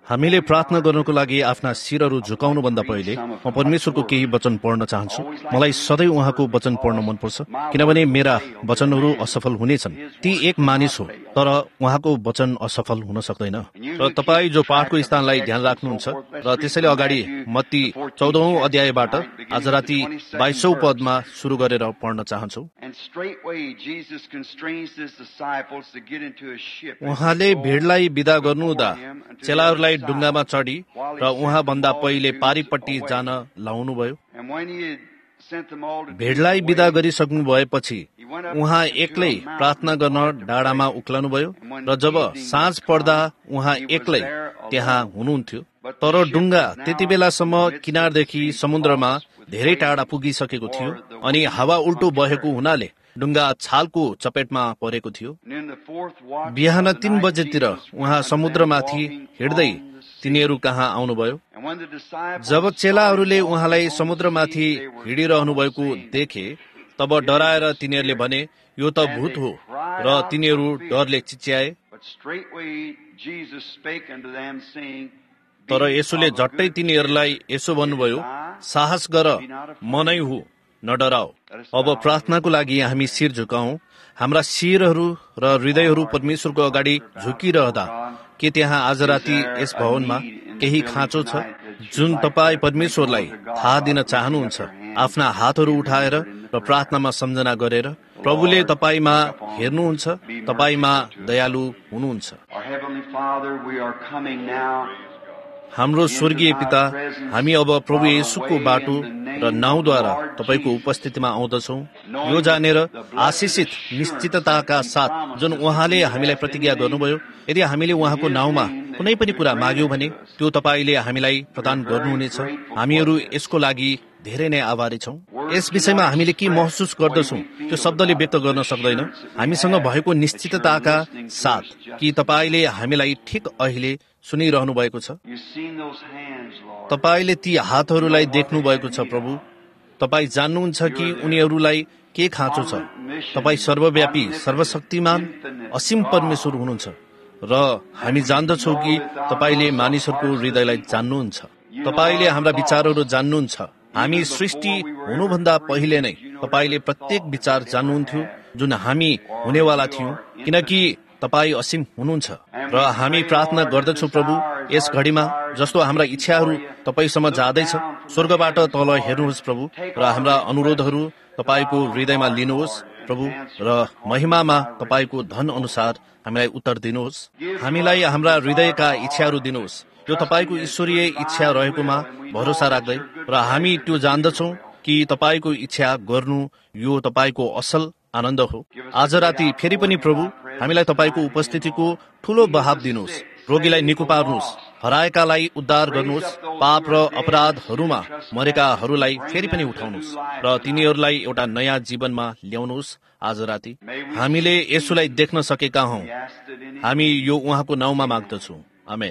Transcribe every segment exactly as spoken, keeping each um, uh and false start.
हामीले प्रार्थना गर्नको लागि आफ्ना शिरहरू झुकाउनुभन्दा पहिले म परमेश्वरको केही वचन पढ्न चाहन्छु। मलाई सधैँ उहाँको वचन पढ्न मनपर्छ, किनभने मेरा वचनहरू असफल हुनेछन्। ती एक मानिस हो, तर उहाँको वचन असफल हुन सक्दैन। र तपाईँ जो पाठको स्थानलाई ध्यान राख्नुहुन्छ र त्यसैले अगाडि मत्ती चौधौं अध्यायबाट आज राति बाइसौं पदमा सुरु गरेर पढ्न चाहन्छौ। उहाँले भिडलाई विदा गर्नुहुँदा चेलाहरूलाई डुङ्गामा चढी र उहाँ भन्दा पहिले पारिपट्टि जान लाउनुभयो। भिडलाई विदा गरिसक्नु भएपछि उहाँ एक्लै प्रार्थना गर्न डाँडामा उक्लनुभयो र जब साँझ पर्दा उहाँ एक्लै त्यहाँ हुनुहुन्थ्यो। तर डुङ्गा त्यति बेलासम्म किनारदेखि समुद्रमा धेरै टाढा पुगिसकेको थियो अनि हावा उल्टो बहेको हुनाले डुङ्गा छालको चपेटमा परेको थियो। बिहान तीन बजेतिर उहाँ समुद्रमाथि हिँड्दै तिनीहरू कहाँ आउनुभयो। जब चेलाहरूले उहाँलाई समुद्रमाथि हिँडिरहनु भएको देखे तब डराएर तिनीहरूले भने, यो त भूत हो, र तिनीहरू डरले चिच्याए। तर यसोले झट्टै तिनीहरूलाई यसो भन्नुभयो, साहस गर, म नै हुँ, न डराओ। अब प्रार्थनाको लागि हामी शिर झुकाउँ। हाम्रा शिरहरू र हृदयहरू परमेश्वरको अगाडि झुकिरहँदा के त्यहाँ आज राति यस भवनमा केही खाँचो छ जुन तपाईँ परमेश्वरलाई थाहा दिन चाहनुहुन्छ? आफ्ना हातहरू उठाएर र प्रार्थनामा सम्झना गरेर प्रभुले तपाईमा हेर्नुहुन्छ, तपाईमा दयालु हुनुहुन्छ। हाम्रो स्वर्गीय पिता, हामी अब प्रभु येशूको बाटो र नाउँद्वारा तपाईको उपस्थितिमा आउँदछौँ, यो जानेर आशिषित निश्चितताका साथ जुन उहाँले हामीलाई प्रतिज्ञा गर्नुभयो, यदि हामीले उहाँको नाउँमा कुनै पनि कुरा माग्यौं भने त्यो तपाईले हामीलाई प्रदान गर्नुहुनेछ। हामीहरू यसको लागि धेरै नै आभारी छौं। यस विषयमा हामीले के महसुस गर्दछौं त्यो शब्दले व्यक्त गर्न सक्दैन। हामीसँग भएको निश्चितताका साथ कि तपाईले हामीलाई ठिक अहिले सुनिरहनु भएको छ। तपाईले ती हातहरूलाई देख्नु भएको छ प्रभु। तपाई जान्नुहुन्छ कि उनीहरूलाई के खाँचो छ। तपाई सर्वव्यापी, सर्वशक्तिमान, असीम परमेश्वर हुनुहुन्छ र हामी जान्दछौँ कि तपाईले मानिसहरूको हृदयलाई जान्नुहुन्छ। तपाईले हाम्रा विचारहरू जान्नुहुन्छ। हामी सृष्टि हुनुभन्दा पहिले नै तपाईले प्रत्येक विचार जान्नुहुन्थ्यो जुन हामी हुनेवाला थियौं, किनकि तपाई असीम हुनुहुन्छ। र हामी प्रार्थना गर्दछौँ प्रभु, यस घडीमा जस्तो हाम्रा इच्छाहरू तपाईसँग जाँदैछ, स्वर्गबाट तल हेर्नुहोस् प्रभु, र हाम्रा अनुरोधहरू तपाईको हृदयमा लिनुहोस् प्रभु, र महिमामा तपाईको धन अनुसार हामीलाई उत्तर दिनुहोस्। हामीलाई हाम्रा हृदयका इच्छाहरू दिनुहोस्, यो तपाईको ईश्वरीय इच्छा रहेकोमा भरोसा राख्दै, र हामी त्यो जान्दछौँ कि तपाईको इच्छा गर्नु यो तपाईको असल आनन्द हो। आज राति फेरि पनि प्रभु हामीलाई तपाईको उपस्थितिको ठूलो बहाव दिनुहोस्। रोगीलाई निको पार्नुहोस्, हराएकालाई उद्धार गर्नुहोस्, पाप र अपराधहरूमा मरेकाहरूलाई फेरि पनि उठाउनुहोस् र तिनीहरूलाई एउटा नयाँ जीवनमा ल्याउनुहोस्। आज राति हामीले यसुलाई देख्न सकेका हौं। हामी यो उहाँको नाउँमा माग्दछौँ, आमेन।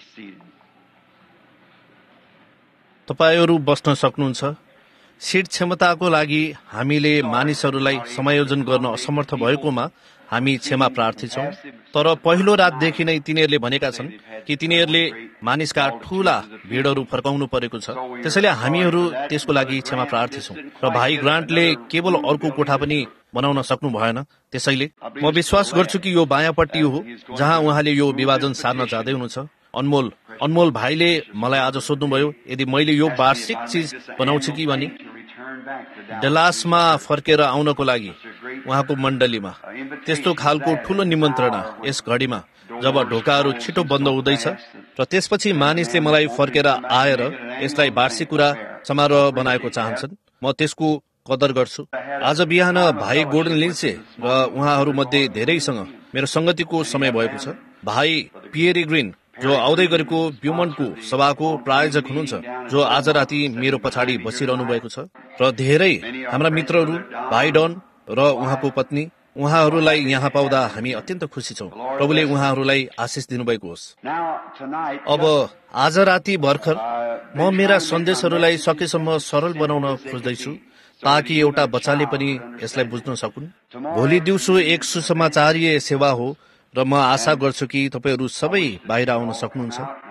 तपाईहरू बस्न सक्नुहुन्छ। सीट क्षमताको लागि हामीले मानिसहरूलाई समायोजन गर्न असमर्थ भएकोमा हामी क्षमा प्रार्थी छौं। तर पहिलो रातदेखि नै तिनीहरूले भनेका छन् कि तिनीहरूले मानिसका ठूला भिडहरू फर्काउनु परेको छ, त्यसैले हामीहरू त्यसको लागि क्षमा प्रार्थी छौं। र भाइ ग्रान्टले केवल अर्को कोठा पनि बनाउन सक्नु भएन, त्यसैले म विश्वास गर्छु कि यो बायाँपट्टि हो जहाँ उहाँले यो विभाजन सार्न जाँदै हुनुहुन्छ। अनमोल अनमोल भाइले मलाई आज सोध्नुभयो यदि मैले यो वार्षिक चीज बनाउँछु कि भनी। डलासमा फर्केर आउनको लागि उहाँको मण्डलीमा त्यस्तो खालको ठूलो निमन्त्रणा यस घडीमा जब ढोकाहरू छिटो बन्द हुँदैछ, र त्यसपछि मानिसले मलाई फर्केर आएर यसलाई वार्षिक कुरा समारोह बनाएको चाहन्छन्, म त्यसको कदर गर्छु। आज बिहान भाइ गोर्डन लिन्से र उहाँहरू मध्ये धेरैसँग मेरो संगतिको समय भएको छ। भाइ पियरी ग्रिन जो आउँदै गरेको ब्युमन्टको सभाको प्रायोजक हुनुहुन्छ, जो आज राति मेरो पछाडि बसिरहनु भएको छ, र धेरै हाम्रा मित्रहरू, भाइ डन र उहाँको पत्नी, उहाँहरूलाई यहाँ पाउँदा हामी अत्यन्त खुसी छौं। प्रभुले उहाँहरूलाई आशिष दिनुभएको होस्। अब आज राति भर्खर म मेरा सन्देशहरूलाई सकेसम्म सरल बनाउन खोज्दैछु ताकि एउटा बच्चाले पनि यसलाई बुझ्न सकुन्। भोलि दिउँसो एक सुसमाचारीय सेवा हो र म आशा गर्छु कि तपाईहरू सबै बाहिर आउन सक्नुहुन्छ।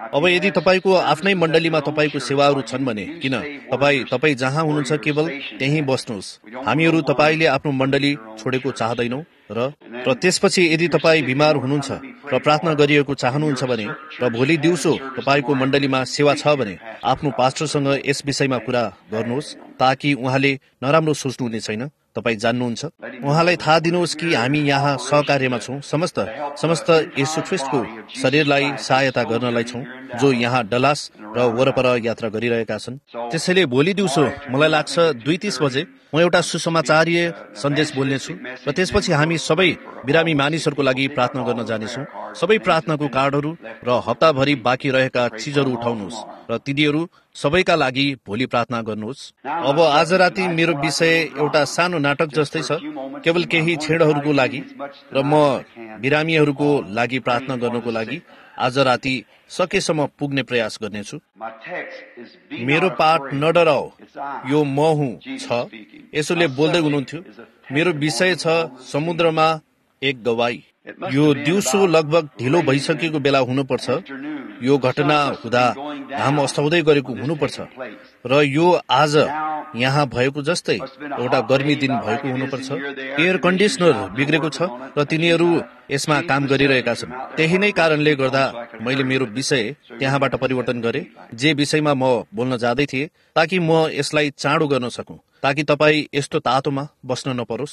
अब यदि तपाईँको आफ्नै मण्डलीमा तपाईँको सेवाहरू छन् भने किन तपाईँ तपाईँ जहाँ हुनुहुन्छ केवल त्यहीँ बस्नुहोस्। हामीहरू तपाईँले आफ्नो मण्डली छोडेको चाहदैनौ र र त्यसपछि यदि तपाईँ बिमार हुनुहुन्छ र प्रार्थना गरिएको चाहनुहुन्छ भने र भोलि दिउँसो तपाईँको मण्डलीमा सेवा छ भने आफ्नो पास्टरसँग यस विषयमा कुरा गर्नुहोस् ताकि उहाँले नराम्रो सोच्नुहुने छैन। तपाईँ जान्नुहुन्छ, उहाँलाई थाहा दिनुहोस् कि हामी यहाँ सहकार्यमा छौँ, समस्त समस्त यीशु ख्रीष्टको शरीरलाई सहायता गर्नलाई छौँ जो यहाँ डलास र वरपर यात्रा गरिरहेका छन्। त्यसैले भोलि दिउँसो मलाई लाग्छ दुई तीस बजे म एउटा सुसमाचारीय सन्देश बोल्नेछु र त्यसपछि हामी सबै बिरामी मानिसहरूको लागि प्रार्थना गर्न जानेछौँ। सबै प्रार्थनाको कार्डहरू र हप्ताभरि बाँकी रहेका चिजहरू उठाउनुहोस् र तिनीहरू सबैका लागि भोलि प्रार्थना गर्नुहोस्। अब आज राति मेरो विषय एउटा सानो नाटक जस्तै छ, केवल केही क्षणहरूको लागि, र म बिरामीहरूको लागि प्रार्थना गर्नको लागि आज राति सकेसम्म पुग्ने प्रयास गर्नेछु। मेरो पाठ नडराओ यो म हुँ छ, यसोले बोल्दै हुनुहुन्थ्यो। मेरो विषय छ समुद्रमा एक गवाई। यो दिउँसो लगभग ढिलो भइसकेको बेला हुनुपर्छ। यो घटना हुँदा घाम अस्ताउँदै गरेको हुनुपर्छ र यो आज यहाँ भएको जस्तै एउटा गर्मी दिन भएको हुनुपर्छ। एयर कन्डिसनर बिग्रेको छ र तिनीहरू यसमा काम गरिरहेका छन्। त्यही नै कारणले गर्दा मैले मेरो विषय त्यहाँबाट परिवर्तन गरेँ, जे विषयमा म बोल्न जाँदै थिएँ, ताकि म यसलाई चाँडो गर्न सकौँ, ताकि तपाईँ यस्तो तातोमा बस्न नपरोस्।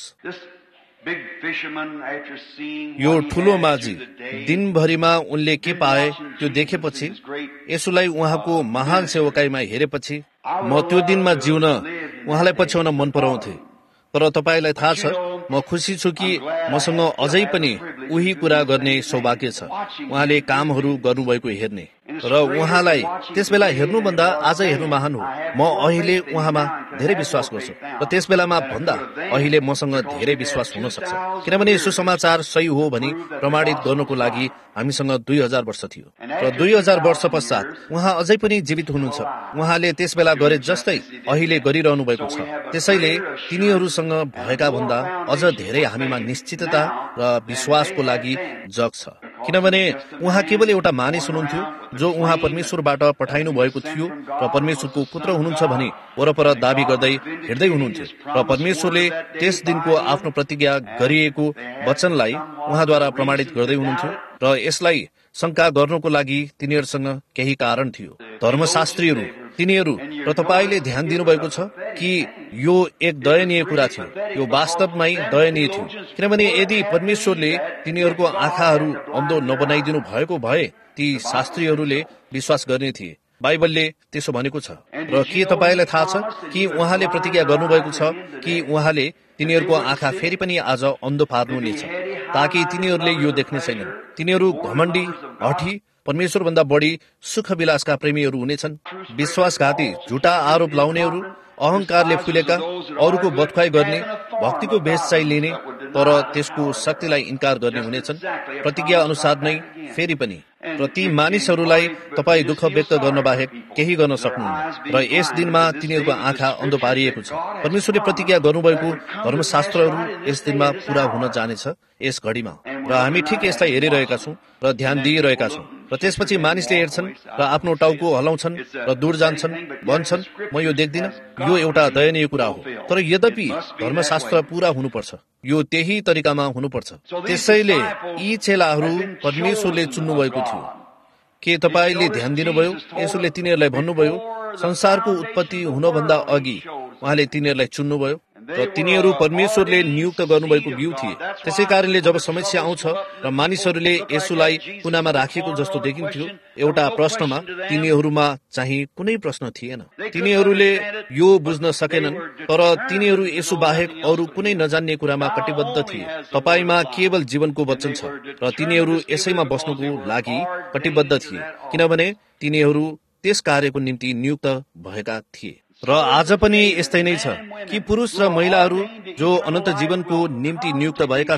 यो ठूलो माझी दिनभरिमा उनले के पाए त्यो देखेपछि, यसुलाई उहाँको महान सेवकाईमा हेरेपछि म त्यो दिनमा जिउन उहाँलाई पछ्याउन मन पराउँथे। तर तपाईँलाई थाहा छ, म खुसी छु कि मसँग अझै पनि उही कुरा गर्ने सौभाग्य छ, उहाँले कामहरू गर्नुभएको हेर्ने र उहाँलाई त्यस बेला हेर्नुभन्दा आज हेर्नु महान हो। म अहिले उहाँमा धेरै विश्वास गर्छु र त्यस बेलामा भन्दा अहिले मसँग धेरै विश्वास हुन सक्छ, किनभने सुसमाचार सही हो भनी प्रमाणित गर्नको लागि हामीसँग दुई हजार वर्ष थियो र दुई हजार वर्ष पश्चात उहाँ अझै पनि जीवित हुनुहुन्छ। उहाँले त्यस बेला गरे जस्तै अहिले गरिरहनु भएको छ। त्यसैले तिनीहरूसँग भएका भन्दा अझ धेरै हामीमा निश्चितता र विश्वासको लागि जग छ, किनभने उहाँ केवल एउटा मानिस हुनुहुन्थ्यो जो उहाँ परमेश्वरबाट पठाइनु भएको थियो र परमेश्वरको पुत्र हुनुहुन्छ भनी वरपर दावी गर्दै हिँड्दै हुनुहुन्थ्यो र परमेश्वरले त्यस दिनको आफ्नो प्रतिज्ञा गरिएको वचनलाई उहाँद्वारा प्रमाणित गर्दै हुनुहुन्थ्यो र यसलाई शंका गर्नको लागि तिनीहरूसँग केही कारण थियो। धर्मशास्त्रीहरू तिनीहरू र तपाईँले ध्यान दिनुभएको छ कि यो एक दयनीय कुरा थियो। यो वास्तवमै दयनीय थियो, किनभने यदि परमेश्वरले तिनीहरूको आँखाहरू अन्धो नबनाइदिनु भएको भए ती शास्त्रीहरूले विश्वास गर्ने थिए। बाइबलले त्यसो भनेको छ। र के तपाईँलाई थाहा छ कि उहाँले प्रतिज्ञा गर्नुभएको छ कि उहाँले तिनीहरूको आँखा फेरि पनि आज अन्धो पार्नुहुनेछ, ताकि तिनीहरूले यो देख्ने छैनन्। तिनीहरू घमण्डी, हठी, परमेश्वरभन्दा बढी सुख विलासका प्रेमीहरू हुनेछन्, विश्वासघाती, झुटा आरोप लाउनेहरू, अहंकारले फुलेका, अरूको बदखुवाई गर्ने, भक्तिको भेष चाहिँ लिने तर त्यसको शक्तिलाई इन्कार गर्ने हुनेछन्। प्रतिज्ञा अनुसार नै फेरि पनि र ती मानिसहरूलाई तपाईँ दुःख व्यक्त गर्न बाहेक केही गर्न सक्नुहुन्न र यस दिनमा तिनीहरूको आँखा अन्धो पारिएको छ। परमेश्वरले प्रतिज्ञा गर्नुभएको धर्मशास्त्रहरू यस दिनमा पूरा हुन जानेछ, यस घडीमा, र हामी ठिक यसलाई हेरिरहेका छौँ र ध्यान दिइरहेका छौँ। र त्यसपछि मानिसले हेर्छन् र आफ्नो टाउको हलाउँछन् र दूर जान्छन्, भन्छन् म यो देख्दिन। यो एउटा दयनीय कुरा हो, तर यद्यपि धर्मशास्त्र पूरा हुनुपर्छ, यो त्यही तरिकामा हुनुपर्छ। त्यसैले यी चेलाहरू परमेश्वरले चुन्नुभएको थियो। के तपाईँले ध्यान दिनुभयो? यसोले तिनीहरूलाई भन्नुभयो, संसारको उत्पत्ति हुनभन्दा अघि उहाँले तिनीहरूलाई चुन्नुभयो र तिनीहरू परमेश्वरले नियुक्त गर्नुभएको बिउ थिए। त्यसै कारणले जब समस्या आउँछ र मानिसहरूले यसोलाई कुनामा राखेको जस्तो देखिन्थ्यो, एउटा प्रश्नमा तिनीहरूमा चाहिँ कुनै प्रश्न थिएन। तिनीहरूले यो बुझ्न सकेनन्, तर तिनीहरू यसो बाहेक अरू कुनै नजान्ने कुरामा कटिबद्ध थिए। तपाईमा केवल जीवनको वचन छ र तिनीहरू यसैमा बस्नुको लागि कटिबद्ध थिए, किनभने तिनीहरू त्यस कार्यको निम्ति नियुक्त भएका थिए। र आज पनि यस्तै नै छ कि पुरुष र महिलाहरू जो अनन्त जीवनको निम्ति नियुक्त भएका छन्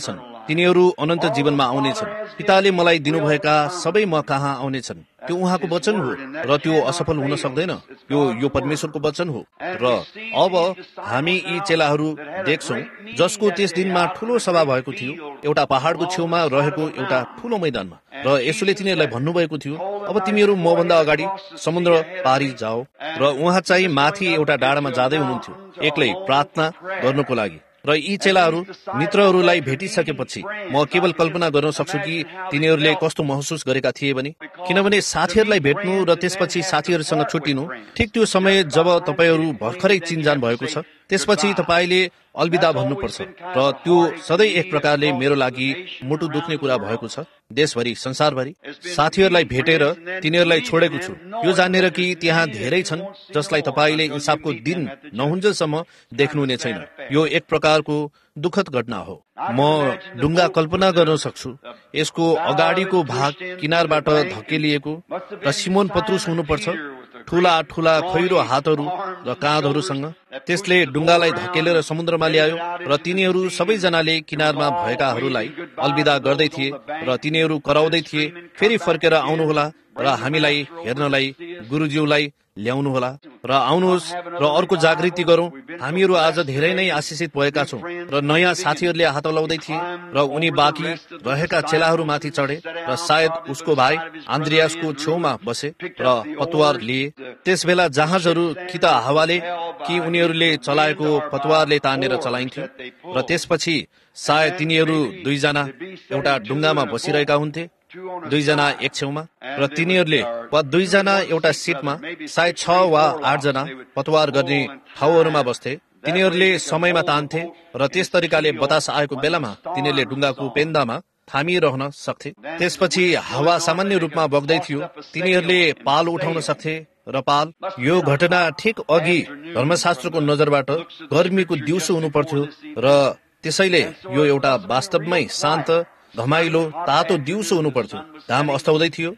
तिनीहरू अनन्त जीवनमा आउनेछन्। पिताले मलाई दिनुभएका सबै म कहाँ आउनेछन्। त्यो उहाँको वचन हो र त्यो असफल हुन सक्दैन। यो यो परमेश्वरको वचन हो। र अब हामी यी चेलाहरू देख्छौं जसको त्यस दिनमा ठूलो सभा भएको थियो, एउटा पहाडको छेउमा रहेको एउटा ठूलो मैदानमा, र यसोले तिनीहरूलाई भन्नुभएको थियो, अब तिमीहरू मभन्दा अगाडि समुद्र पारी जाओ। र उहाँ चाहिँ माथि एउटा डाँडामा जाँदै हुनुहुन्थ्यो एक्लै प्रार्थना गर्नको लागि। र यी चेलाहरू मित्रहरूलाई भेटिसकेपछि म केवल कल्पना गर्न सक्छु कि तिनीहरूले कस्तो महसुस गरेका थिए भने, किनभने साथीहरूलाई भेट्नु र त्यसपछि साथीहरूसँग छुट्टिनु ठिक त्यो समय जब तपाईहरू भर्खरै चिनजान भएको छ, त्यसपछि तपाईँले अलविदा भन्नुपर्छ। र त्यो सधैँ एक प्रकारले मेरो लागि मुटु दुख्ने कुरा भएको छ। देशभरि संसारभरि साथीहरूलाई भेटेर तिनीहरूलाई छोडेको छु, यो जानेर कि त्यहाँ धेरै छन् जसलाई तपाईँले इन्साफको दिन नहुन्जेलसम्म देख्नुहुने छैन। यो एक प्रकारको दुःखद घटना हो। म ढुङ्गा कल्पना गर्न सक्छु, यसको अगाडिको भाग किनारबाट धकेलिएको, र सिमोन पत्रुस हुनुपर्छ, ठूला ठूला खैरो हातहरू र काँधहरूसँग। त्यसले ढुङ्गालाई धकेलेर समुद्रमा ल्यायो र तिनीहरू सबैजनाले किनारमा भएकाहरूलाई अलविदा गर्दै थिए र तिनीहरू कराउँदै थिए, फेरि फर्केर आउनुहोला र हामीलाई हेर्नलाई गुरुज्यूलाई ल्याउनुहोला र आउनुहोस् र अर्को जागृति गरौं। हामीहरू आज धेरै नै आशिषित भएका छौं। र नयाँ साथीहरूले हात हल्लाउँदै थिए र उनी बाँकी रहेका चेलाहरूमाथि चढे र सायद उसको भाइ आन्द्रियासको छेउमा बसे र पतवार लिए। त्यसबेला जहाजहरू कि त हावाले कि उनीहरूले चलाएको पतवारले तानेर चलाइन्थ्यो, र त्यसपछि सायद तिनीहरू दुईजना एउटा ढुङ्गामा बसिरहेका हुन्थे, दुईजना एक छेउमा, र तिनीहरूले वा दुईजना एउटा सिटमा, सायद छ वा आठजना पतवार गर्ने ठाउँहरूमा बस्थे। तिनीहरूले समयमा तान्थे र त्यस तरिकाले बतास आएको बेलामा तिनीहरूले ढुङ्गाको पेन्दामा थामिरहन सक्थे। त्यसपछि हावा सामान्य रूपमा बग्दै थियो, तिनीहरूले पाल उठाउन सक्थे र पाल। यो घटना ठिक अघि धर्मशास्त्रको नजरबाट गर्मीको दिउँसो हुनुपर्थ्यो, र त्यसैले यो एउटा वास्तवमै शान्त घमाइलो तातो दिउँसो हुनुपर्थ्यो। घाम अस्ताउँदै थियो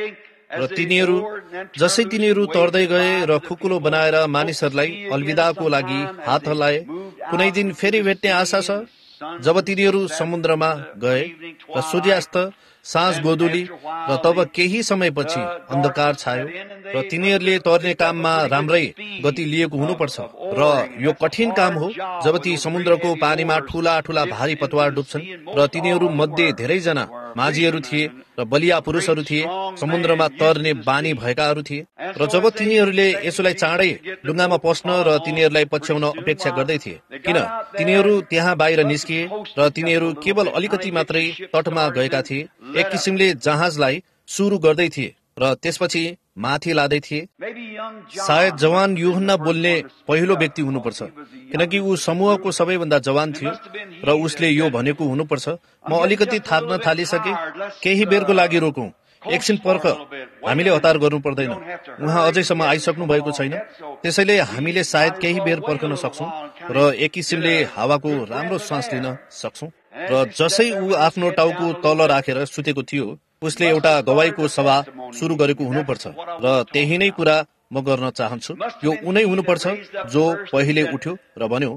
र तिनीहरू जसै तिनीहरू तर्दै गए र खुकुलो बनाएर मानिसहरूलाई अलविदाको लागि हात हल्लाए। कुनै दिन फेरि भेट्ने आशा छ। जब तिनीहरू समुद्रमा गए र सूर्यास्त, साँझ गोधुली, र तब केही समयपछि अन्धकार छायो र तिनीहरूले तर्ने काममा राम्रै गति लिएको हुनुपर्छ। र यो कठिन काम हो जब ती समुद्रको पानीमा ठूला ठूला भारी पतवार डुब्छन्, र तिनीहरू मध्ये धेरैजना माझीहरू थिए र बलिया पुरुषहरू थिए, समुद्रमा तर्ने बानी भएकाहरू थिए। र जब तिनीहरूले यसोलाई चाँडै ढुङ्गामा पस्न र तिनीहरूलाई पछ्याउन अपेक्षा गर्दै थिए, किन तिनीहरू त्यहाँ बाहिर निस्किए र तिनीहरू केवल अलिकति मात्रै तटमा गएका थिए, एक किसिमले जहाजलाई सुरु गर्दै थिए र त्यसपछि माथि लाँदै थिए। सायद जवान यूहन्ना बोल्ने पहिलो व्यक्ति हुनुपर्छ, किनकि ऊ समूहको सबैभन्दा जवान थियो र उसले यो भनेको हुनुपर्छ, म अलिकति थाक्न थालिसके, केही बेरको लागि रोकौं, एकछिन पर्ख, हामीले हतार गर्नु पर्दैन, उहाँ अझैसम्म आइसक्नु भएको छैन, त्यसैले हामीले सायद केही बेर पर्खन सक्छौं र एक किसिमले हावाको राम्रो श्वास लिन सक्छौं। र जसै ऊ आफ्नो टाउको तल राखेर सुतेको थियो, उसले एउटा गवाईको सभा सुरु गरेको हुनुपर्छ, र त्यही नै कुरा म गर्न चाहन्छु। यो उनै हुनुपर्छ जो पहिले उठ्यो र भन्यो,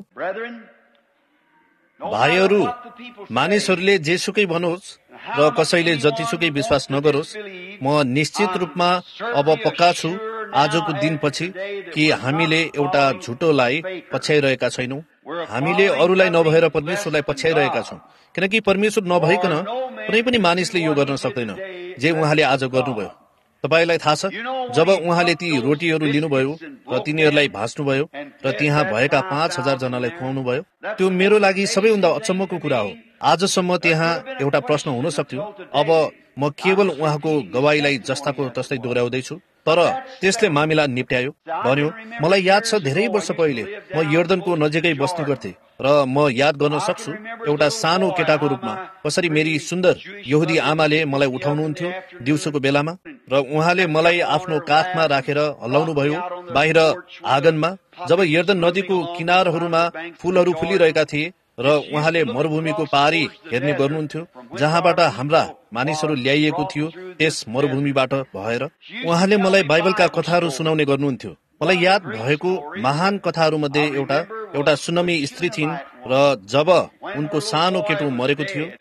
भाइहरू, मानिसहरूले जेसुकै भनोस् र कसैले जतिसुकै विश्वास नगरोस्, म निश्चित रूपमा अब पक्का छु आजको दिनपछि कि हामीले एउटा झुटोलाई पछ्याइरहेका छैनौं। हामीले अरूलाई नभएर परमेश्वरलाई पछ्याइरहेका छौं, किनकि परमेश्वर नभइकन कुनै पनि मानिसले यो गर्न सक्दैन जे उहाँले आज गर्नुभयो। तपाईलाई थाहा छ, जब उहाँले ती रोटीहरू लिनुभयो र तिनीहरूलाई भाँच्नुभयो र त्यहाँ भएका पाँच हजार जनालाई खुवाउनु भयो, त्यो मेरो लागि सबैभन्दा अचम्मको कुरा हो। आजसम्म त्यहाँ एउटा प्रश्न हुन सक्थ्यो। अब म केवल उहाँको गवाईलाई जस्ताको तस्तै दोहोऱ्याउँदैछु, तर त्यसले मामिला निप्ट्यायो। भन्यो, मलाई याद छ धेरै वर्ष पहिले म यर्दनको नजिकै बस्ने गर्थे र म याद गर्न सक्छु एउटा सानो केटाको रूपमा कसरी मेरी सुन्दर यहुदी आमाले मलाई उठाउनुहुन्थ्यो दिउँसोको बेलामा, र उहाँले मलाई आफ्नो काखमा राखेर हल्लाउनु भयो बाहिर आँगनमा, जब यर्दन नदीको किनारहरूमा फूलहरू फुलिरहेका थिए र उहाँले मरुभूमिको पारी हेर्ने गर्नुहुन्थ्यो जहाँबाट हाम्रा मानिसहरू ल्याइएको थियो, त्यस मरुभूमिबाट भएर उहाँले मलाई बाइबलका कथाहरू सुनाउने गर्नुहुन्थ्यो। मलाई याद भएको महान कथाहरूमध्ये एउटा एउटा सुनमी स्त्री थिइन्, र जब उनको सानो केटो मरेको थियो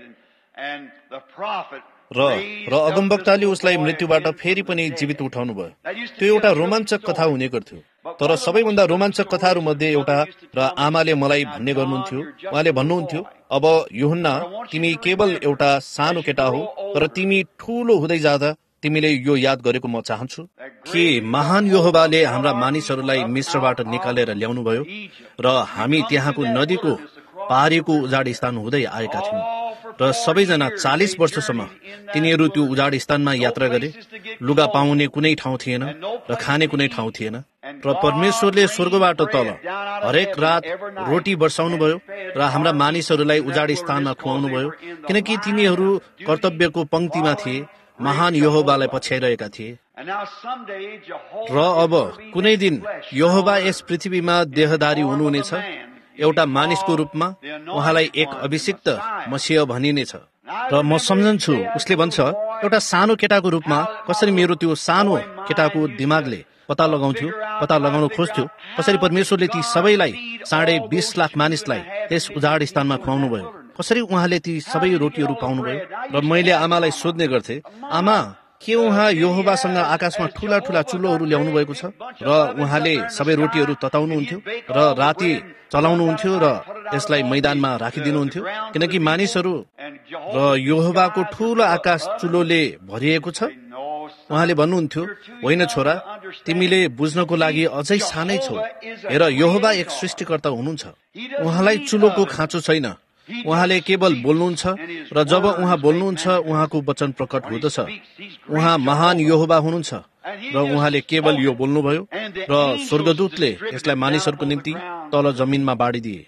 र र अगमवक्ताले उसलाई मृत्युबाट फेरि पनि जीवित उठाउनु भयो। त्यो एउटा रोमाञ्चक कथा हुने गर्थ्यो। तर सबैभन्दा रोमाञ्चक कथाहरू मध्ये एउटा र आमाले मलाई भन्ने गर्नुहुन्थ्यो, उहाँले भन्नुहुन्थ्यो, अब यूहन्ना तिमी केवल एउटा सानो केटा हो, तर तिमी ठूलो हुँदै जाँदा तिमीले यो याद गरेको म चाहन्छु कि महान यहोवाले हाम्रा मानिसहरूलाई मिस्रबाट निकालेर ल्याउनुभयो र हामी त्यहाँको नदीको पारीको उजाड स्थान हुँदै आएका थियौँ र सबैजना चालिस वर्षसम्म तिनीहरू त्यो उजाड स्थानमा यात्रा गरे। लुगा पाउने कुनै ठाउँ थिएन र खाने कुनै ठाउँ थिएन र परमेश्वरले स्वर्गबाट तल हरेक रात रोटी बर्साउनुभयो र हाम्रा मानिसहरूलाई उजाड स्थानमा खुवाउनु भयो, किनकि तिनीहरू कर्तव्यको पंक्तिमा थिए, महान यहोवालाई पछ्याइरहेका थिए। र अब कुनै दिन यहोवा यस पृथ्वीमा देहधारी हुनुहुनेछ, एउटा मानिसको रूपमा उहाँलाई एक अभिषिक्त मसीह भनिनेछ। र म सम्झन्छु उसले भन्छ, एउटा सानो केटाको रूपमा कसरी मेरो त्यो सानो केटाको दिमागले पत्ता लगाउँथ्यो पत्ता लगाउन खोज्थ्यो, कसरी परमेश्वरले ती सबैलाई साढे बीस लाख मानिसलाई त्यस उजाड स्थानमा खुवाउनु भयो, कसरी उहाँले ती सबै रोटीहरू पाउनुभयो। र मैले आमालाई सोध्ने गर्थे, आमा के उहाँ यहोवासँग आकाशमा ठूला ठूला चुल्होहरू ल्याउनु भएको छ र उहाँले सबै रोटीहरू तताउनुहुन्थ्यो र राति चलाउनुहुन्थ्यो र यसलाई मैदानमा राखिदिनुहुन्थ्यो, किनकि मानिसहरू र यहोवाको ठूलो आकाश चुल्होले भरिएको छ। उहाँले भन्नुहुन्थ्यो, होइन छोरा, तिमीले बुझ्नको लागि अझै सानै छौ, हेर यहोवा एक सृष्टिकर्ता हुनुहुन्छ, उहाँलाई चुल्होको खाँचो छैन, उहाँले केवल बोल्नुहुन्छ र जब उहाँ बोल्नुहुन्छ उहाँको वचन प्रकट हुँदछ। उहाँ महान यहोवा हुनुहुन्छ र उहाँले केवल यो बोल्नुभयो र स्वर्गदूतले यसलाई मानिसहरूको निम्ति तल जमिनमा बाँडिदिए।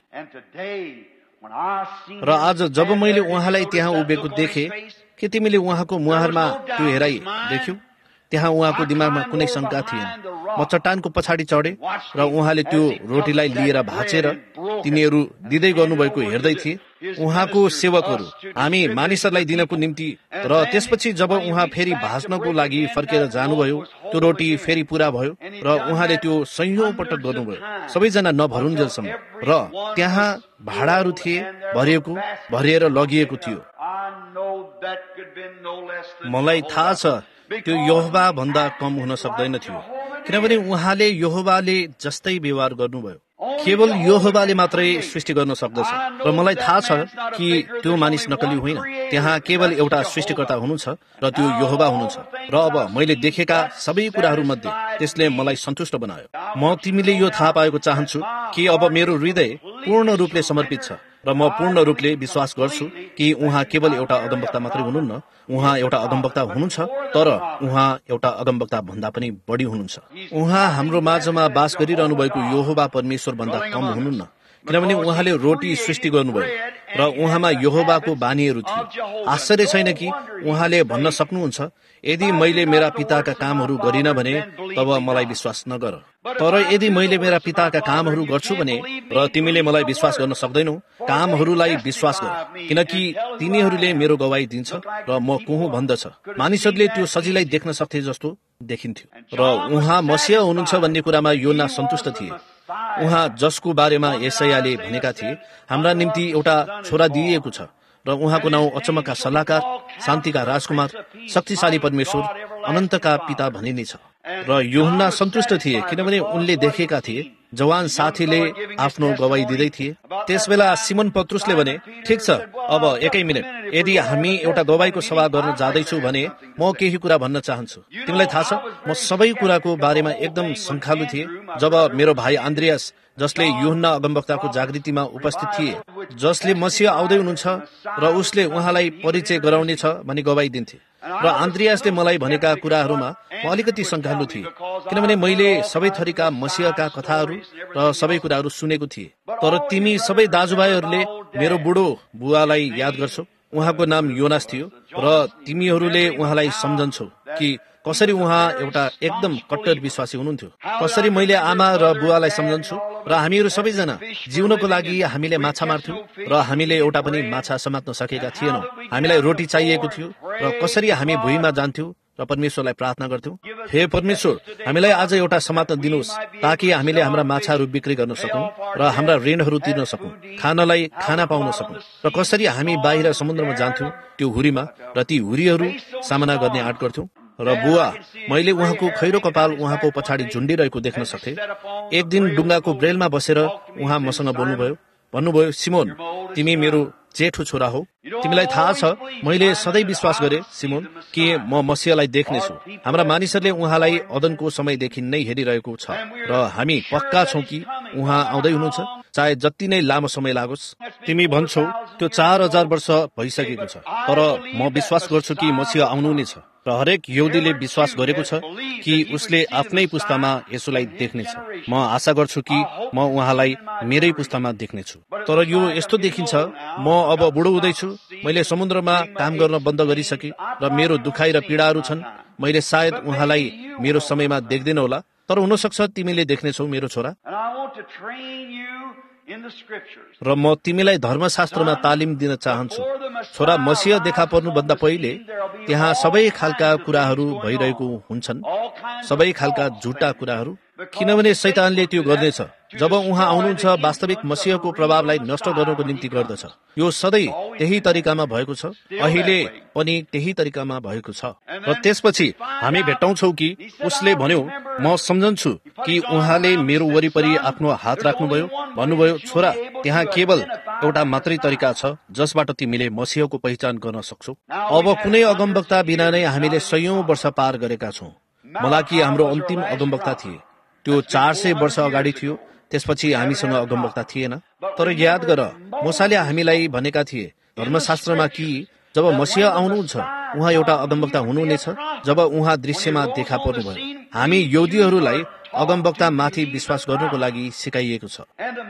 र आज जब मैले उहाँलाई त्यहाँ उभिएको देखे, के तिमीले उहाँको मुहारमा त्यो हेराइ देख्यौ? त्यहाँ उहाँको दिमागमा कुनै शंका थिएन। म चट्टानको पछाडि चढे र उहाँले त्यो रोटीलाई लिएर भाँचेर तिनीहरू दिँदै गर्नुभएको हेर्दै थिए। उहाँको सेवकहरू हामी मानिसहरूलाई दिनको निम्ति, र त्यसपछि जब उहाँ फेरि भाँच्नको लागि फर्केर जानुभयो, त्यो रोटी फेरि पूरा भयो र उहाँले त्यो सयौं पटक गर्नुभयो, सबैजना नभरुन्जेलसम्म। र त्यहाँ भाँडाहरू थिए, भरिएको भरिएर लगिएको थियो। मलाई थाहा छ त्यो यहोवा भन्दा कम हुन सक्दैन थियो, किनभने उहाँले यहोवाले जस्तै व्यवहार गर्नुभयो। केवल यहोवाले मात्रै सृष्टि गर्न सक्दछ र मलाई थाहा छ कि त्यो मानिस नकली होइन, त्यहाँ केवल एउटा सृष्टिकर्ता हुनुहुन्छ र त्यो यहोवा हुनुहुन्छ। र अब मैले देखेका सबै कुराहरू मध्ये त्यसले मलाई सन्तुष्ट बनायो। म तिमीले यो थाहा पाएको चाहन्छु कि अब मेरो हृदय पूर्ण रूपले समर्पित छ र म पूर्ण रूपले विश्वास गर्छु कि उहाँ केवल एउटा अगमवक्ता मात्रै हुनुहुन्न, उहाँ एउटा अगमवक्ता हुनुहुन्छ, तर उहाँ एउटा अगमवक्ता भन्दा पनि बढी हुनुहुन्छ। उहाँ हाम्रो माझमा बास गरिरहनु भएको यहोवा परमेश्वर भन्दा कम हुनुहुन्न, किनभने उहाँले रोटी सृष्टि गर्नुभयो र उहाँमा यहोवाको बानीहरू थिए। आश्चर्य छैन कि उहाँले भन्न सक्नुहुन्छ, यदि मैले मेरा पिताका कामहरू गरिन भने तब मलाई विश्वास नगर, तर यदि मैले मेरा पिताका कामहरू गर्छु भने र तिमीले मलाई विश्वास गर्न सक्दैनौ, कामहरूलाई विश्वास गर, किनकि तिनीहरूले मेरो गवाही दिन्छ र म कुहुँ भन्दछ। मानिसहरूले त्यो सजिलै देख्न सक्थे जस्तो देखिन्थ्यो र उहाँ मसीह हुनुहुन्छ भन्ने कुरामा योना सन्तुष्ट थिए। उहाँ जसको बारेमा यशायाले भनेका थिए, हाम्रा निम्ति एउटा छोरा दिइएको छ र उहाँको नाउँ अचम्मका सल्लाहकार, शान्तिका राजकुमार, शक्तिशाली परमेश्वर, अनन्तका पिता भनिनेछ। र यूहन्ना सन्तुष्ट थिए, किनभने उनले देखेका थिए। जवान साथीले आफ्नो गवाही दिँदै थिए। त्यसबेला सिमोन पत्रुसले भने, ठिक छ, अब एकै मिनट, यदि हामी एउटा गवाहीको सभा गर्न जाँदैछौ भने म केही कुरा भन्न चाहन्छु। तिमीलाई थाहा छ, म सबै कुराको बारेमा एकदम शङ्कालु थिए जब मेरो भाइ आन्द्रियास, जसले यूहन्ना अगमवक्ताको जागृतिमा उपस्थित थिए, जसले मसीह आउँदै हुनुहुन्छ र उसले उहाँलाई परिचय गराउनेछ भनी गवाही दिन्थे, र आन्द्रियासले मलाई भनेका कुराहरूमा म अलिकति शङ्कालु थिए, किनभने मैले सबै थरीका मसीहका कथाहरू र सबै कुराहरू सुनेको थिएँ। तर तिमी सबै दाजुभाइहरूले मेरो बुढो बुवालाई याद गर्छौ, उहाँको नाम योनास थियो, र तिमीहरूले उहाँलाई सम्झन्छौ कि कसरी उहाँ एउटा एकदम कट्टर विश्वासी हुनुहुन्थ्यो। कसरी मैले आमा र बुवालाई सम्झन्छु, र हामीहरू सबैजना जिउनको लागि हामीले माछा मार्थ्यौं र हामीले एउटा पनि माछा समात्न सकेका थिएनौं। हामीलाई रोटी चाहिएको थियो र कसरी हामी भुइँमा जान्थ्यौं र परमेश्वरलाई प्रार्थना गर्थ्यौं, हे परमेश्वर, हामीलाई आज एउटा समाधान दिनुहोस् ताकि हामीले हाम्रा माछाहरू बिक्री गर्न सकौं र हाम्रा ऋणहरू तिर्न सकौं, खानलाई खाना पाउन सकौं। र कसरी हामी बाहिर समुद्रमा जान्थ्यौं त्यो हुरीमा र ती हुरीहरू सामना गर्ने आँट गर्थ्यौं। र बुवा, मैले उहाँको खैरो कपाल उहाँको पछाडि झुन्डिरहेको देख्न सक्थेँ। एक दिन डुङ्गाको ब्रेलमा बसेर उहाँ मसँग बोल्नुभयो, भन्नुभयो, सिमोन, तिमी मेरो जेठो छोरा हो। तिमीलाई थाहा छ, मैले सधैँ विश्वास गरे सिमोन कि म मसीहलाई देख्नेछु। हाम्रा मानिसहरूले उहाँलाई अदनको समयदेखि नै हेरिरहेको छ र हामी पक्का छौं कि उहाँ आउँदै हुनुहुन्छ, चाहे जति नै लामो समय लागोस्। तिमी भन्छौ त्यो चार हजार वर्ष भइसकेको छ, तर म विश्वास गर्छु कि मसीह आउनु नै छ र हरेक यहुदीले विश्वास गरेको छ कि उसले आफ्नै पुस्तामा यसुलाई देख्नेछ। म आशा गर्छु कि म उहाँलाई मेरै पुस्तामा देख्नेछु। तर यो यस्तो देखिन्छ, म अब बुढो हुँदैछु, मैले समुद्रमा काम गर्न बन्द गरिसके र मेरो दुखाइ र पीडाहरू छन्। मैले सायद उहाँलाई मेरो समयमा देख्दैन होला, तर हुनसक्छ तिमीले देख्नेछौ मेरो छोरा। र म तिमीलाई धर्मशास्त्रमा तालिम दिन चाहन्छु। छोरा, मसीह देखा पर्नुभन्दा पहिले त्यहाँ सबै खालका कुराहरू भइरहेको हुन्छन्, सबै खालका झुटा कुराहरू, किनभने शैतानले त्यो गर्नेछ। जब उहाँ आउनुहुन्छ, वास्तविक मसीहको प्रभावलाई नष्ट गर्नको निम्ति गर्दछ। यो सधैँ त्यही तरिकामा भएको छ, अहिले पनि त्यही तरिकामा भएको छ। र त्यसपछि हामी भेट्टाउँछौ कि उसले भन्यो, म सम्झन्छु कि उहाँले मेरो वरिपरि आफ्नो हात राख्नुभयो, भन्नुभयो, छोरा, त्यहाँ केवल एउटा मात्रै तरिका छ जसबाट तिमीले मसीहको पहिचान गर्न सक्छौ। अब कुनै अगमवक्ता बिना नै हामीले सयौं वर्ष पार गरेका छौं। मलाकी हाम्रो अन्तिम अगमवक्ता थिए, त्यो चार सय वर्ष अगाडि थियो। त्यसपछि हामीसँग अगमवक्ता थिएन। तर याद गर, मूसाले हामीलाई भनेका थिए धर्मशास्त्रमा कि जब मसीह आउनुहुन्छ उहाँ एउटा अगमवक्ता हुनुहुनेछ, जब उहाँ दृश्यमा देखा पर्नुभयो। हामी यहुदीहरूलाई अगमवक्ता माथि विश्वास गर्नको लागि सिकाइएको छ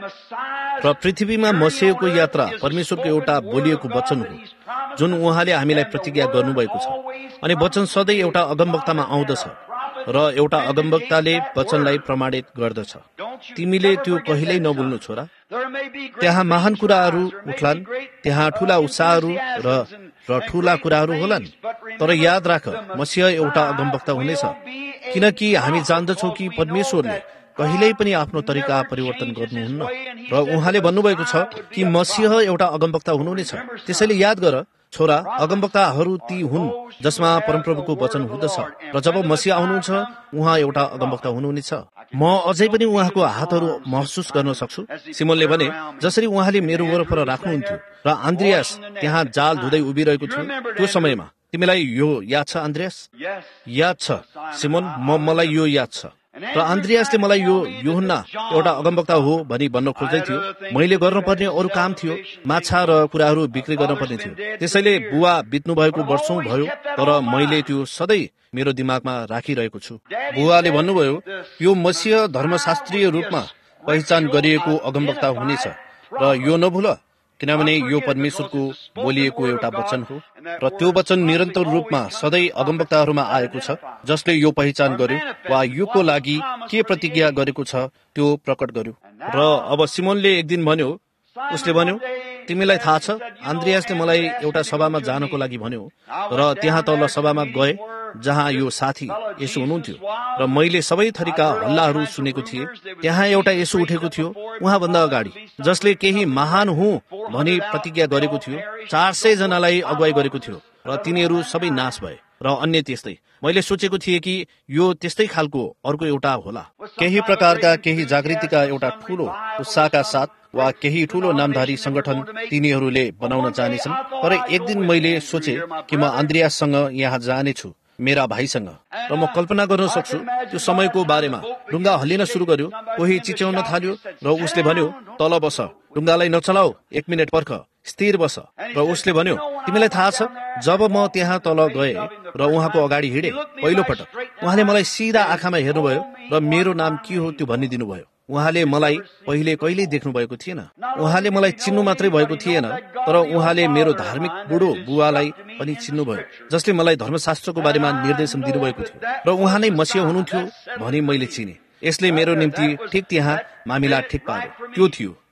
र पृथ्वीमा मसीहको यात्रा परमेश्वरको एउटा बोलिएको वचन हो जुन उहाँले हामीलाई प्रतिज्ञा गर्नुभएको छ। अनि वचन सधैँ एउटा अगमवक्तामा आउँदछ र एउटा अगमवक्ताले वचनलाई प्रमाणित गर्दछ। तिमीले त्यो कहिल्यै नभुल्नु छोरा। त्यहाँ महान कुराहरू उठ्लान्, त्यहाँ ठूला उत्साहहरू र र ठूला कुराहरू होलान्, तर याद राख, मसीह एउटा अगमवक्ता हुनेछ, किनकि हामी जान्दछौँ कि परमेश्वरले कहिल्यै पनि आफ्नो तरिका परिवर्तन गर्नुहुन्न र उहाँले भन्नुभएको छ कि मसीह एउटा अगमवक्ता हुनुहुनेछ। त्यसैले याद गर छोरा, अगमवक्ताहरू ती हुन् जसमा परमप्रभुको वचन हुँदछ र जब मसीह आउनुहुन्छ उहाँ एउटा अगमवक्ता हुनुहुनेछ। म अझै पनि उहाँको हातहरू महसुस गर्न सक्छु। सिमोनले भने, जसरी उहाँले मेरो वरपर राख्नुहुन्थ्यो र आन्द्रियास त्यहाँ जाल धुँदै उभिरहेको थियो त्यो समयमा। तिमीलाई यो याद छ आन्द्रियास? याद छ सिमोन, म मलाई यो याद छ। र आन्द्रियासले मलाई यो यूहन्ना एउटा अगमवक्ता हो भनी भन्न खोज्दै थियो। मैले गर्नुपर्ने अरू काम थियो, माछा र कुराहरू बिक्री गर्नुपर्ने थियो। त्यसैले बुवा बित्नु भएको वर्षौं भयो, तर मैले त्यो सधैँ मेरो दिमागमा राखिरहेको छु। बुवाले भन्नुभयो, यो मसीह धर्मशास्त्रीय रूपमा पहिचान गरिएको अगमवक्ता हुनेछ र यो नभुल, किनभने यो परमेश्वरको बोलिएको एउटा वचन हो र त्यो वचन निरन्तर रूपमा सधैँ अगमवक्ताहरूमा आएको छ जसले यो पहिचान गर्यो वा युगको लागि के प्रतिज्ञा गरेको छ त्यो प्रकट गर्यो। र अब सिमोनले एक दिन भन्यो, उसले भन्यो, तिमीलाई थाहा छ, आन्द्रियासले मलाई एउटा सभामा जानको लागि भन्यो र त्यहाँ तल सभामा गए जहाँ यो साथी यसो हुनुहुन्थ्यो र मैले सबै थरीका हल्लाहरू सुनेको थिएँ। त्यहाँ एउटा यसो उठेको थियो उहाँभन्दा अगाडि जसले केही महान हुँ भनी प्रतिज्ञा गरेको थियो। चार सय जनालाई अगुवाई गरेको थियो र तिनीहरू सबै नाश भए र अन्य त्यस्तै। मैले सोचेको थिएँ कि यो त्यस्तै खालको अर्को एउटा होला, केही प्रकारका केही जागृतिका एउटा ठूलो उत्साहका साथ वा केही ठूलो नामधारी संगठन तिनीहरूले बनाउन चाहनेछन्। तर एक दिन मैले सोचे कि म आन्द्रियाससँग यहाँ जानेछु, मेरा भाइसँग, र म कल्पना गर्न सक्छु त्यो समयको बारेमा। ढुङ्गा हल्लिन सुरु गर्यो, कोही चिच्याउन थाल्यो र उसले भन्यो, तल बस, ढुङ्गालाई नचलाऊ, एक मिनट पर्ख, स्थिर बस। र उसले भन्यो, तिमीलाई थाहा छ, जब म त्यहाँ तल गए र उहाँको अगाडि हिँडे पहिलो पटक, उहाँले मलाई सिधा आँखामा हेर्नुभयो र मेरो नाम के हो त्यो भनिदिनु भयो। उहाँले मलाई पहिले कहिल्यै देख्नु भएको थिएन, उहाँले मलाई चिन्नु मात्रै भएको थिएन, तर उहाँले मेरो धार्मिक बुढो बुवालाई पनि चिन्नुभयो जसले मलाई धर्मशास्त्रको बारेमा निर्देशन दिनुभएको थियो र उहाँ नै मसीह हुनुहुन्थ्यो भनी मैले चिने। यसले मेरो निम्ति ठिक त्यहाँ मामिला ठिक पार्यो। त्यो थियो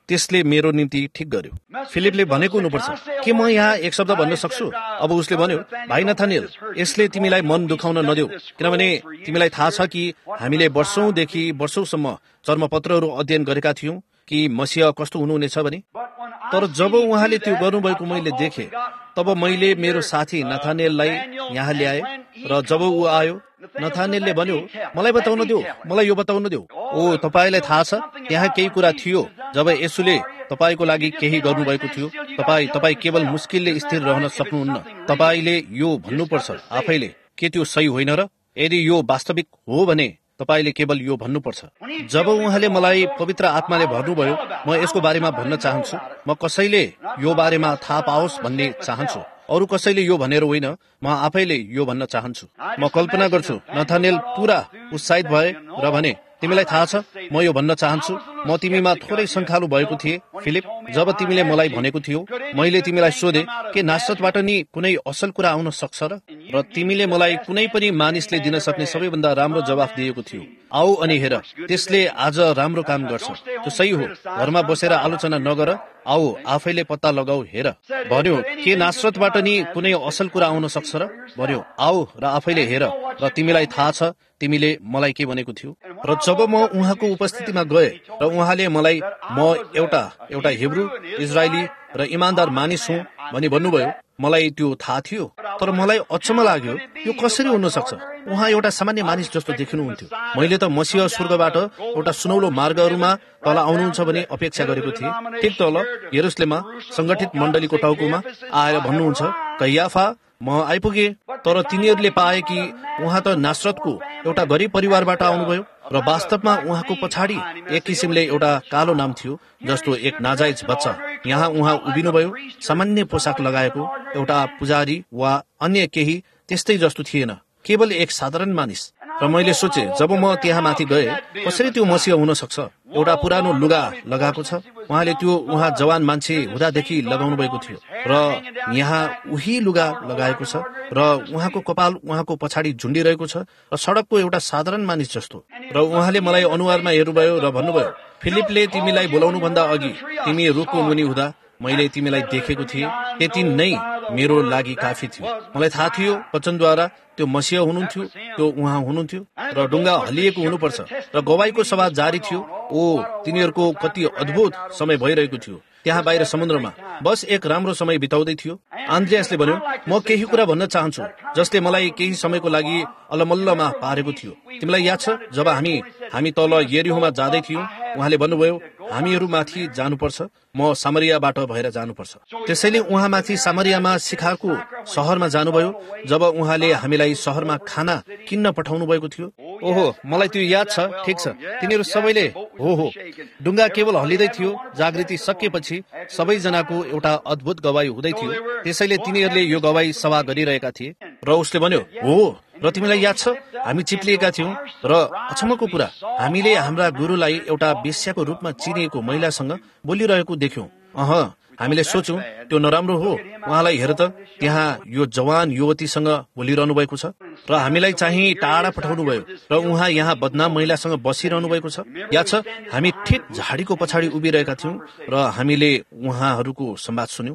त्यसले मेरो निम्ति ठिक गर्यो। फिलिपले भनेको हुनुपर्छ, के म यहाँ एक शब्द भन्न सक्छु? अब उसले भन्यो, भाइ नथानिएल, यसले तिमीलाई मन दुखाउन नदेऊ, किनभने तिमीलाई थाहा छ कि हामीले वर्षौंदेखि वर्षौंसम्म चर्मपत्रहरू अध्ययन गरेका थियौं कि मसीह कस्तो हुनुहुनेछ भने। तर जब उहाँले त्यो गर्नुभएको मैले देखेँ, तब मैले मेरो साथी नथानिएललाई यहाँ ल्याए र जब ऊ आयो, नथानिएलले भन्यो, मलाई बताउन देऊ, मलाई यो बताउन देऊ। ओ, तपाईलाई थाहा छ त्यहाँ केही कुरा थियो जब येशूले तपाईको लागि केही गर्नुभएको थियो। तपाई तपाई केवल मुस्किलले स्थिर रहन सक्नुहुन्न। तपाईले यो भन्नुपर्छ आफैले, के त्यो सही होइन र? यदि यो वास्तविक हो भने तपाईले केवल यो भन्नुपर्छ। जब उहाँले मलाई पवित्र आत्माले भर्नुभयो, म यसको बारेमा भन्न चाहन्छु। म कसैले यो बारेमा थाहा पाओस् भन्ने चाहन्छु, अरू कसैले यो भनेर होइन, म आफैले यो भन्न चाहन्छु। म कल्पना गर्छु नथानिएल पुरा उत्साहित भए र भने, तिमीलाई थाहा छ म यो भन्न चाहन्छु, म तिमीमा थोरै शङ्खालु भएको थिएँ फिलिप, जब तिमीले मलाई भनेको थियो। मैले तिमीलाई सोधे, के नासरतबाट नि कुनै असल कुरा आउन सक्छ र? र तिमीले मलाई कुनै पनि मानिसले दिन सक्ने सबैभन्दा राम्रो जवाफ दिएको थियो, आऊ अनि हेर, त्यसले आज राम्रो काम गर्छ। त्यो सही हो, घरमा बसेर आलोचना नगर, आऊ आफैले पत्ता लगाऊ, हेर। भन्यो, के नासरतबाट नि कुनै असल कुरा आउन सक्छ र? भन्यो, आऊ र आफैले हेर, र तिमीलाई थाहा छ तिमीले मलाई के भनेको थियो। र जब म उहाँको उपस्थितिमा गए र उहाँले मलाई म एउटा एउटा हिब्रू इजरायली र इमानदार मानिस हुँ भनी भन्नुभयो, मलाई त्यो थाहा थियो। तर मलाई अचम्म लाग्यो, यो कसरी हुन सक्छ? उहाँ एउटा सामान्य मानिस जस्तो देखिनुहुन्थ्यो। मैले त मसीह स्वर्गबाट एउटा सुनौलो मार्गहरूमा तल आउनुहुन्छ भने अपेक्षा गरेको थिएँ। ठिक तल यरुशलेममा संगठित मण्डलीको टाउकोमा आएर भन्नुहुन्छ, कैयाफा, म आइपुगे। तर तिनीहरूले पाए कि उहाँ त नासरतको एउटा गरिब परिवारबाट आउनुभयो र वास्तवमा उहाँको पछाडि एक किसिमले एउटा कालो नाम थियो, जस्तो एक नाजायज बच्चा यहाँ उहाँ उभिनुभयो, सामान्य पोसाक लगाएको एउटा पुजारी वा अन्य केही त्यस्तै जस्तो थिएन, केवल एक साधारण मानिस। र मैले सोचे, जब म त्यहाँ माथि गए, कसरी त्यो मसीह हुन सक्छ? एउटा पुरानो लुगा लगाएको छ, उहाँले त्यो उहाँ जवान मान्छे हुँदादेखि लगाउनु भएको थियो र यहाँ उही लुगा लगाएको छ र उहाँको कपाल उहाँको पछाडि झुन्डिरहेको छ र सडकको एउटा साधारण मानिस जस्तो। र उहाँले मलाई अनुहारमा हेर्नुभयो र भन्नुभयो, फिलिपले तिमीलाई बोलाउनु भन्दा अघि तिमी रुखको मुनि हुँदा मैले तिमीलाई देखेको थिएँ, त्यति नै मेरो लागि काफी थियो। मलाई थाहा थियो वचनद्वारा त्यो मसीह हुनुहुन्थ्यो, त्यो उहाँ हुनुहुन्थ्यो र ढुङ्गा हल्लिएको हुनुपर्छ र गवाईको सभा जारी थियो। ओ, तिनीहरूको कति अद्भुत समय भइरहेको थियो त्यहाँ बाहिर समुद्रमा। बस एक राम्रो समय बिताउँदै थियो। आन्द्रियासले भन्यो, म केही कुरा भन्न चाहन्छु जसले मलाई केही समयको लागि अलमल्लमा पारेको थियो। तिमीलाई याद छ जब हामी हामी तल यरीहोमा जाँदै थियौँ, उहाँले भन्नुभयो, हामीहरू माथि जानुपर्छ, म सामरियाबाट भएर जानुपर्छ। त्यसैले उहाँ माथि सामरियामा सिखारको शहरमा जानुभयो। जब उहाँले हामीलाई शहरमा खाना किन्न पठाउनु भएको थियो, ओहो, मलाई त्यो याद छ। ठिक छ, तिनीहरू सबैले हो हो ढुङ्गा केवल हल्लिँदै थियो। जागृति सकिएपछि सबैजनाको एउटा अद्भुत गवाई हुँदै थियो, त्यसैले तिनीहरूले यो गवाई सभा गरिरहेका थिए। र उसले भन्यो, हो, र तिमीलाई याद छ हामी चिप्लिएका थियौँ र अचम्मको कुरा, हामीले हाम्रा गुरुलाई एउटा वेश्याको रूपमा चिनिएको महिलासँग बोलिरहेको देख्यौं। अह हामीले सोच्यौं त्यो नराम्रो हो। उहाँलाई हेर त, त्यहाँ यो जवान युवतीसँग बोलिरहनु भएको छ र हामीलाई चाहिँ टाढा पठाउनु भयो र उहाँ यहाँ बदनाम महिलासँग बसिरहनु भएको छ। याद छ हामी ठिक झाडीको पछाडि उभिरहेका थियौं र हामीले उहाँहरूको संवाद सुन्यौं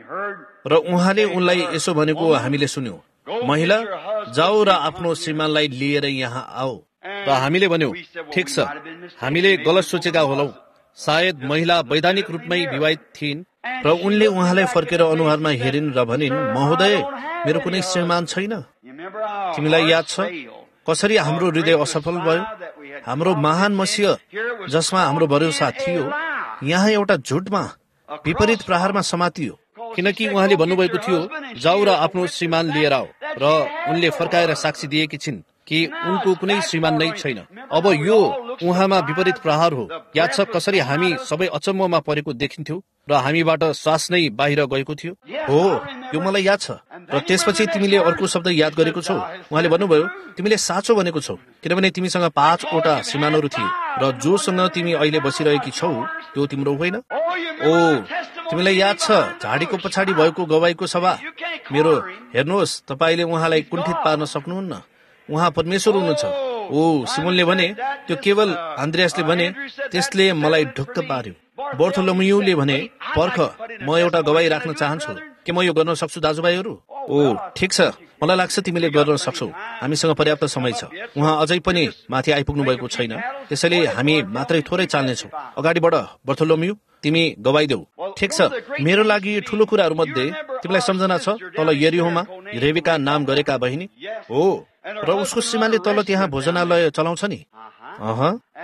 र उहाँले उनलाई यसो भनेको हामीले सुन्यौं, महिला जाऊ र आफ्नो श्रीमानलाई लिएर यहाँ आओ। र हामीले भन्यौं, ठिक छ, हामीले गलत सोचेका होलौ। सायद महिला वैधानिक रूपमै विवाहित थिइन् र उनले उहाँलाई फर्केर अनुहारमा हेरिन् र भनिन्, महोदय, मेरो कुनै श्रीमान छैन। तिमीलाई याद छ कसरी हाम्रो हृदय असफल भयो? हाम्रो महान मसीह जसमा हाम्रो भरोसा थियो, यहाँ एउटा झुटमा विपरीत प्रहारमा समातियो। किनकि उहाँले भन्नुभएको थियो, जाऊ र आफ्नो श्रीमान लिएर आओ, र उनले फर्काएर साक्षी दिएकी छिन् कि उनको कुनै श्रीमान नै छैन। अब यो उहाँमा विपरीत प्रहार हो। याद छ कसरी हामी सबै अचम्ममा परेको देखिन्थ्यौ र हामीबाट श्वास नै बाहिर गएको थियो? हो, यो मलाई याद छ। र त्यसपछि तिमीले अर्को शब्द याद गरेको छौ। उहाँले भन्नुभयो, तिमीले साँचो भनेको छौ, किनभने तिमीसँग पाँचवटा श्रीमानहरू थिए र जोसँग तिमी अहिले बसिरहेकी छौ त्यो तिम्रो होइन। ओ, तिमीलाई याद छ झाडीको पछाडि भएको गवाईको सभा? मेरो हेर्नुहोस्, तपाईँले उहाँलाई कुण्ठित पार्न सक्नुहुन्न। उहाँ परमेश्वर हुनुहुन्छ। ओ, सिमोनले भने, त्यो केवल आन्द्रियासले भने, त्यसले मलाई ढुक्क पार्यो। बर्थोलोम्यूले भने, पर्ख, म एउटा गवाही राख्न चाहन्छु, के म यो गर्न सक्छु दाजुभाइहरू? ओ ठिक छ, मलाई लाग्छ तिमीले गर्न सक्छौ, हामीसँग पर्याप्त समय छ। उहाँ अझै पनि माथि आइपुग्नु भएको छैन, त्यसैले हामी मात्रै थोरै चाल्नेछौँ। अगाडि बढ बर्थोलोम्यू, तिमी गवाई देऊ। ठिक छ, मेरो लागि ठूलो कुराहरू मध्ये तिमीलाई सम्झना छ तल यरीहोमा रेबेका नाम गरेका बहिनी हो, र उसको श्रीमानले तल त्यहाँ भोजनालय चलाउँछ नि। अह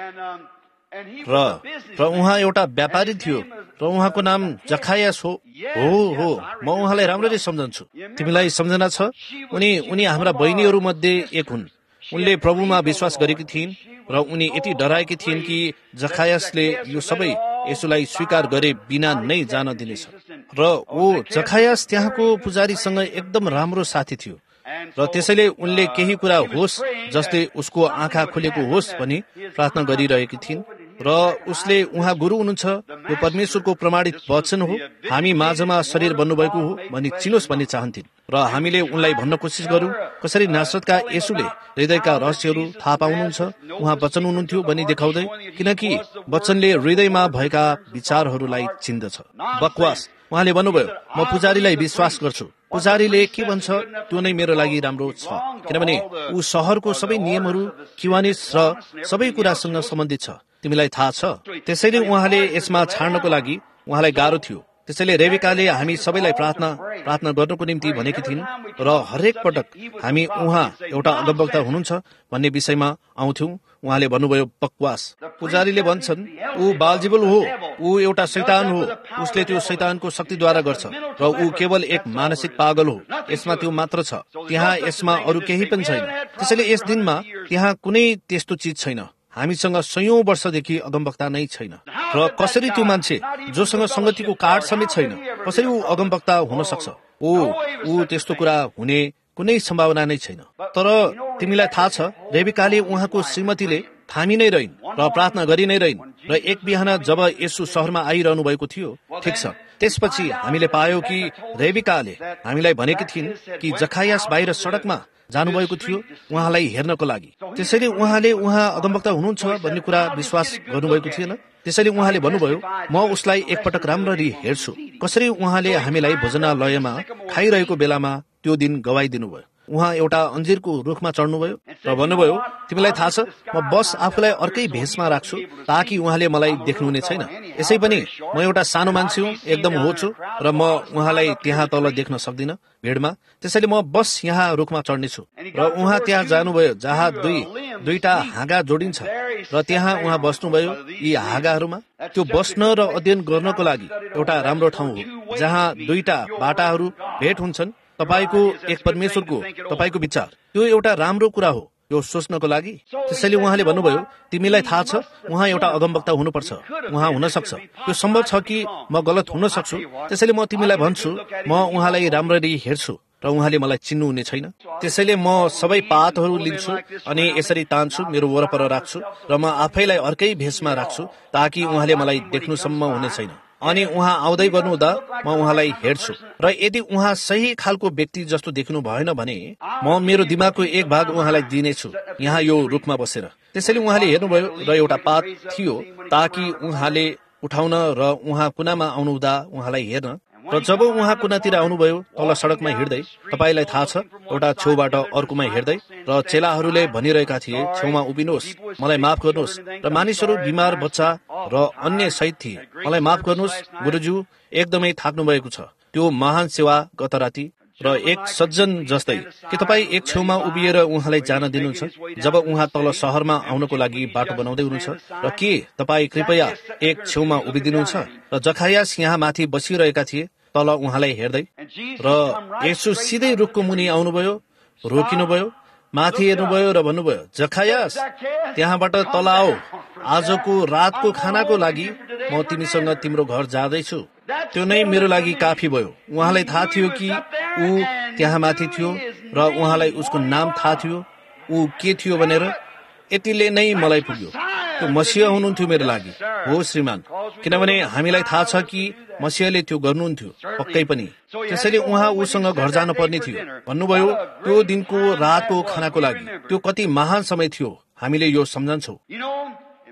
र र उहाँ एउटा व्यापारी थियो र उहाँको नाम जखायास हो। हो हो म उहाँलाई राम्ररी सम्झन्छु। तिमीलाई सम्झना छ? उनी उनी हाम्रा बहिनीहरू मध्ये एक हुन्। उनले प्रभुमा विश्वास गरेकी थिइन् र उनी यति डराएकी थिइन् कि जखायासले यो सबै यसुलाई स्वीकार गरे बिना नै जान दिनेछ। र ओ जखायास त्यहाँको पुजारीसँग एकदम राम्रो साथी थियो र त्यसैले उनले केही कुरा होस् जसले उसको आँखा खुलेको होस् भनी प्रार्थना गरिरहेकी थिइन्। र उसले उहाँ गुरु हुनुहुन्छ, यो परमेश्वरको प्रमाणित वचन हो, हामी माझमा शरीर बन्नुभएको हो भनी चिनोस् भन्ने चाहन्थिन्। र हामीले उनलाई भन्न कोसिस गर्यौं कसरी नासरतका येशूले हृदयका रहस्यहरू थाहा पाउनुहुन्छ, उहाँ वचन हुनुहुन्थ्यो भनी देखाउँदै, किनकि वचनले हृदयमा भएका विचारहरूलाई चिन्दछ। बकवास। उहाँले भन्नुभयो, म पुजारीलाई विश्वास गर्छु, पुजारीले के भन्छ त्यो नै मेरो लागि राम्रो छ, किनभने ऊ शहरको सबै नियमहरू, किवानिस र सबै कुरासँग सम्बन्धित छ, तिमीलाई थाहा छ। त्यसैले उहाँले यसमा छाड्नको लागि उहाँलाई गाह्रो थियो। त्यसैले रेबेकाले हामी सबैलाई प्रार्थना प्रार्थना गर्नको निम्ति भनेकी थिइन् र हरेक पटक हामी उहाँ एउटा अगमवक्ता हुनुहुन्छ भन्ने विषयमा आउँथ्यौं। उहाँले भन्नुभयो, बकवास। पुजारीले भन्छन् ऊ बालजिबुल हो, ऊ एउटा शैतान हो, उसले त्यो शैतानको शक्तिद्वारा गर्छ र ऊ केवल एक मानसिक पागल हो, यसमा त्यो मात्र छ, त्यहाँ यसमा अरू केही पनि छैन। त्यसैले यस दिनमा त्यहाँ कुनै त्यस्तो चिज छैन। हामीसँग सयौं वर्षदेखि अगमवक्ता नै छैन। र कसरी त्यो मान्छे जोसँग संगतिको कार्ड समेत छैन, कसरी ऊ अगमवक्ता हुन सक्छ? ओ ऊ त्यस्तो कुरा हुने कुनै सम्भावना नै छैन। तर तिमीलाई थाहा छ, रेबेकाले उहाँको श्रीमतीले थामी नै रहिन् र प्रार्थना गरि नै रहिन्। र एक बिहान जब येशू शहरमा आइरहनु भएको थियो, ठिक छ, त्यसपछि हामीले पायौं कि रेबेकाले हामीलाई भनेकी थिइन् कि जखायास बाहिर सडकमा जानुभएको थियो उहाँलाई हेर्नको लागि। त्यसैले उहाँले उहाँ अगमवक्ता हुनुहुन्छ भन्ने कुरा विश्वास गर्नुभएको थिएन। त्यसैले उहाँले भन्नुभयो, म उसलाई एकपटक राम्ररी हेर्छु। कसरी उहाँले हामीलाई भोजनालयमा खाइरहेको बेलामा त्यो दिन गवाई दिनुभयो। उहाँ एउटा अन्जिरको रुखमा चढ्नुभयो र भन्नुभयो, तिमीलाई थाहा छ, म बस आफूलाई अर्कै भेषमा राख्छु ताकि उहाँले मलाई देख्नुहुने छैन। यसै पनि म एउटा सानो मान्छे हुँ, एकदम होछु र म उहाँलाई त्यहाँ तल देख्न सक्दिनँ भिडमा। त्यसैले म बस यहाँ रुखमा चढ्नेछु। र उहाँ त्यहाँ जानुभयो जहाँ दुई दुईटा हाँगा जोडिन्छ र त्यहाँ उहाँ बस्नुभयो यी हाँगाहरूमा। त्यो बस्न र अध्ययन गर्नको लागि एउटा राम्रो ठाउँ हो जहाँ दुईटा बाटाहरू भेट हुन्छन्। तपाईको एक परमेश्वरको तपाईको विचार त्यो एउटा राम्रो कुरा हो यो सोच्नको लागि। त्यसैले उहाँले भन्नुभयो, तिमीलाई थाहा छ, उहाँ एउटा अगमवक्ता हुनुपर्छ, उहाँ हुन सक्छ, त्यो सम्भव छ कि म गलत हुन सक्छु। त्यसैले म तिमीलाई भन्छु, म उहाँलाई राम्ररी हेर्छु र उहाँले मलाई चिन्नुहुने छैन। त्यसैले म सबै पातहरू लिन्छु अनि यसरी तान्छु, मेरो वरपर राख्छु र म आफैलाई अर्कै भेषमा राख्छु ताकि उहाँले मलाई देख्नुसम्म हुने छैन। अनि उहाँ आउँदै गर्नुहुँदा म उहाँलाई हेर्छु र यदि उहाँ सही खालको व्यक्ति जस्तो देख्नु भएन भने म मेरो दिमागको एक भाग उहाँलाई दिनेछु यहाँ यो रूपमा बसेर। त्यसैले उहाँले हेर्नुभयो र एउटा पात थियो ताकि उहाँले उठाउन र उहाँ कुनामा आउनुहुँदा उहाँलाई हेर्न। र जब उहाँ कुनातिर आउनुभयो तल सडकमा हिँड्दै, तपाईँलाई थाहा छ, एउटा छेउबाट अर्कोमा हेर्दै, र चेलाहरूले भनिरहेका थिए, छेउमा उभिनुहोस्, मलाई माफ गर्नुहोस्। र मानिसहरू, बिमार बच्चा र अन्य सहित थिए। मलाई माफ गर्नुहोस् गुरुज्यू, एकदमै थाक्नु भएको छ, त्यो महान सेवा गत राति। र एक सज्जन जस्तै के तपाईँ एक छेउमा उभिएर उहाँलाई जान दिनुहुन्छ जब उहाँ तल शहरमा आउनको लागि बाटो बनाउँदै हुनुहुन्छ? र के तपाईँ कृपया एक छेउमा उभिदिनुहुन्छ? र जखायास यहाँ माथि बसिरहेका थिए तल उहाँलाई हेर्दै, र येशू सिधै रुखको मुनि आउनुभयो, रोकिनुभयो, माथि हेर्नुभयो र भन्नुभयो, जखायास, त्यहाँबाट तल आऊ, आजको रातको खानाको लागि म तिमीसँग तिम्रो घर जाँदैछु। त्यो नै मेरो लागि काफी भयो। उहाँलाई थाहा थियो कि ऊ त्यहाँ माथि थियो र उहाँलाई उसको नाम थाहा थियो, ऊ के थियो भनेर। यतिले नै मलाई पुग्यो, त्यो मसीह हुनुहुन्थ्यो मेरो लागि। हो श्रीमान, किनभने हामीलाई थाहा छ कि मसीहले त्यो गर्नुहुन्थ्यो पक्कै पनि। त्यसैले उहाँ उसँग घर जान पर्ने थियो। भन्नुभयो, त्यो दिनको रातको खानाको लागि। त्यो कति महान समय थियो, हामीले यो सम्झन्छौँ।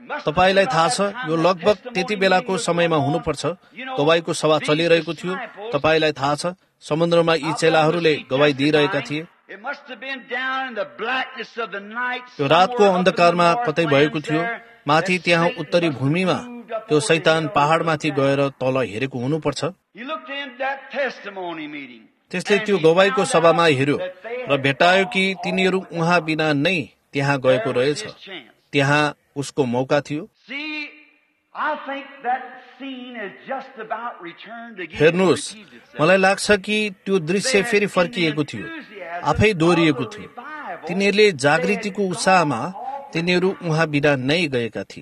तपाईलाई थाहा छ यो लगभग त्यति बेलाको समयमा हुनुपर्छ। गवाईको सभा चलिरहेको थियो। तपाईलाई थाहा छ समुद्रमा यी चेलाहरूले गवाई दिइरहेका थिए। यो रातको अन्धकारमा कतै भएको थियो। माथि त्यहाँ उत्तरी भूमिमा त्यो शैतान पहाडमाथि गएर तल हेरेको हुनुपर्छ। त्यसले त्यो गवाईको सभामा हेर्यो र भेटायो कि तिनीहरू उहाँ बिना नै त्यहाँ गएको रहेछ। त्यहाँ उसको मौका थियो। हेर्नुहोस्, मलाई लाग्छ कि त्यो दृश्य फेरि फर्किएको थियो, आफै दोहोरिएको थियो। तिनीहरूले जागृतिको उत्साहमा तिनीहरू उहाँ बिना नै गएका थिए।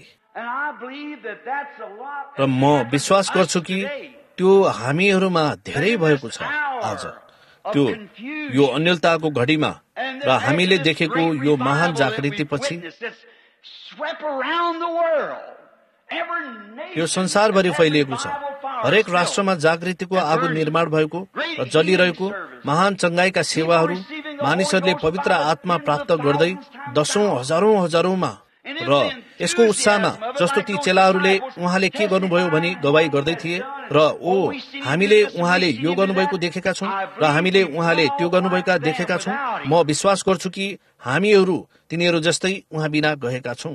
र म विश्वास गर्छु कि त्यो हामीहरूमा धेरै भएको छ आज। त्यो यो अन्यलताको घडीमा र हामीले देखेको यो महान जागृतिपछि यो संसारभरि फैलिएको छ। हरेक राष्ट्रमा जागृतिको आगो निर्माण भएको र जलिरहेको महान चङ्गाईका सेवाहरू मानिसहरूले पवित्र आत्मा प्राप्त गर्दै दशौं हजारौं हजारौंमा र यसको उत्साहमा जस्तो ती चेलाहरूले उहाँले के गर्नुभयो भनी गवाई गर्दै थिए र ओ हामीले उहाँले यो गर्नुभएको देखेका छौं र हामीले उहाँले त्यो गर्नुभएका देखेका छौं। म विश्वास गर्छु कि हामीहरू तिनीहरू जस्तै उहाँ बिना गएका छौं।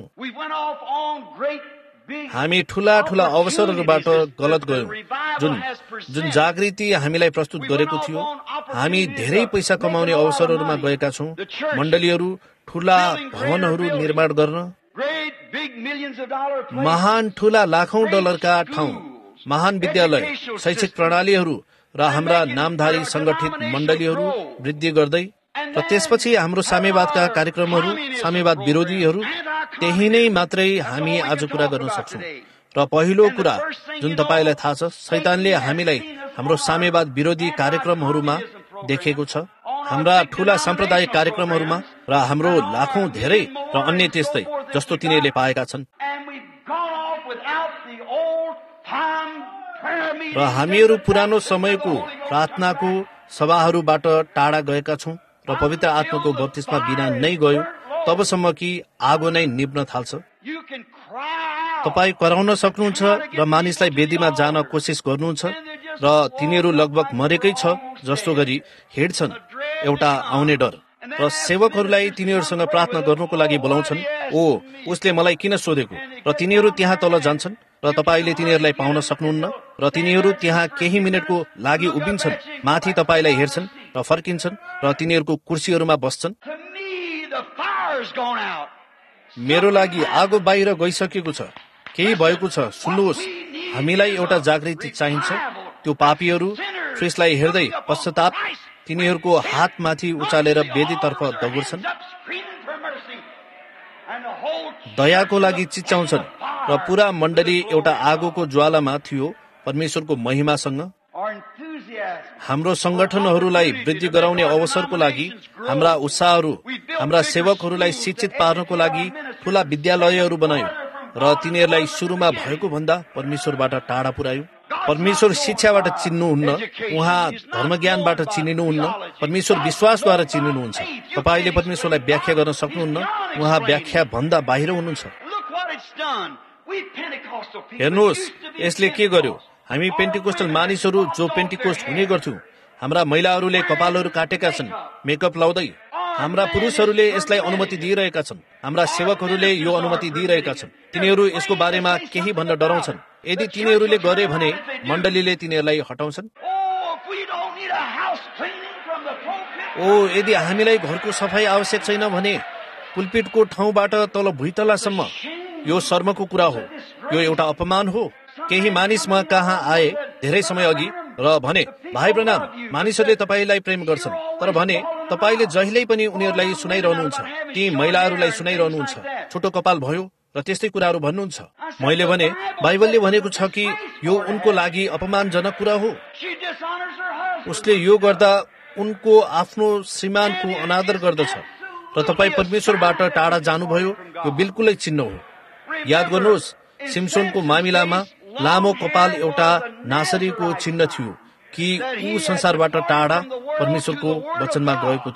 हामी ठूला ठूला अवसरहरूबाट गलत गयौं जुन जुन जागृति हामीलाई प्रस्तुत गरेको थियो। हामी धेरै पैसा कमाउने अवसरहरूमा गएका छौं। मण्डलीहरू, ठूला भवनहरू निर्माण गर्न, महान ठूला लाखौं डलरका ठाउँ, महान विद्यालय, शैक्षिक प्रणालीहरू र हाम्रा नामधारी संगठित मण्डलीहरू वृद्धि गर्दै र त्यसपछि हाम्रो साम्यवादका कार्यक्रमहरू, साम्यवाद विरोधीहरू, त्यही नै मात्रै हामी आज कुरा गर्न सक्छौं। र पहिलो कुरा जुन तपाईलाई थाहा छ, शैतानले हामीलाई हाम्रो साम्यवाद विरोधी कार्यक्रमहरूमा देखेको छ, हाम्रा ठूला साम्प्रदायिक कार्यक्रमहरूमा र हाम्रो लाखौं धेरै र अन्य त्यस्तै जस्तो तिनीहरूले पाएका छन्। र हामीहरू पुरानो समयको प्रार्थनाको सभाहरूबाट टाढा गएका छौं र पवित्र आत्माको बप्तिस्मा बिना नै गयो तबसम्म कि आगो नै निप्न थाल्छ। तपाईँ कराउन सक्नुहुन्छ र मानिसलाई वेदीमा जान कोसिस गर्नुहुन्छ र तिनीहरू लगभग मरेकै छ जस्तो गरी हिँड्छन्, एउटा आउने डर। र सेवकहरूलाई तिनीहरूसँग प्रार्थना गर्नुको लागि बोलाउँछन्। ओ उसले मलाई किन सोधेको, र तिनीहरू त्यहाँ तल जान्छन् र तपाईँले तिनीहरूलाई पाउन सक्नुहुन्न र तिनीहरू त्यहाँ केही मिनटको लागि उभिन्छन्, माथि तपाईँलाई हेर्छन् र फर्किन्छन् र तिनीहरूको कुर्सीहरूमा बस्छन्। मेरो लागि आगो बाहिर गइसकेको छ, केही भएको छ। सुन्नुहोस्, हामीलाई एउटा जागृति चाहिन्छ। त्यो पापीहरू ख्रीष्टलाई हेर्दै पश्चाताप तिनीहरूको हातमाथि उचालेर वेदीतर्फ दगुर्छन्, दयाको लागि चिच्याउँछन् र पूरा मण्डली एउटा आगोको ज्वालामा थियो परमेश्वरको महिमासँग। हाम्रो संगठनहरूलाई वृद्धि गराउने अवसरको लागि हाम्रा उत्साहहरू, हाम्रा सेवकहरूलाई शिक्षित पार्नको लागि ठूला विद्यालयहरू बनायो र तिनीहरूलाई सुरुमा भएको भन्दा परमेश्वरबाट टाढा पुर्यायो। परमेश्वर शिक्षाबाट चिन्नुहुन्न, उहाँ धर्मज्ञानबाट चिनिनुहुन्न, परमेश्वर विश्वासद्वारा चिनिनुहुन्छ। तपाईँले परमेश्वरलाई व्याख्या गर्न सक्नुहुन्न, उहाँ व्याख्या भन्दा बाहिर हुनुहुन्छ। हेर्नुहोस्, यसले के गर्यो? हामी पेन्टिकोस्टल मानिसहरू जो पेन्टिकोस्ट हुने गर्थ्यौं, हाम्रा महिलाहरूले कपालहरू काटेका छन् मेकअप लाउँदै। हाम्रा पुरुषहरूले यसलाई अनुमति दिइरहेका छन्, हाम्रा सेवकहरूले यो अनुमति दिइरहेका छन्। तिनीहरू यसको बारेमा केही भन्न डराउँछन्। यदि तिनीहरूले गरे भने मण्डलीले तिनीहरूलाई हटाउँछन्। ओ यदि हामीलाई घरको सफाई आवश्यक छैन भने पुलपिटको ठाउँबाट तल भुइँतलासम्म यो शर्मको कुरा हो, यो एउटा अपमान हो। केही मानिस म कहाँ आए धेरै समय अघि र भने, भाइ ब्रनाम, मानिसहरूले तपाईँलाई प्रेम गर्छन्, तर भने तपाईँले जहिल्यै पनि उनीहरूलाई सुनाइरहनुहुन्छ, ती महिलाहरूलाई सुनाइरहनुहुन्छ, छोटो कपाल भयो र त्यस्तै कुराहरू भन्नुहुन्छ। मैले भने बाइबलले भनेको छ कि यो उनको लागि अपमानजनक कुरा हो। उसले यो गर्दा उनको आफ्नो श्रीमानको अनादर गर्दछ र तपाईँ परमेश्वरबाट टाढा जानुभयो, यो बिल्कुलै चिन्ह हो। याद गर्नुहोस्, सिम्सोनको मामिलामा लामो कपाल एउटा नासरीको चिन्ह थियो कि ऊ संसारबाट टाढा परमेश्वरको वचनमा गएको थियो।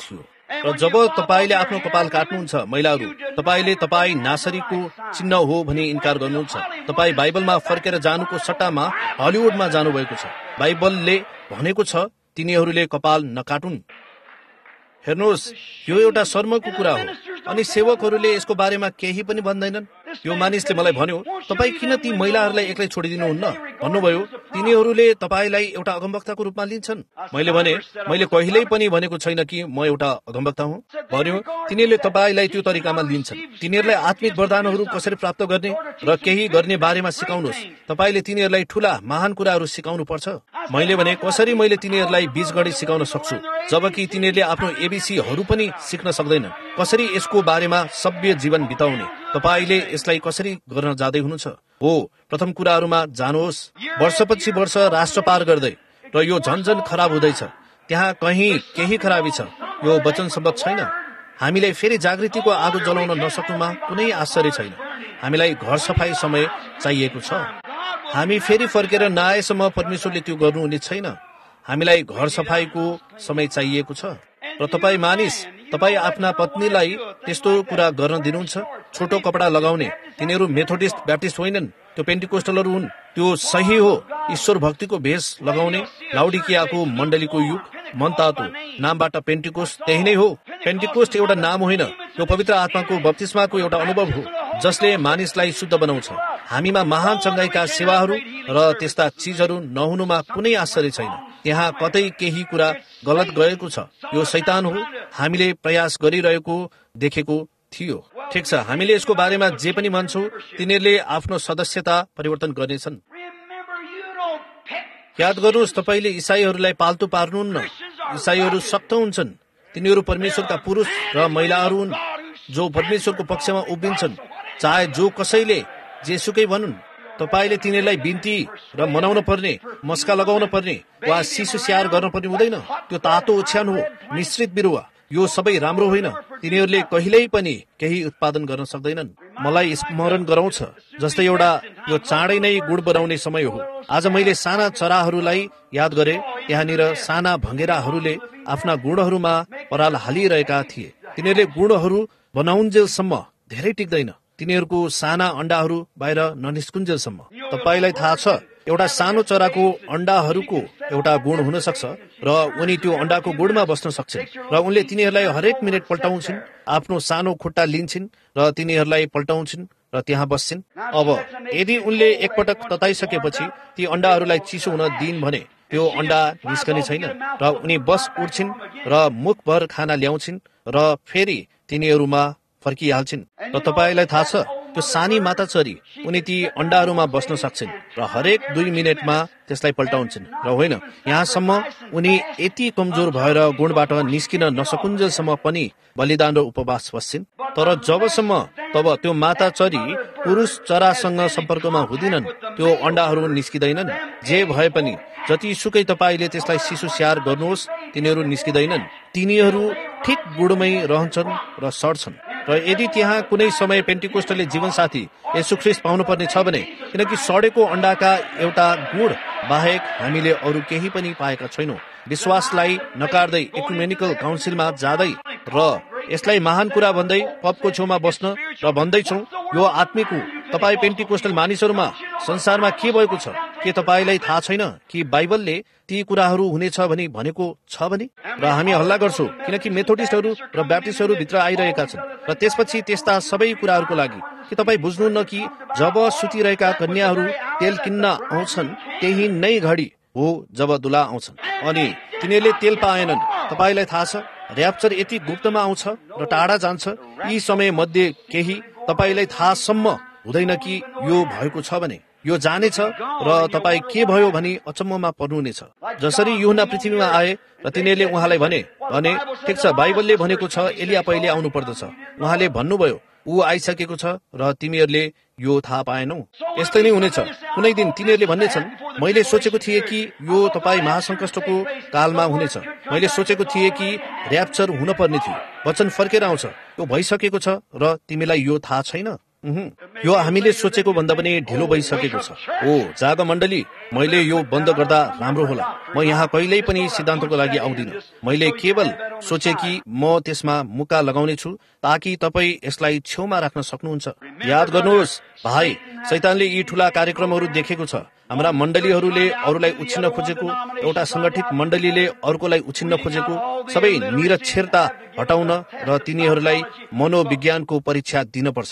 र जब तपाईले आफ्नो कपाल काट्नुहुन्छ महिलाहरू, तपाईले तपाई नासरीको चिन्ह हो भनी इन्कार गर्नुहुन्छ। तपाई बाइबलमा फर्केर जानुको सट्टामा हलिउडमा जानुभएको छ। बाइबलले भनेको छ तिनीहरूले कपाल नकाटुन्। हेर्नुहोस्, यो एउटा शर्मको कुरा हो अनि सेवकहरूले यसको बारेमा केही पनि भन्दैनन्। यो मानिसले मलाई भन्यो, तपाई किन ती महिलाहरूलाई एक्लै छोडिदिनुहुन्न? भन्नुभयो, तिनीहरूले तपाईलाई एउटा अगमवक्ताको रूपमा लिन्छन्। मैले भने, मैले कहिल्यै पनि भनेको छैन कि म एउटा अगमवक्ता हुँ। भन्यो, तिनीहरूले तपाईलाई त्यो तरिकामा लिन्छन्। तिनीहरूलाई आत्मिक वरदानहरू कसरी प्राप्त गर्ने र केही गर्ने बारेमा सिकाउनुहोस्। तपाईले तिनीहरूलाई ठूला महान कुराहरू सिकाउनु पर्छ। मैले भने, कसरी मैले तिनीहरूलाई बीजगणित सिकाउन सक्छु जबकि तिनीहरूले आफ्नो एबीसीहरू पनि सिक्न सक्दैनन्? कसरी यसको बारेमा सभ्य जीवन बिताउने? तपाईले यसलाई कसरी गर्न जाँदै हुनुहुन्छ? हो, प्रथम कुराहरूमा जानुहोस्। वर्षपछि वर्ष राष्ट्र पार गर्दै र यो झन्झन खराब हुँदैछ। त्यहाँ कहीँ केही खराबी छ। यो वचन सम्बद्ध छैन। हामीलाई फेरि जागृतिको आगो जलाउन नसक्नुमा कुनै आश्चर्य छैन। हामीलाई घर सफाई समय चाहिएको छ। हामी फेरि फर्केर नआएसम्म परमेश्वरले त्यो गर्नुहुने छैन। हामीलाई घर सफाईको समय चाहिएको छ। र तपाई मानिस, तपाई आफ्ना पत्नीलाई त्यस्तो कुरा गर्न दिनुहुन्छ? छोटो कपडा लगाउने, तिनीहरू मेथोडिस्ट ब्याप्टिस्ट होइनन्, त्यो पेन्टिकोस्टलहरू हुन्। त्यो सही हो। ईश्वर भक्तिको भेष लगाउने लाउडिकियाको मण्डलीको युग मनतातो नामबाट पेन्टिकोस्ट त्यही नै हो। पेन्टिकोस्ट एउटा नाम होइन, यो पवित्र आत्माको बप्तिस्माको एउटा अनुभव हो जसले मानिसलाई शुद्ध बनाउँछ। हामीमा महान चङ्गाईका सेवाहरू र त्यस्ता चीजहरू नहुनुमा कुनै आश्चर्य छैन। त्यहाँ कतै केही कुरा गलत गएको छ। यो शैतान हो। हामीले प्रयास गरिरहेको देखेको थियो। ठिक छ, हामीले यसको बारेमा जे पनि मान्छौँ, तिनीहरूले आफ्नो सदस्यता परिवर्तन गर्नेछन्। याद गर्नुहोस्, तपाईले इसाईहरूलाई पाल्तु पार्नुहुन्न। इसाईहरू सक्त हुन्छन्। तिनीहरू परमेश्वरका पुरुष र महिलाहरू हुन् जो परमेश्वरको पक्षमा उभिन्छन्, चाहे जो कसैले जेसुकै भनुन्। तपाईले तिनीहरूलाई बिन्ती र मनाउन पर्ने, मस्का लगाउन पर्ने वा शिशु स्याहार गर्न पर्ने हुँदैन। त्यो तातो ओछ्यान हो, मिश्रित बिरुवा। यो सबै राम्रो होइन। तिनीहरूले कहिल्यै पनि केही उत्पादन गर्न सक्दैनन्। मलाई स्मरण गराउँछ जस्तै एउटा यो चाँडै नै गुड बनाउने समय हो। आज मैले साना चराहरूलाई याद गरे। त्यहाँनिर साना भँगेराहरूले आफ्ना गुणहरूमा पराल हालिरहेका थिए। तिनीहरूले गुणहरू बनाउन्जेलसम्म धेरै टिक्दैन। तिनीहरूको साना अण्डाहरू बाहिर ननिस्कुन्जेलसम्म। तपाईलाई थाहा छ, एउटा सानो चराको अण्डाहरूको एउटा गुण हुन सक्छ र उनी त्यो अण्डाको गुणमा बस्न सक्छन् र उनले तिनीहरूलाई हरेक मिनट पल्टाउँछिन्। आफ्नो सानो खुट्टा लिन्छन् र तिनीहरूलाई पल्टाउँछिन् र त्यहाँ बस्छिन्। अब यदि उनले एकपटक तताइसकेपछि ती अण्डाहरूलाई चिसो हुन दिइन् भने त्यो अण्डा निस्कने छैन र उनी बस उठ्छिन् र मुखभर खाना ल्याउँछिन् र फेरि तिनीहरूमा फर्किहाल्छिन्। र तपाईलाई थाहा छ, त्यो सानी माताचरी उनी ती अण्डाहरूमा बस्न सक्छन् र हरेक दुई मिनटमा त्यसलाई पल्टाउँछन्। र होइन, यहाँसम्म उनी यति कमजोर भएर गुणबाट निस्किन नसकुन्जेलसम्म पनि बलिदान र उपवास बस्छिन्। तर जबसम्म तब त्यो माताचरी पुरुष चरासँग सम्पर्कमा हुँदिनन्, त्यो अण्डाहरू निस्किँदैनन्। जे भए पनि जतिसुकै तपाईले त्यसलाई शिशु स्याहार गर्नुहोस्, तिनीहरू निस्किँदैनन्। तिनीहरू ठिक गुणमै रहन्छन् र सड्छन्। र यदि त्यहाँ कुनै समय पेन्टिकोस्टलले जीवनसाथी येशू ख्रीष्ट पाउनुपर्ने छ भने, किनकि सडेको अण्डाका एउटा गुण बाहेक हामीले अरू केही पनि पाएका छैनौँ। विश्वासलाई नकार्दै इकुमेनिकल काउन्सिलमा जाँदै र यसलाई महान कुरा भन्दै पपको छेउमा बस्न र भन्दैछौँ यो आत्मिक हो। तपाईँ पेन्टिकोस्टल मानिसहरूमा संसारमा के भएको छ? के तपाईँलाई थाहा छैन कि बाइबलले ती कुराहरू हुनेछ भनी भनेको छ भने? र हामी हल्ला गर्छौँ किनकि मेथोडिस्टहरू र ब्याप्टिस्टहरू भित्र आइरहेका छन् र त्यसपछि त्यस्ता सबै कुराहरूको लागि। के तपाईँ बुझ्नुहुन्न कि जब सुतिरहेका कन्याहरू तेल किन्न आउँछन् त्यही नै घडी हो जब दुला आउँछन् अनि तिनीहरूले तेल पाएनन्? तपाईँलाई थाहा छ र्याप्चर यति गुप्तमा आउँछ र टाढा जान्छ। यी समय मध्ये केही तपाईँलाई थाहासम्म हुँदैन कि यो भएको छ भने। यो जानेछ र तपाईँ के भयो भनी अचम्ममा पर्नुहुनेछ। जसरी यूहन्ना पृथ्वीमा आए र तिनीहरूले उहाँलाई भने भने ठिक छ, बाइबलले भनेको छ एलिया पहिले आउनु पर्दछ। उहाँले भन्नुभयो ऊ आइसकेको छ र तिमीहरूले यो थाहा पाएनौ। यस्तै नै हुनेछ। कुनै दिन तिनीहरूले भन्नेछन् मैले सोचेको थिएँ कि यो तपाईँ महासङ्कष्टको कालमा हुनेछ। मैले सोचेको थिएँ कि र्याप्चर हुन पर्ने थियो। वचन फर्केर आउँछ, यो भइसकेको छ र तिमीलाई यो थाहा छैन। यो हामीले सोचेको भन्दा पनि ढिलो भइसकेको छ। ओ जाग मण्डली, मैले यो बन्द गर्दा राम्रो होला। म यहाँ कहिल्यै पनि सिद्धान्तको लागि आउँदिन। मैले केवल सोचे कि म त्यसमा मुक्का लगाउने छु ताकि तपाईँ यसलाई छेउमा राख्न सक्नुहुन्छ। याद गर्नुहोस् भाइ, शैतानले यी ठूला कार्यक्रमहरू देखेको छ। हाम्रा मण्डलीहरूले अरूलाई उछिन्न खोजेको, एउटा संगठित मण्डलीले अर्कोलाई उछिन्न खोजेको, सबै निरक्षरता हटाउन र तिनीहरूलाई मनोविज्ञानको परीक्षा दिनपर्छ।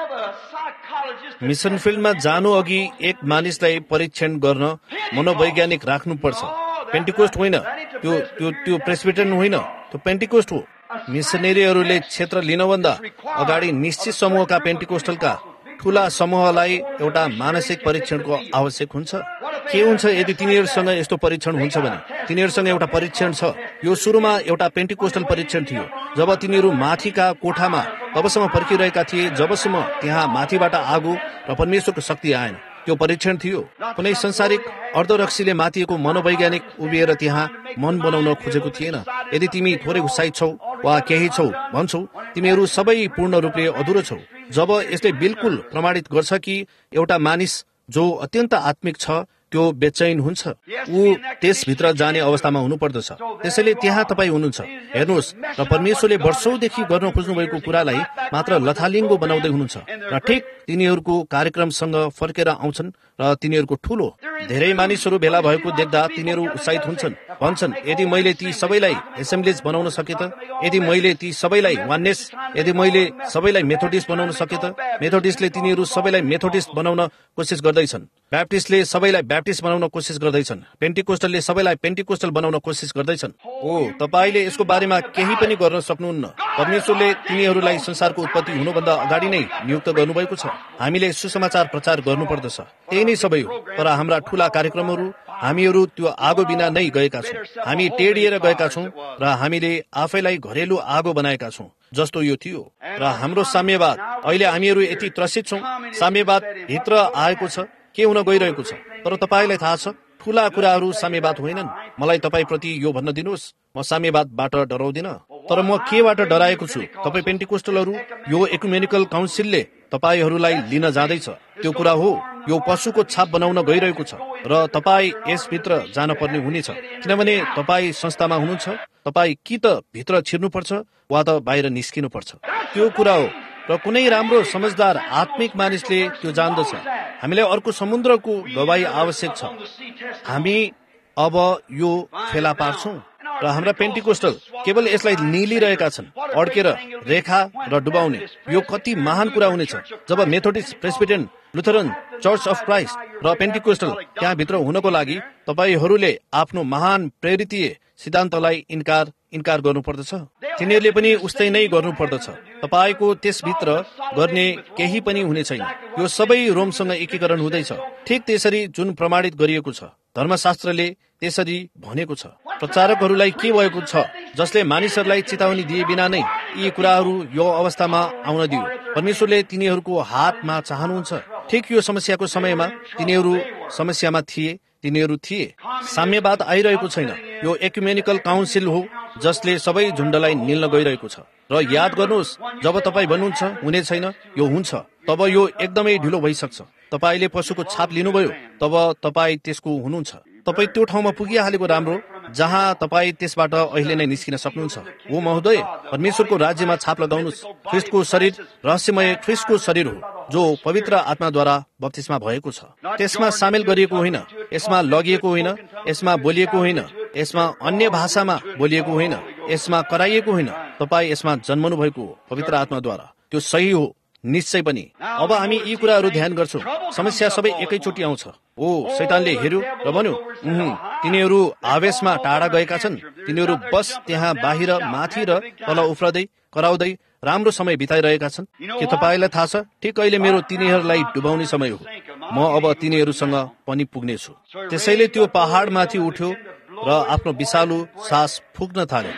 मिसन फिल्डमा जानु अघि एक मानिसलाई परीक्षण गर्न मनोवैज्ञानिक राख्नुपर्छ। पेन्टिकोस्ट होइन, त्यो त्यो त्यो प्रेस्बिटेरियन होइन, त्यो पेन्टिकोस्ट हो। मिसनरीहरूले क्षेत्र लिनभन्दा अगाडि निश्चित समूहका पेन्टिकोस्टलका ठूला समूहलाई एउटा मानसिक परीक्षणको आवश्यक हुन्छ। के हुन्छ यदि तिनीहरूसँग यस्तो परीक्षण हुन्छ भने? तिनीहरूसँग एउटा परीक्षण छ। यो सुरुमा एउटा पेन्टिकोस्टल परीक्षण थियो। जब तिनीहरू माथिका कोठामा तबसम्म पर्खिरहेका थिए जबसम्म त्यहाँ माथिबाट आगो र परमेश्वरको शक्ति आएन। त्यो परीक्षण थियो। कुनै संसारिक अर्धरक्सीले माथिएको मनोवैज्ञानिक उभिएर त्यहाँ मन बनाउन खोजेको थिएन। यदि तिमी थोरै उत्साहित छौ वा केही छौ भन्छौ, तिमीहरू सबै पूर्ण रूपले अधुरो छौ। जब यसले बिल्कुल प्रमाणित गर्छ कि एउटा मानिस जो अत्यन्त आत्मिक छ त्यो बेचैन हुन्छ, ऊ त्यसभित्र जाने अवस्थामा हुनुपर्दछ। त्यसैले त्यहाँ तपाईँ हुनुहुन्छ। हेर्नुहोस्, र परमेश्वरले वर्षौंदेखि गर्न खोज्नु भएको कुरालाई मात्र लथालिङ्गो बनाउँदै हुनुहुन्छ र ठिक तिनीहरूको कार्यक्रमसँग फर्केर आउँछन् र तिनीहरूको ठूलो धेरै मानिसहरू भेला भएको देख्दा तिनीहरू उत्साहित हुन्छन्, भन्छन्, यदि मैले ती सबैलाई एसेम्ब्लिज बनाउन सके त, यदि मैले ती सबैलाई वान्नेस, यदि मैले सबैलाई मेथोडिस्ट बनाउन सके त। मेथोडिस्टले तिनीहरू सबैलाई मेथोडिस्ट बनाउन कोसिस गर्दैछन्। ब्याप्टिस्टले सबैलाई ब्याप्टिस्ट बनाउन कोसिस गर्दैछन्। पेन्टिकोस्टलले सबैलाई पेन्टिकोस्टल बनाउन कोसिस गर्दैछन्। ओ तपाईँले यसको बारेमा केही पनि गर्न सक्नुहुन्न। परमेश्वरले तिनीहरूलाई संसारको उत्पत्ति हुनुभन्दा अगाडि नै नियुक्त गर्नुभएको छ। हामीले सुसमाचार प्रचार गर्नुपर्दछ। त्यही नै सबै हो। तर हाम्रा ठूला कार्यक्रमहरू, हामीहरू त्यो आगो बिना नै गएका छौँ। हामी टेडिएर गएका छौँ र हामीले आफैलाई घरेलु आगो बनाएका छौँ जस्तो यो थियो। र हाम्रो साम्यवाद, अहिले हामीहरू यति त्रसित छौँ। साम्यवाद भित्र आएको छ, के हुन गइरहेको छ। तर तपाईँलाई थाहा छ, ठूला कुराहरू साम्यवाद होइनन्। मलाई तपाईँप्रति यो भन्न दिनुहोस्, म साम्यवादबाट डराउँदिन। तर म केबाट डराएको छु? तपाईँ पेन्टिकोस्टलहरू, यो एकुमेनिकल काउन्सिलले तपाईँहरूलाई लिन जाँदैछ। त्यो कुरा हो, यो पशुको छाप बनाउन गइरहेको छ र तपाईँ यसभित्र जान पर्ने हुनेछ। किनभने तपाईँ संस्थामा हुनुहुन्छ। तपाईँ कि त भित्र छिर्नुपर्छ वा त बाहिर निस्किनुपर्छ। त्यो कुरा हो। र कुनै राम्रो समझदार आत्मिक मानिसले त्यो जान्दछ। हामीलाई अर्को समुद्रको गवाही आवश्यक छ। हामी अब यो फेला पार्छौं र हाम्रा पेन्टिकोस्टल केवल यसलाई निलिरहेका छन्, अड्केर रेखा र डुबाउने। यो कति महान कुरा हुनेछ जब Methodist, Presbyterian, Lutheran, church of Christ र पेन्टिकोस्टल त्यहाँभित्र हुनको लागि तपाईहरूले आफ्नो महान प्रेरितीय सिद्धान्तलाई इन्कार इन्कार गर्नुपर्दछ। तिनीहरूले पनि उस्तै नै गर्नुपर्दछ। तपाईँको त्यसभित्र गर्ने केही पनि हुने छैन। यो सबै रोमसँग एकीकरण हुँदैछ, ठिक त्यसरी जुन प्रमाणित गरिएको छ। धर्मशास्त्रले त्यसरी भनेको छ। प्रचारकहरूलाई के भएको छ जसले मानिसहरूलाई चेतावनी दिए बिना नै यी कुराहरू यो अवस्थामा आउन दियो? परमेश्वरले तिनीहरूको हातमा चाहनुहुन्छ। ठिक यो समस्याको समयमा तिनीहरू समस्यामा थिए, तिनीहरू थिए। साम्यवाद आइरहेको छैन। यो एकुमेनिकल काउन्सिल हो जसले सबै झुण्डलाई निल्न गइरहेको छ। र याद गर्नुहोस्, जब तपाईँ भन्नुहुन्छ हुने छैन, यो हुन्छ, तब यो एकदमै ढिलो भइसक्छ। तपाईँले पशुको छाप लिनुभयो, तब तपाईँ त्यसको हुनुहुन्छ। तपाईँ त्यो ठाउँमा पुगिहालेको राम्रो जहाँ तपाईँ त्यसबाट अहिले नै निस्किन सक्नुहुन्छ। हो महोदय, परमेश्वरको राज्यमा छाप लगाउनुहोस्। ख्रिस्टको शरीर रहस्यमय ख्रिस्टको शरीर हो जो पवित्र आत्माद्वारा बप्तिस्मा भएको छ। त्यसमा सामेल गरिएको होइन, यसमा लगिएको होइन, यसमा बोलिएको होइन, यसमा अन्य भाषामा बोलिएको होइन, यसमा कराइएको होइन। तपाईँ यसमा जन्मनु भएको हो पवित्र आत्माद्वारा। त्यो सही हो, निश्चय पनि। अब हामी यी कुराहरू ध्यान गर्छौँ। समस्या सबै एकैचोटि आउँछ। ओ शैतानले हेर्यो र भन्यो, उहुँ, तिनीहरू आवेशमा टाढा गएका छन्। तिनीहरू बस त्यहाँ बाहिर माथि र तल उफ्रदै कराउँदै राम्रो समय बिताइरहेका छन्। के तपाईँलाई थाहा छ, ठिक अहिले मेरो तिनीहरूलाई डुबाउने समय हो। म अब तिनीहरूसँग पनि पुग्नेछु। त्यसैले त्यो पहाडमाथि उठ्यो र आफ्नो विषालु सास फुक्न थाल्यो।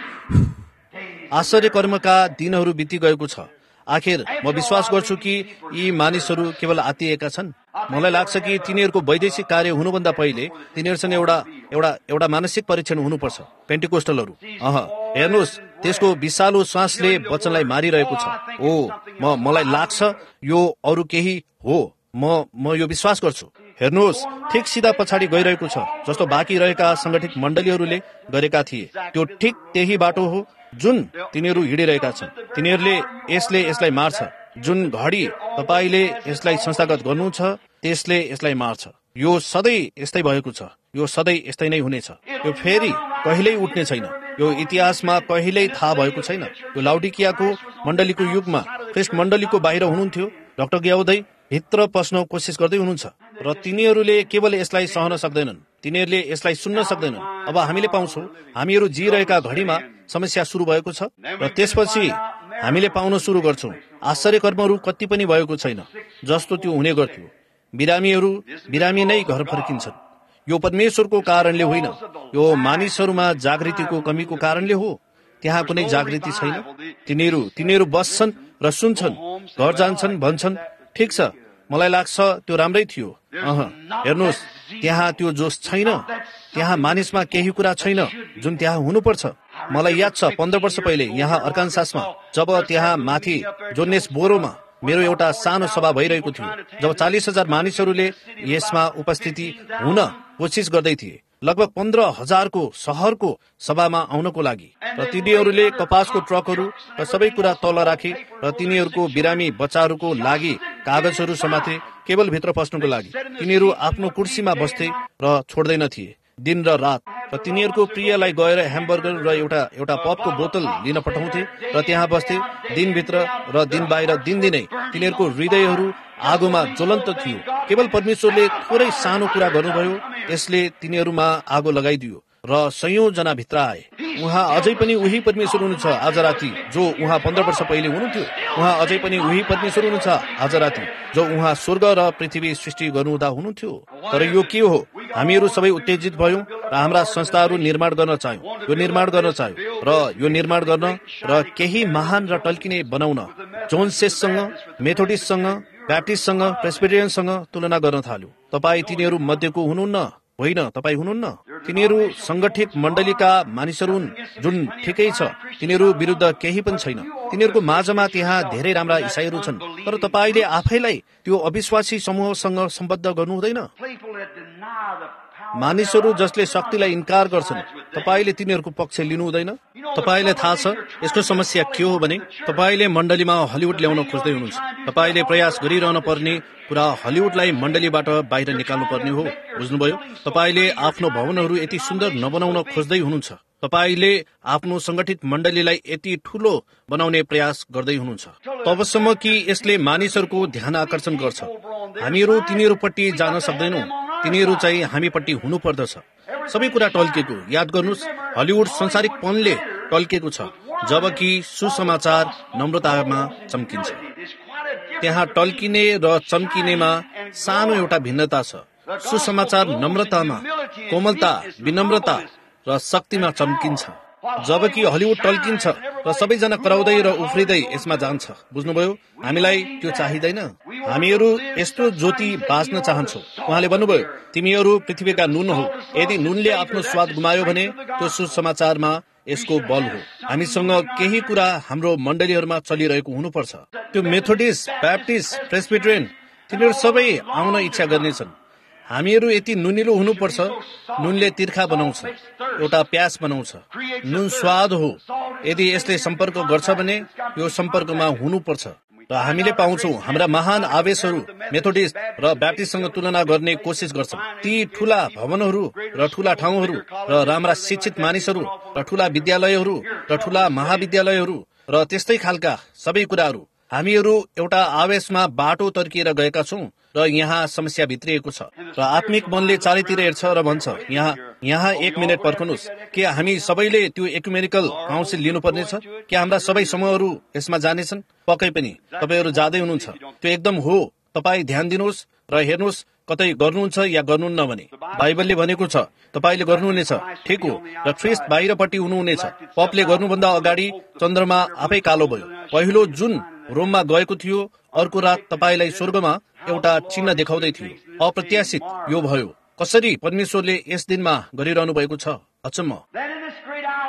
आश्चर्य कर्मका दिनहरू बिति गएको छ। आखिर म विश्वास गर्छु कि यी मानिसहरू केवल आत्तिएका छन्। मलाई लाग्छ कि तिनीहरूको वैदेशिक कार्य हुनुभन्दा पहिले तिनीहरूसँग एउटा एउटा एउटा मानसिक परीक्षण हुनुपर्छ। पेन्टिकोस्टलहरू, अह हेर्नुहोस्, त्यसको विषालु श्वासले वचनलाई मारिरहेको छ। ओ म मलाई लाग्छ यो अरू केही हो, म म यो विश्वास गर्छु। हेर्नुहोस्, ठिक सिधा पछाडि गइरहेको छ जस्तो बाँकी रहेका संगठित मण्डलीहरूले गरेका थिए। त्यो ठिक त्यही बाटो हो जुन तिनीहरू हिँडिरहेका छन्। तिनीहरूले यसले यसलाई मार्छ। जुन घडी तपाईले यसलाई संस्थागत गर्नु छ त्यसले यसलाई मार्छ। यो सधैँ यस्तै भएको छ, यो सधैँ यस्तै नै हुनेछ। यो फेरि कहिल्यै उठ्ने छैन। यो इतिहासमा कहिल्यै थाहा भएको छैन। यो लाउडिकियाको मण्डलीको युगमा ख्रिस्ट मण्डलीको बाहिर हुनुहुन्थ्यो, ढकढक्याउँदै भित्र पस्न कोसिस गर्दै हुनुहुन्छ र तिनीहरूले केवल यसलाई सहन सक्दैनन्, तिनीहरूले यसलाई सुन्न सक्दैनन्। अब हामीले पाउँछौँ हामीहरू जिरहेका घडीमा समस्या सुरु भएको छ र त्यसपछि हामीले पाउन सुरु गर्छौँ आश्चर्य कर्महरू कति पनि भएको छैन जस्तो त्यो हुने गर्थ्यो। बिरामीहरू बिरामी नै घर फर्किन्छन्। यो परमेश्वरको कारणले होइन, यो मानिसहरूमा जागृतिको कमीको कारणले हो। त्यहाँ कुनै जागृति छैन। तिनीहरू तिनीहरू बस्छन् र सुन्छन्, घर जान्छन्, भन्छन् ठिक छ, मलाई लाग्छ त्यो राम्रै थियो। अह हेर्नुहोस्, त्यहाँ त्यो जोस छैन। त्यहाँ मानिसमा केही कुरा छैन जुन त्यहाँ हुनुपर्छ। मलाई याद छ पन्ध्र वर्ष पहिले यहाँ अर्कान्सासमा जब त्यहाँ माथि जोनेस बोरोमा मेरो एउटा सानो सभा भइरहेको थियो, जब चालिस हजार मानिसहरूले यसमा उपस्थिति हुन कोसिस गर्दै थिए, लगभग पन्ध्र हजारको सहरको सभामा आउनको लागि। र तिनीहरूले कपासको ट्रकहरू र सबै कुरा तल राखे र तिनीहरूको बिरामी बच्चाहरूको लागि कागजहरू समाते केवल भित्र पस्नुको लागि। तिनीहरू आफ्नो कुर्सीमा बस्थे र छोड्दैन थिए दिन र रात। र तिनीहरूको प्रियलाई गएर ह्यामबर्गर र एउटा एउटा पपको बोतल लिन पठाउँथे र त्यहाँ बस्थे दिनभित्र र दिन बाहिर दिनदिनै। तिनीहरूको हृदयहरू आगोमा ज्वलन्त थियो। केवल परमेश्वरले थोरै सानो कुरा गर्नुभयो, यसले तिनीहरूमा आगो लगाइदियो र सयौं जना भित्र आए। उहाँ अझै पनि उही परमेश्वर हुनुहुन्छ आज राति जो उहाँ पन्ध्र वर्ष पहिले हुनुहुन्थ्यो। उहाँ अझै पनि उही परमेश्वर हुनुहुन्छ आज राति जो उहाँ स्वर्ग र पृथ्वी सृष्टि गर्नुहुँदा हुनुहुन्थ्यो। तर यो के हो, हामीहरू सबै उत्तेजित भयौं र हाम्रा संस्थाहरू निर्माण गर्न चाह्यौं, यो निर्माण गर्न चाह्यौं र यो निर्माण गर्न र केही महान र टल्किने बनाउन जोन सेससँग, मेथोडिस्टसँग, ब्याप्टिस्टसँग, प्रेस्बिटेरियनसँग तुलना गर्न थाल्यो। तपाईँ तिनीहरू मध्येको हुनुहुन्न, होइन, तपाईँ हुनुहुन्न। तिनीहरू संगठित मण्डलीका मानिसहरू हुन् जुन ठिकै छ, तिनीहरू विरुद्ध केही पनि छैन। तिनीहरूको माझमा त्यहाँ धेरै राम्रा इसाईहरू छन्, तर तपाईँले आफैलाई त्यो अविश्वासी समूहसँग सम्बद्ध गर्नु हुँदैन। मानिसहरू जसले शक्तिलाई इन्कार गर्छन्, तपाईँले तिनीहरूको पक्ष लिनु हुँदैन। तपाईँलाई थाहा छ यसको समस्या के हो भने तपाईँले मण्डलीमा हलिउड ल्याउन खोज्दै हुनुहुन्छ। तपाईँले प्रयास गरिरहन पर्ने कुरा हलिउडलाई मण्डलीबाट बाहिर निकाल्नु पर्ने हो, बुझ्नुभयो? तपाईँले आफ्नो भवनहरू यति सुन्दर नबनाउन खोज्दै हुनुहुन्छ। तपाईँले आफ्नो संगठित मण्डलीलाई यति ठूलो बनाउने प्रयास गर्दै हुनुहुन्छ तबसम्म कि यसले मानिसहरूको ध्यान आकर्षण गर्छ। हामीहरू तिनीहरूपट्टि जान सक्दैनौँ, तिनीहरू चाहिँ हामीपट्टि हुनुपर्दछ। सबै कुरा टल्केको याद गर्नुहोस्, हलिउड संसारिकपनले टल्केको छ, जबकि सुसमाचार नम्रतामा चम्किन्छ। त्यहाँ टल्किने र चम्किनेमा सानो एउटा भिन्नता छ। सुसमाचार नम्रतामा, कोमलता, विनम्रता र शक्तिमा चम्किन्छ, जबकि हलिउड टल्किन्छ र सबैजना कराउँदै र उफ्रिँदै यसमा जान्छ। बुझ्नुभयो? हामीलाई त्यो चाहिँदैन। हामीहरू यस्तो ज्योति बाँच्न चाहन्छौँ। उहाँले भन्नुभयो तिमीहरू पृथ्वीका नुन हो। यदि नुनले आफ्नो स्वाद गुमायो भने त्यो सुसमाचारमा यसको बल हो। हामीसँग केही कुरा हाम्रो मण्डलीहरूमा चलिरहेको हुनुपर्छ। त्यो मेथोडिस्ट, ब्याप्टिस्ट, प्रेस्बिटेरियन तिनीहरू सबै आउन इच्छा गर्नेछन्। हामीहरू यति नुनिलो हुनुपर्छ। नुनले तिर्खा बनाउँछ, एउटा प्यास बनाउँछ। नुन स्वाद हो। यदि यसले सम्पर्क गर्छ भने यो सम्पर्कमा हुनुपर्छ। र हामीले पाउँछौँ हाम्रा महान आवेशहरू मेथोडिस्ट र ब्याप्टिस्टसँग तुलना गर्ने कोसिस गर्छन्। ती ठूला भवनहरू र ठूला ठाउँहरू र राम्रा शिक्षित मानिसहरू र ठूला विद्यालयहरू र ठूला महाविद्यालयहरू र त्यस्तै खालका सबै कुराहरू। हामीहरू एउटा आवेशमा बाटो तर्किएर गएका छौँ र यहाँ समस्या भित्रिएको छ र आत्मिक मनले चारैतिर हेर्छ र भन्छ यहाँ यहाँ एक मिनट पर्खनुहोस्, के हामी सबैले त्यो इक्युमेनिकल काउन्सिल लिनुपर्नेछ? के हाम्रा सबै समूहहरू यसमा जानेछन्? पक्कै पनि तपाईँहरू जाँदै हुनुहुन्छ। त्यो एकदम हो। तपाईँ ध्यान दिनुहोस् र हेर्नुहोस् कतै गर्नुहुन्छ या गर्नुहुन्न भने। बाइबलले भनेको छ तपाईँले गर्नुहुनेछ, ठिक हो, र ख्रिस्ट बाहिरपट्टि हुनुहुनेछ। पपले गर्नुभन्दा अगाडि चन्द्रमा आफै कालो भयो। पहिलो जुन रोममा गएको थियो, अर्को रात तपाईँलाई स्वर्गमा एउटा चिन्ह देखाउँदै थियो। अप्रत्याशित यो भयो। कसरी परमेश्वरले यस दिनमा गरिरहनु भएको छ, अचम्म।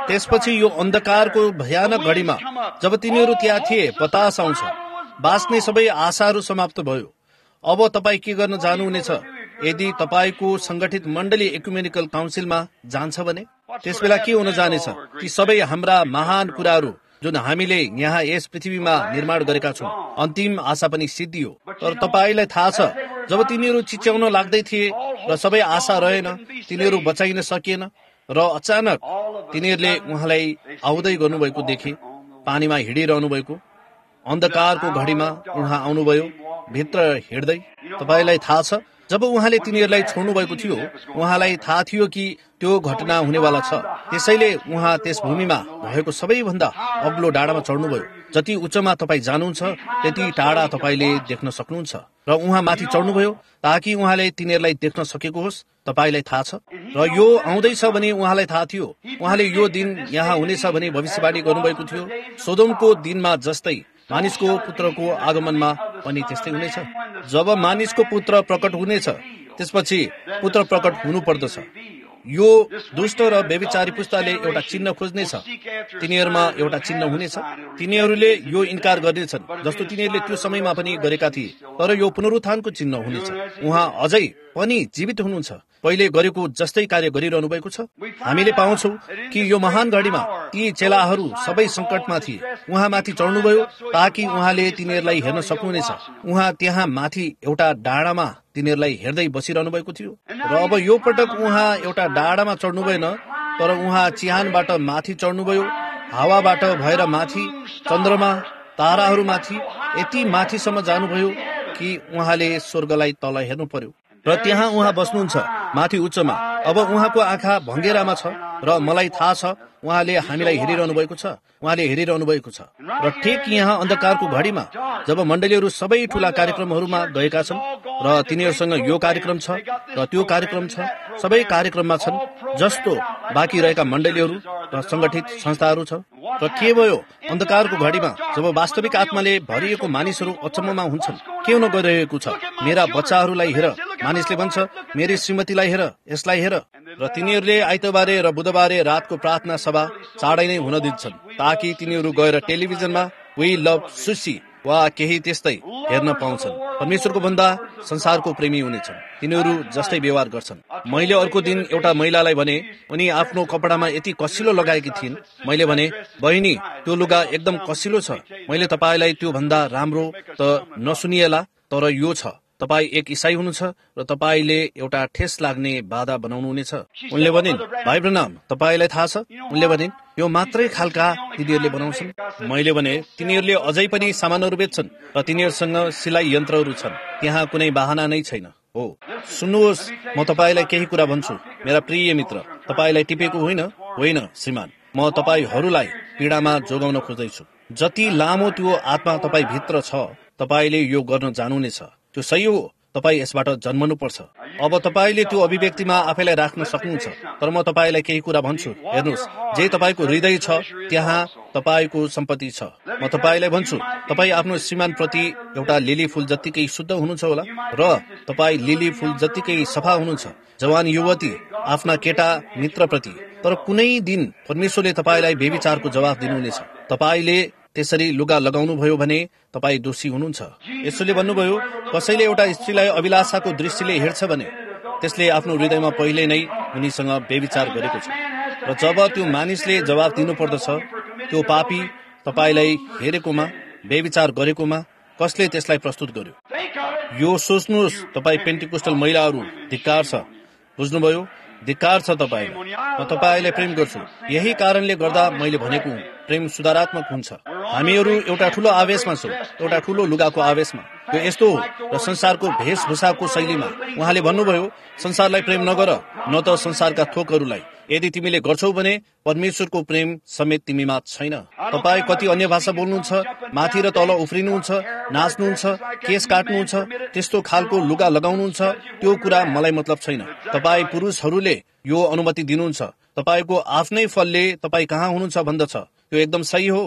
त्यसपछि यो अन्धकारको भयानक घडीमा जब तिनीहरू त्यहाँ थिए, बतास आउँछ। बाँच्ने सबै आशाहरू समाप्त भयो। अब तपाईँ के गर्न जानुहुनेछ? यदि तपाईँको संगठित मण्डली इक्युमेनिकल काउन्सिलमा जान्छ भने त्यसबेला के हुन जानेछ? ती सबै हाम्रा महान कुराहरू जुन हामीले यहाँ यस पृथ्वीमा निर्माण गरेका छौँ, अन्तिम आशा पनि सिद्धियो। तर तपाईँलाई थाहा छ, जब तिनीहरू चिच्याउन लाग्दै थिए र सबै आशा रहेन, तिनीहरू बचाइन सकिएन र अचानक तिनीहरूले उहाँलाई आउँदै गर्नुभएको देखे, पानीमा हिँडिरहनु भएको। अन्धकारको घडीमा उहाँ आउनुभयो भित्र हिँड्दै। तपाईँलाई थाहा छ, जब उहाँले तिनीहरूलाई छोड्नु भएको थियो, उहाँलाई थाहा थियो कि त्यो घटना हुनेवाला छ। त्यसैले उहाँ त्यस भूमिमा भएको सबैभन्दा अग्लो डाँडामा चढ्नुभयो। जति उच्चमा तपाईँ जानुहुन्छ त्यति टाढा तपाईँले देख्न सक्नुहुन्छ, र उहाँ माथि चढ्नुभयो ताकि उहाँले तिनीहरूलाई देख्न सकेको होस्। तपाईँलाई थाहा छ, र यो आउँदैछ भने उहाँलाई थाहा थियो। उहाँले यो दिन यहाँ हुनेछ भने भविष्यवाणी गर्नुभएको थियो। सोदोमको दिनमा जस्तै मानिसको पुत्रको आगमनमा पनि त्यस्तै हुनेछ। जब मानिसको पुत्र प्रकट हुनेछ, त्यसपछि पुत्र प्रकट हुनु पर्दछ। यो दुष्ट र व्यभिचारी पुस्ताले एउटा चिन्ह खोज्नेछ, तिनीहरूमा एउटा चिन्ह हुनेछ। तिनीहरूले यो इन्कार गर्नेछन् जस्तो तिनीहरूले त्यो समयमा पनि गरेका थिए, तर यो पुनरुत्थानको चिन्ह हुनेछ। उहाँ अझै पनि जीवित हुनुहुन्छ, पहिले गरेको जस्तै कार्य गरिरहनु भएको छ। हामीले पाउँछौँ कि यो महान घडीमा ती चेलाहरू सबै संकटमा थिए। उहाँ माथि चढ्नुभयो ताकि उहाँले तिनीहरूलाई हेर्न सक्नुहुनेछ। उहाँ त्यहाँ माथि एउटा डाँडामा तिनीहरूलाई हेर्दै बसिरहनु भएको थियो। र अब यो पटक उहाँ एउटा डाँडामा चढ्नु भएन, तर उहाँ चिहानबाट माथि चढ्नुभयो, हावाबाट भएर माथि, चन्द्रमा ताराहरूमाथि, यति माथिसम्म जानुभयो कि उहाँले स्वर्गलाई तल हेर्नु पर्यो, र त्यहाँ उहाँ बस्नुहुन्छ माथि उच्चमा। अब उहाँको आँखा भङ्गेरामा छ, र मलाई थाहा छ उहाँले हामीलाई हेरिरहनु भएको छ। उहाँले हेरिरहनु भएको छ। र ठिक यहाँ अन्धकारको घडीमा जब मण्डलीहरू सबै ठूला कार्यक्रमहरूमा गएका छन्, र तिनीहरूसँग यो कार्यक्रम छ र त्यो कार्यक्रम छ, सबै कार्यक्रममा छन्, जस्तो बाँकी रहेका मण्डलीहरू र संगठित संस्थाहरू छ। र के भयो? अन्धकारको घडीमा जब वास्तविक आत्माले भरिएको मानिसहरू अचम्ममा हुन्छन्, के हुन गइरहेको छ? मेरा बच्चाहरूलाई हेर, मानिसले भन्छ, मेरी श्रीमतीलाई हेर, यसलाई हेर। र तिनीहरूले आइतबारे र बुधबारे रातको प्रार्थना सभा चाँडै नै हुन दिन्छन् ताकि तिनीहरू गएर टेलिभिजनमा वी लभ सुशी वा केही त्यस्तै हेर्न पाउँछन्। परमेश्वरको भन्दा संसारको प्रेमी हुनेछन्, तिनीहरू जस्तै व्यवहार गर्छन्। मैले अर्को दिन एउटा महिलालाई भने, उनी आफ्नो कपडामा यति कसिलो लगाएकी थिइन्। मैले भने, बहिनी, त्यो लुगा एकदम कसिलो छ। मैले तपाईँलाई त्यो भन्दा राम्रो त नसुनिएला, तर यो छ। तपाईँ एक इसाई हुनुहुन्छ र तपाईँले एउटा ठेस लाग्ने बाधा बनाउनुहुनेछ। उनले भनिन्, भाइ ब्रनाम, तपाईँलाई थाहा छ? उनले भनिन्, यो मात्रै खालका दिदीहरूले बनाउँछन्। मैले भने, तिनीहरूले अझै पनि सामानहरू बेच्छन् र तिनीहरूसँग सिलाइ यन्त्रहरू छन्। त्यहाँ कुनै बाहना नै छैन। हो, सुन्नुहोस्, म तपाईँलाई केही कुरा भन्छु। मेरा प्रिय मित्र, तपाईँलाई टिपेको होइन होइन श्रीमान, म तपाईँहरूलाई पीडामा जोगाउन खोज्दैछु। जति लामो त्यो आत्मा तपाईँ भित्र छ, तपाईँले यो गर्न जानुहुनेछ। त्यो सही हो, तपाईँ यसबाट जन्मनु पर्छ। अब तपाईँले त्यो अभिव्यक्तिमा आफैलाई राख्न सक्नुहुन्छ। तर म तपाईँलाई केही कुरा भन्छु। हेर्नुहोस्, जे तपाईँको हृदय छ त्यहाँ तपाईँको सम्पत्ति छ। म तपाईँलाई भन्छु, तपाईँ आफ्नो श्रीमान प्रति एउटा लिली फूल जत्तिकै शुद्ध हुनुहुन्छ होला, र तपाईँ लिली फूल जत्तिकै सफा हुनुहुन्छ। जवान युवती आफ्ना केटा मित्रप्रति। तर कुनै दिन परमेश्वरले तपाईँलाई व्यभिचारको जवाफ दिनुहुनेछ। तपाईँले त्यसरी लुगा लगाउनु भयो भने तपाईँ दोषी हुनुहुन्छ। यसोले भन्नुभयो, कसैले एउटा स्त्रीलाई अभिलाषाको दृष्टिले हेर्छ भने त्यसले आफ्नो हृदयमा पहिले नै उनीसँग व्यभिचार गरेको छ। र जब त्यो मानिसले जवाफ दिनुपर्दछ, त्यो पापी तपाईँलाई हेरेकोमा, व्यभिचार गरेकोमा कसले त्यसलाई प्रस्तुत गर्यो? यो सोच्नुहोस्, तपाईँ पेन्टिकोस्टल महिलाहरू, धिक्कार छ। बुझ्नुभयो? धिक्कार छ तपाईँलाई। म तपाईँलाई प्रेम गर्छु। यही कारणले गर्दा मैले भनेको हुँ, प्रेम सुधारात्मक हुन्छ। हामीहरू एउटा ठूलो आवेशमा छौँ, एउटा ठूलो लुगाको आवेशमा। यो यस्तो हो, र संसारको भेषभूषाको शैलीमा। उहाँले भन्नुभयो, संसारलाई प्रेम नगर, न त संसारका थोकहरूलाई। यदि तिमीले गर्छौ भने परमेश्वरको प्रेम समेत तिमीमा छैन। तपाईँ कति अन्य भाषा बोल्नुहुन्छ, माथि र तल उफ्रिनुहुन्छ, नाच्नुहुन्छ, केस काट्नुहुन्छ, त्यस्तो खालको लुगा लगाउनुहुन्छ, त्यो कुरा मलाई मतलब छैन। तपाईँ पुरुषहरूले यो अनुमति दिनुहुन्छ। तपाईँको आफ्नै फलले तपाईँ कहाँ हुनुहुन्छ भन्दछ। यो एकदम सही हो।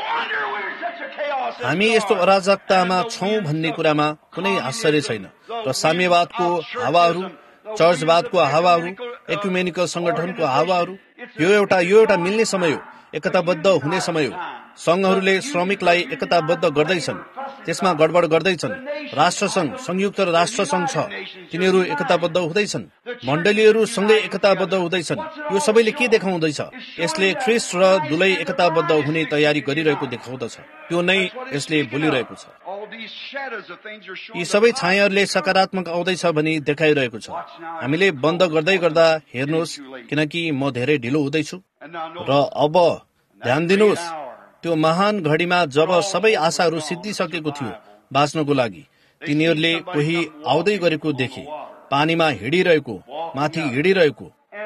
हामी यस्तो अराजकतामा छौं भन्ने कुरामा कुनै आश्चर्य छैन। र साम्यवादको हावाहरू, चर्चवादको हावाहरू, एक्युमेनिकल संगठनको हावाहरू, यो एउटा यो एउटा मिल्ने समय हो, एकताबद्ध हुने समय हो। संघहरूले श्रमिकलाई एकताबद्ध गर्दैछन्, त्यसमा गडबड गर्दैछन्। राष्ट्रसंघ, संयुक्त राष्ट्र संघ छ, तिनीहरू एकताबद्ध हुँदैछन्, मण्डलीहरू सँगै एकताबद्ध हुँदैछन्। यो सबैले के देखाउँदैछ? यसले ख्रीष्ट र दुलै एकताबद्ध हुने तयारी गरिरहेको देखाउँदछ। त्यो नै यसले बोलिरहेको छ। यी सबै छायाहरूले सकारात्मक आउँदैछ भनी देखाइरहेको छ। हामीले बन्द गर्दै गर्दा हेर्नुहोस्, किनकि म धेरै ढिलो हुँदैछु। र अब ध्यान दिनुहोस्, त्यो महान घडीमा जब सबै आशाहरू सिद्धिसकेको थियो बाँच्नको लागि, तिनीहरूले कोही आउँदै गरेको देखे, पानीमा हिँडिरहेको, माथि हिँडिरहेको।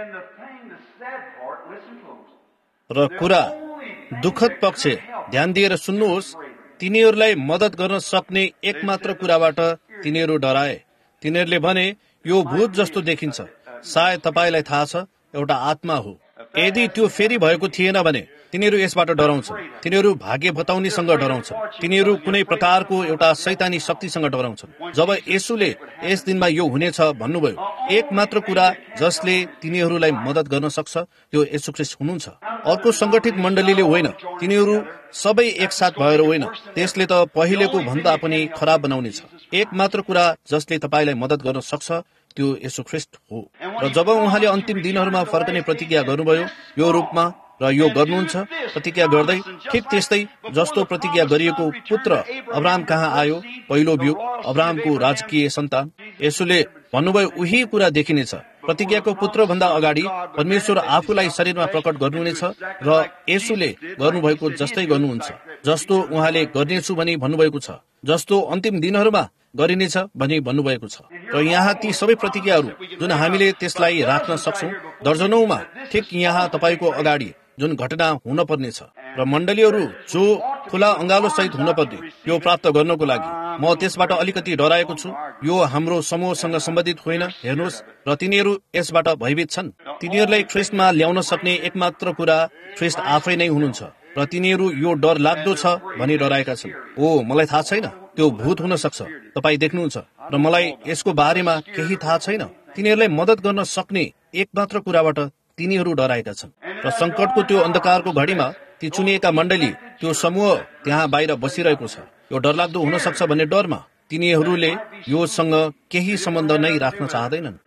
र कुरा दुःखद पक्ष, ध्यान दिएर सुन्नुहोस्, तिनीहरूलाई मद्दत गर्न सक्ने एकमात्र कुराबाट तिनीहरू डराए। तिनीहरूले भने, यो भूत जस्तो देखिन्छ, सायद तपाईलाई थाहा छ, एउटा आत्मा हो। यदि त्यो फेरि भएको थिएन भने तिनीहरू यसबाट डराउँछन्। तिनीहरू भाग्य बताउनेसँग डराउँछन्। तिनीहरू कुनै प्रकारको एउटा शैतानी शक्तिसँग डराउँछन्। जब येशूले यस दिनमा यो हुनेछ भन्नुभयो, एक मात्र कुरा जसले तिनीहरूलाई मद्दत गर्न सक्छ त्यो येशू ख्रीष्ट हुनुहुन्छ। अर्को संगठित मण्डलीले होइन, तिनीहरू सबै एकसाथ भएर होइन, त्यसले त पहिलेको भन्दा पनि खराब बनाउनेछ। एक मात्र कुरा जसले तपाईलाई मद्दत गर्न सक्छ त्यो येशू ख्रीष्ट हो। र जब उहाँले अन्तिम दिनहरूमा फर्कने प्रतिज्ञा गर्नुभयो, यो रूपमा र यो गर्नुहुन्छ, प्रतिज्ञा गर्दै ठिक त्यस्तै जस्तो प्रतिज्ञा गरिएको पुत्र अब्राहम कहाँ आयो, पहिलो बिउ, अब्राहमको राजकीय सन्तान। येशूले भन्नुभयो, उही कुरा देखिनेछ। प्रतिज्ञाको पुत्र भन्दा अगाडि परमेश्वर आफूलाई शरीरमा प्रकट गर्नुहुनेछ र येशूले गर्नुभएको जस्तै गर्नुहुन्छ, जस्तो उहाँले गर्नेछु भनी भन्नुभएको छ, जस्तो अन्तिम दिनहरूमा गरिनेछ भनी भन्नुभएको छ। र यहाँ ती सबै प्रतिज्ञाहरू जुन हामीले त्यसलाई राख्न सक्छौं, दर्जनौमा ठिक यहाँ तपाईको अगाडि जुन घटना हुन पर्नेछ, र मण्डलीहरू जो खुला अंगालो सहित हुन पर्ने यो प्राप्त गर्नको लागि। म त्यसबाट अलिकति डराएको छु। यो हाम्रो समूहसँग सम्बन्धित होइन। हेर्नुहोस्, र तिनीहरू यसबाट भयभीत छन्। तिनीहरूलाई ख्रीष्टमा ल्याउन सक्ने एकमात्र कुरा ख्रीष्ट आफै नै हुनुहुन्छ, र तिनीहरू यो डर लाग्दो छ भनी डराएका छन्। ओ, मलाई थाहा छैन, त्यो भूत हुन सक्छ, तपाईँ देख्नुहुन्छ, र मलाई यसको बारेमा केही थाहा छैन। तिनीहरूलाई मद्दत गर्न सक्ने एकमात्र कुराबाट तिनीहरू डराएका छन्। र संकटको त्यो अन्धकारको घडीमा ती चुनिएका मण्डली, त्यो समूह त्यहाँ बाहिर बसिरहेको छ। यो डरलाग्दो हुन सक्छ भन्ने डरमा तिनीहरूले योसँग केही सम्बन्ध नै राख्न चाहँदैनन्।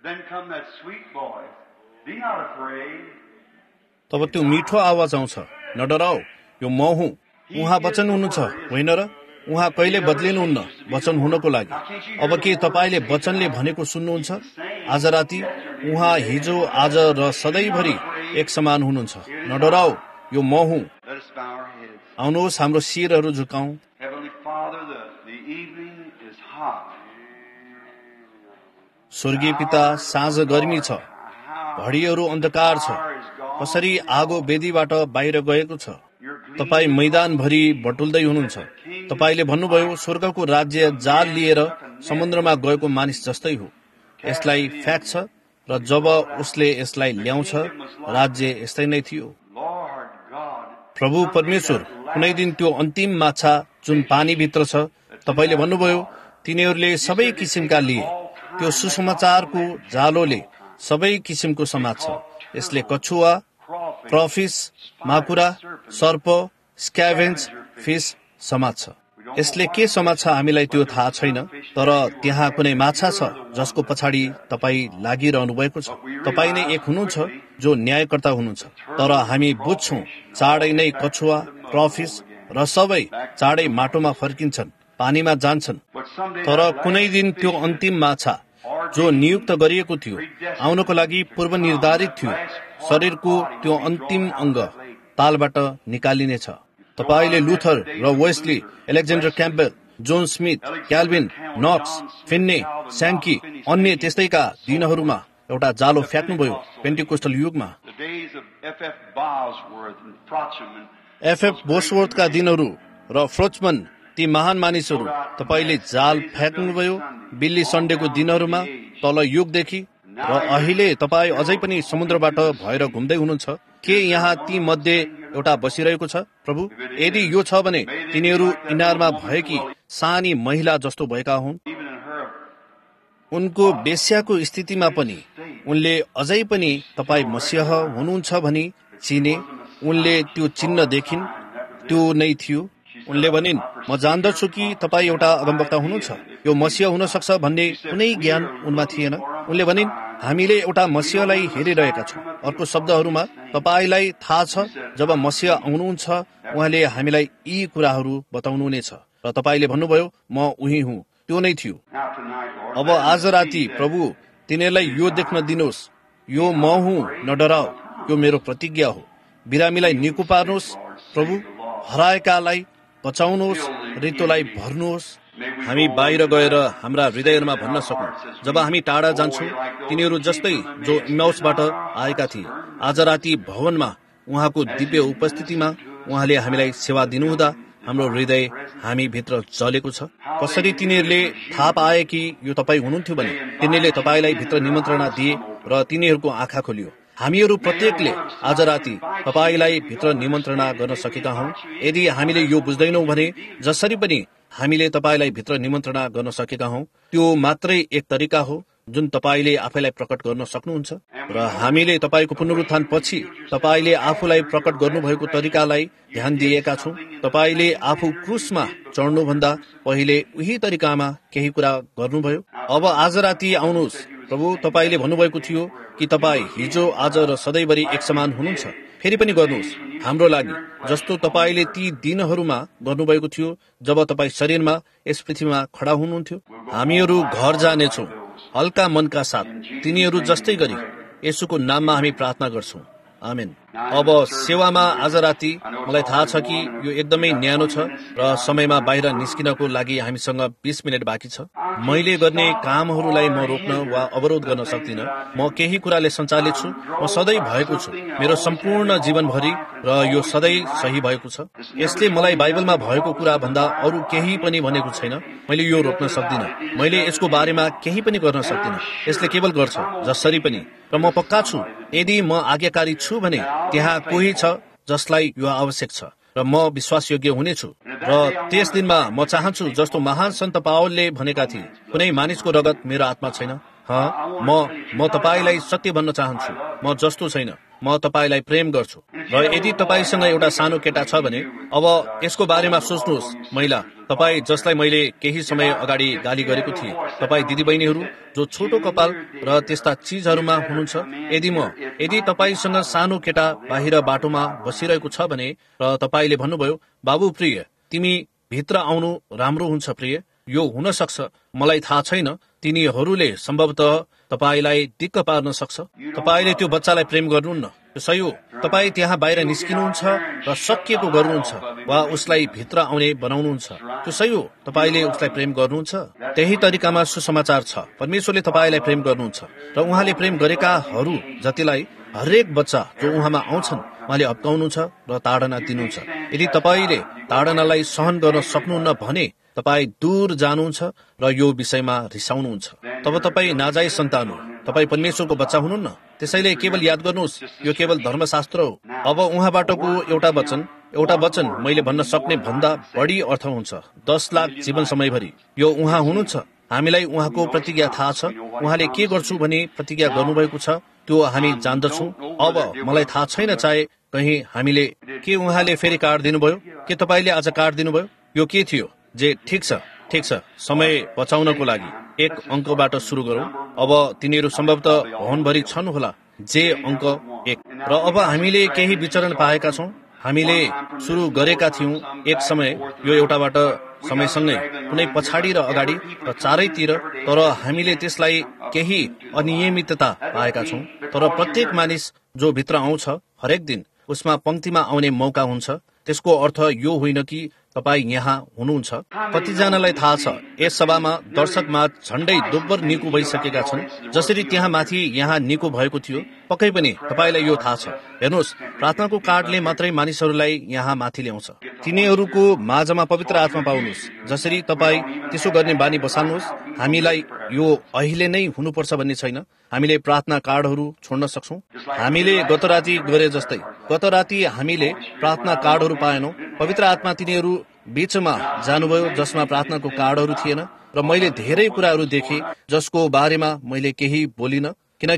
तब त्यो मिठो आवाज आउँछ, नडराऊ, यो म हुँ। उहाँ वचन हुनुहुन्छ, होइन र? उहाँ कहिले बदलिनुहुन्न वचन हुनको लागि। अब के तपाईले वचनले भनेको सुन्नुहुन्छ? आज राति उहाँ हिजो, आज र सधैँभरि एक समान हुनुहुन्छ। नडराऊ, यो म हुँ। आउनुहोस्, हाम्रो शिरहरू झुकाऊ। स्वर्गीय पिता, साँझ गर्मी छ, घडीहरू अन्धकार छ, कसरी आगो वेदीबाट बाहिर गएको छ। तपाई मैदानभरि बटुल्दै हुनुहुन्छ। तपाईले भन्नुभयो, स्वर्गको राज्य जाल लिएर समुद्रमा गएको मानिस जस्तै हो। यसलाई फ्याँक्छ र जब उसले यसलाई ल्याउँछ, राज्य यस्तै नै थियो। प्रभु परमेश्वर कुनै दिन त्यो अन्तिम माछा जुन पानीभित्र छ, तपाईले भन्नुभयो तिनीहरूले सबै किसिमका लिए। त्यो सुसमाचारको जालोले सबै किसिमको समात्छ। यसले कछुवा, क्रफिस, माकुरा, सर्प, स्क्याभेन्ज फिस समात्छ। यसले के समात्छ हामीलाई त्यो थाहा छैन, तर त्यहाँ कुनै माछा छ जसको पछाडि तपाईँ लागिरहनु भएको छ। तपाईँ नै एक हुनुहुन्छ जो न्यायकर्ता हुनुहुन्छ। तर हामी बुझ्छौँ चाँडै नै कछुवा, क्रफिस र सबै चाँडै माटोमा फर्किन्छन्, पानीमा जान्छन्। तर कुनै दिन त्यो अन्तिम माछा जो नियुक्त गरिएको थियो, आउनको लागि पूर्व निर्धारित थियो, शरीरको त्यो अन्तिम अङ्ग तालबाट निकालिनेछ। तपाईले लुथर र Wesley, Alexander Campbell, John Smith, Calvin, Knox, Finney, Sankey, अन्य त्यस्तैका दिनहरूमा एउटा जालो फ्याँक्नुभयो। पेन्टिकोस्टल युगमा एफएफ बोसवर्थका दिनहरू र फ्रोचमन, ती महान मानिसहरू, तपाईले जाल फ्याँक्नुभयो। बिल्ली सन्डेको दिनहरूमा तल युगदेखि, र अहिले तपाईँ अझै पनि समुद्रबाट भएर घुम्दै हुनुहुन्छ। के यहाँ ती मध्ये एउटा बसिरहेको छ? प्रभु, यदि यो छ भने तिनीहरू इनारमा भएकी सानी महिला जस्तो भएका हुन्। उनको बेस्याको स्थितिमा पनि उनले अझै पनि तपाईँ मसीह हुनुहुन्छ भनी चिने, उनले त्यो चिन्ह देखिन्, त्यो नै थियो। उनले भनिन्, म जान्दछु कि तपाईँ एउटा अगमवक्ता हुनुहुन्छ, यो मसीह हुन सक्छ भन्ने कुनै ज्ञान उनमा थिएन। उनले भनिन्, हामीले एउटा मसीहलाई हेरिरहेका छौँ। अर्को शब्दहरूमा, तपाईलाई थाहा छ जब मसीह आउनुहुन्छ उहाँले हामीलाई यी कुराहरू बताउनुहुनेछ र तपाईँले भन्नुभयो म उही हुँ, त्यो नै थियो। अब आज राति प्रभु तिनीहरूलाई यो देख्न दिनुहोस्, यो म हुँ, न डराओ, यो मेरो प्रतिज्ञा हो। बिरामीलाई निको पार्नुहोस् प्रभु, हराएकालाई बचाउनुहोस्, रित्तोलाई भर्नुहोस्। हामी बाहिर गएर हाम्रा हृदयहरूमा भन्न सकौँ, जब हामी टाढा जान्छौँ तिनीहरू जस्तै जो इमाउसबाट आएका थिए। आज राति भवनमा उहाँको दिव्य उपस्थितिमा उहाँले हामीलाई सेवा दिनुहुँदा हाम्रो हृदय हामी भित्र जलेको छ। कसरी तिनीहरूले थाहा पाए कि यो तपाईँ हुनुहुन्थ्यो भने तिनीहरूले तपाईँलाई भित्र निमन्त्रणा दिए र तिनीहरूको आँखा खोलियो। हामीहरू प्रत्येकले आज राति तपाईँलाई भित्र निमन्त्रणा गर्न सकेका हौँ। यदि हामीले यो बुझ्दैनौँ भने जसरी पनि हामीले तपाईँलाई भित्र निमन्त्रणा गर्न सकेका हौँ, त्यो मात्रै एक तरिका हो जुन तपाईँले आफैलाई प्रकट गर्न सक्नुहुन्छ। र हामीले तपाईँको पुनरुत्थान पछि तपाईँले आफूलाई प्रकट गर्नुभएको तरिकालाई ध्यान दिएका छौँ। तपाईँले आफू क्रुसमा चढ्नुभन्दा पहिले उही तरिकामा केही कुरा गर्नुभयो। अब आज राति आउनुहोस् प्रभु, तपाईँले भन्नुभएको थियो कि तपाईँ हिजो आज र सधैँभरि एक समान हुनुहुन्छ। फेरि पनि गर्नुहोस् हाम्रो लागि जस्तो तपाईँले ती दिनहरूमा गर्नुभएको थियो जब तपाईँ शरीरमा यस पृथ्वीमा खडा हुनुहुन्थ्यो। हामीहरू घर जानेछौँ हल्का मनका साथ, तिनीहरू जस्तै गरी यसुको नाममा हामी प्रार्थना गर्छौँ, आमेन। अब सेवामा आज राति मलाई थाहा छ कि यो एकदमै न्यानो छ र समयमा बाहिर निस्किनको लागि हामीसँग बीस मिनट बाँकी छ। मैले गर्ने कामहरूलाई म रोक्न वा अवरोध गर्न सक्दिनँ। म केही कुराले सञ्चालित छु, म सधैँ भएको छु, मेरो सम्पूर्ण जीवनभरि, र यो सधैँ सही भएको छ। यसले मलाई बाइबलमा भएको कुरा भन्दा अरू केही पनि भनेको छैन। मैले यो रोक्न सक्दिनँ, मैले यसको बारेमा केही पनि गर्न सक्दिनँ। यसले केवल गर्छ जसरी पनि। र म पक्का छु यदि म आज्ञाकारी छु भने त्यहाँ कोही छ जसलाई यो आवश्यक छ र म विश्वासयोग्य हुनेछु। र त्यस दिनमा म चाहन्छु जस्तो महान सन्त पावलले भनेका थिए, कुनै मानिसको रगत मेरो आत्मा छैन। हाँ, म म तपाईँलाई सत्य भन्न चाहन्छु, म जस्तो छैन, म तपाईँलाई प्रेम गर्छु। र यदि तपाईँसँग एउटा सानो केटा छ भने अब यसको बारेमा सोच्नुहोस्। महिला तपाईँ जसलाई मैले केही समय अगाडि गाली गरेको थिएँ, तपाईँ दिदीबहिनीहरू जो छोटो कपाल र त्यस्ता चिजहरूमा हुनुहुन्छ, यदि म यदि तपाईँसँग सानो केटा बाहिर बाटोमा बसिरहेको छ भने र तपाईँले भन्नुभयो, बाबु प्रिय तिमी भित्र आउनु राम्रो हुन्छ प्रिय, यो हुन सक्छ, मलाई थाहा छैन, तिनीहरूले सम्भवतः तपाईँलाई दिक्क पार्न सक्छ। तपाईँले त्यो बच्चालाई प्रेम गर्नुहुन्न, त्यो सही हो। तपाईँ त्यहाँ बाहिर निस्किनुहुन्छ र सकिएको गर्नुहुन्छ वा उसलाई भित्र आउने बनाउनुहुन्छ, त्यो सही हो। तपाईँले उसलाई प्रेम गर्नुहुन्छ। त्यही तरिकामा सुसमाचार छ, परमेश्वरले तपाईँलाई प्रेम गर्नुहुन्छ र उहाँले प्रेम गरेकाहरू जतिलाई हरेक बच्चा जो उहाँमा आउँछन् उहाँले हप्काउनुहुन्छ र ताडना दिनुहुन्छ। यदि तपाईँले ताडनालाई सहन गर्न सक्नुहुन्न भने तपाईँ दूर जानुहुन्छ र यो विषयमा रिसाउनुहुन्छ। तब तपाईँ नाजायज सन्तान हो, तपाईँ परमेश्वरको बच्चा हुनुहुन्न। त्यसैले केवल याद गर्नुहोस्, यो केवल धर्मशास्त्र हो। अब उहाँबाटको एउटा वचन एउटा वचन मैले भन्न सक्ने भन्दा बढी अर्थ हुन्छ। दस लाख जीवन समयभरि यो उहाँ हुनुहुन्छ। हामीलाई उहाँको प्रतिज्ञा थाहा छ, उहाँले के गर्छु भने प्रतिज्ञा गर्नुभएको छ, त्यो हामी जान्दछौँ। अब मलाई थाहा छैन चाहे कहीँ हामीले के उहाँले फेरि कार्ड दिनुभयो, के तपाईँले आज कार्ड दिनुभयो, यो के थियो जे ठिक छ ठिक छ। समय बचाउनको लागि एक अङ्कबाट सुरु गरौँ। अब तिनीहरू सम्भवतः भवनभरि छन् होला, जे अङ्क एक। र अब हामीले केही विचरण पाएका छौँ। हामीले सुरु गरेका थियौँ एक समय, यो एउटाबाट समयसँगै कुनै पछाडि र अगाडि र चारैतिर, तर हामीले त्यसलाई केही अनियमितता पाएका छौँ। तर प्रत्येक मानिस जो भित्र आउँछ हरेक दिन उसमा पंक्तिमा आउने मौका हुन्छ। त्यसको अर्थ यो होइन कि तपाईँ यहाँ हुनुहुन्छ। कतिजनालाई थाहा छ यस सभामा दर्शकमा झण्डै दोब्बर निको भइसकेका छन्, जसरी त्यहाँ माथि यहाँ निको भएको थियो। पक्कै पनि तपाईँलाई यो थाहा छ। हेर्नुहोस्, प्रार्थनाको कार्डले मात्रै मानिसहरूलाई यहाँ माथि ल्याउँछ। तिनीहरूको माझमा पवित्र आत्मा पाउनुहोस्। जसरी तपाईँ त्यसो गर्ने बानी बसाल्नुहोस्। हामीलाई यो अहिले नै हुनुपर्छ भन्ने छैन। हामीले प्रार्थना कार्डहरू छोड्न सक्छौँ। हामीले गत राति गरे जस्तै गत राति हामीले प्रार्थना कार्डहरू पाएनौँ। पवित्र आत्मा तिनीहरू बीचमा जानुभयो जसमा प्रार्थनाको कार्डहरू थिएन, र मैले धेरै कुराहरू देखेँ जसको बारेमा मैले केही बोलिन, किनकि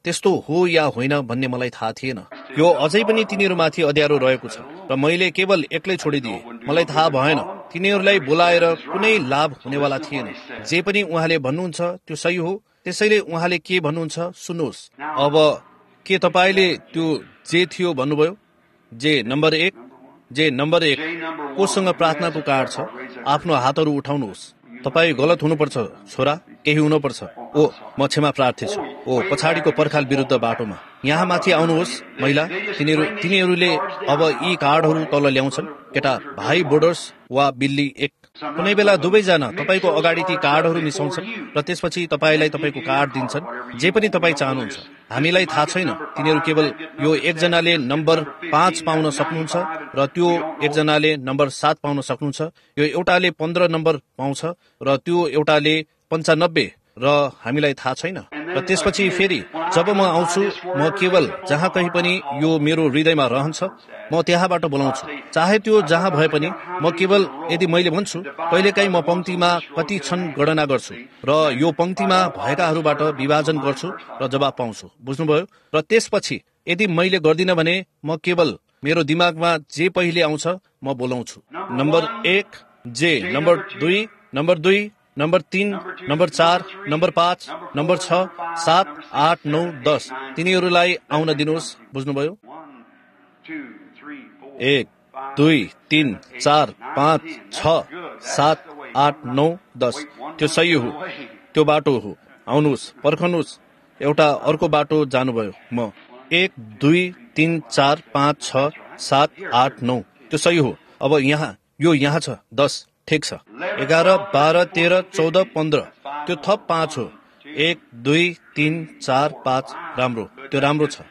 त्यस्तो हो या होइन भन्ने मलाई थाहा थिएन। यो अझै पनि तिनीहरूमाथि अँध्यारो रहेको छ र मैले केवल एक्लै छोडिदिए। मलाई थाहा भएन, तिनीहरूलाई बोलाएर कुनै लाभ हुनेवाला थिएन। जे पनि उहाँले भन्नुहुन्छ त्यो सही हो, त्यसैले उहाँले के भन्नुहुन्छ सुन्नुहोस्। अब के तपाईँले त्यो जे थियो भन्नुभयो? जे नम्बर एक जे नम्बर एक कोसँग प्रार्थनाको कार्ड छ? आफ्नो हातहरू उठाउनुहोस्। तपाईँ गलत हुनुपर्छ छोरा, केही हुनुपर्छ। ओ म क्षमा प्रार्थी छु। ओ पछाडिको पर्खाल विरुद्ध बाटोमा यहाँ माथि आउनुहोस् महिला। तिनीहरू तिनीहरूले अब यी कार्डहरू तल ल्याउँछन्। केटा भाइ बोर्डर्स वा बिल्ली एक, कुनै बेला दुवैजना तपाईँको अगाडि ती कार्डहरू मिसाउँछन् र त्यसपछि तपाईँलाई तपाईँको कार्ड दिन्छन्, जे पनि तपाईँ चाहनुहुन्छ। हामीलाई थाहा छैन, तिनीहरू केवल यो एकजनाले नम्बर पाँच पाउन सक्नुहुन्छ र त्यो एकजनाले नम्बर सात पाउन सक्नुहुन्छ। यो एउटाले पन्ध्र नम्बर पाउँछ र त्यो एउटाले पन्चानब्बे र हामीलाई थाहा छैन। र त्यसपछि फेरि जब म आउँछु, म केवल जहाँ कहीँ पनि यो मेरो हृदयमा रहन्छ, म त्यहाँबाट बोलाउँछु, चाहे त्यो जहाँ भए पनि। म केवल यदि मैले भन्छु, कहिलेकाहीँ म पंक्तिमा कति छन् गणना गर्छु र यो पंक्तिमा भएकाहरूबाट विभाजन गर्छु र जवाब पाउँछु। बुझ्नुभयो? र त्यसपछि यदि मैले गर्दिनँ भने म केवल मेरो दिमागमा जे पहिले आउँछ म बोलाउँछु। नम्बर एक जे, नम्बर दुई नम्बर दुई नम्बर तीन, नम्बर चार, नम्बर पाँच, नम्बर छ, सात, आठ, नौ, दस। तिनीहरूलाई आउन दिनुहोस्। बुझ्नुभयो? एक दुई तीन चार पाँच छ सात आठ नौ दस। त्यो सही हो, त्यो बाटो हो। आउनुहोस्, पर्खनुहोस्, एउटा अर्को बाटो जानुभयो। म एक दुई तीन चार पाँच छ सात आठ नौ। त्यो सही हो। अब यहाँ यो यहाँ छ दस। ठिक छ। एघार बाह्र तेह्र चौध पन्ध्र, त्यो थप पाँच हो। एक दुई तीन चार पाँच। राम्रो, त्यो राम्रो छ।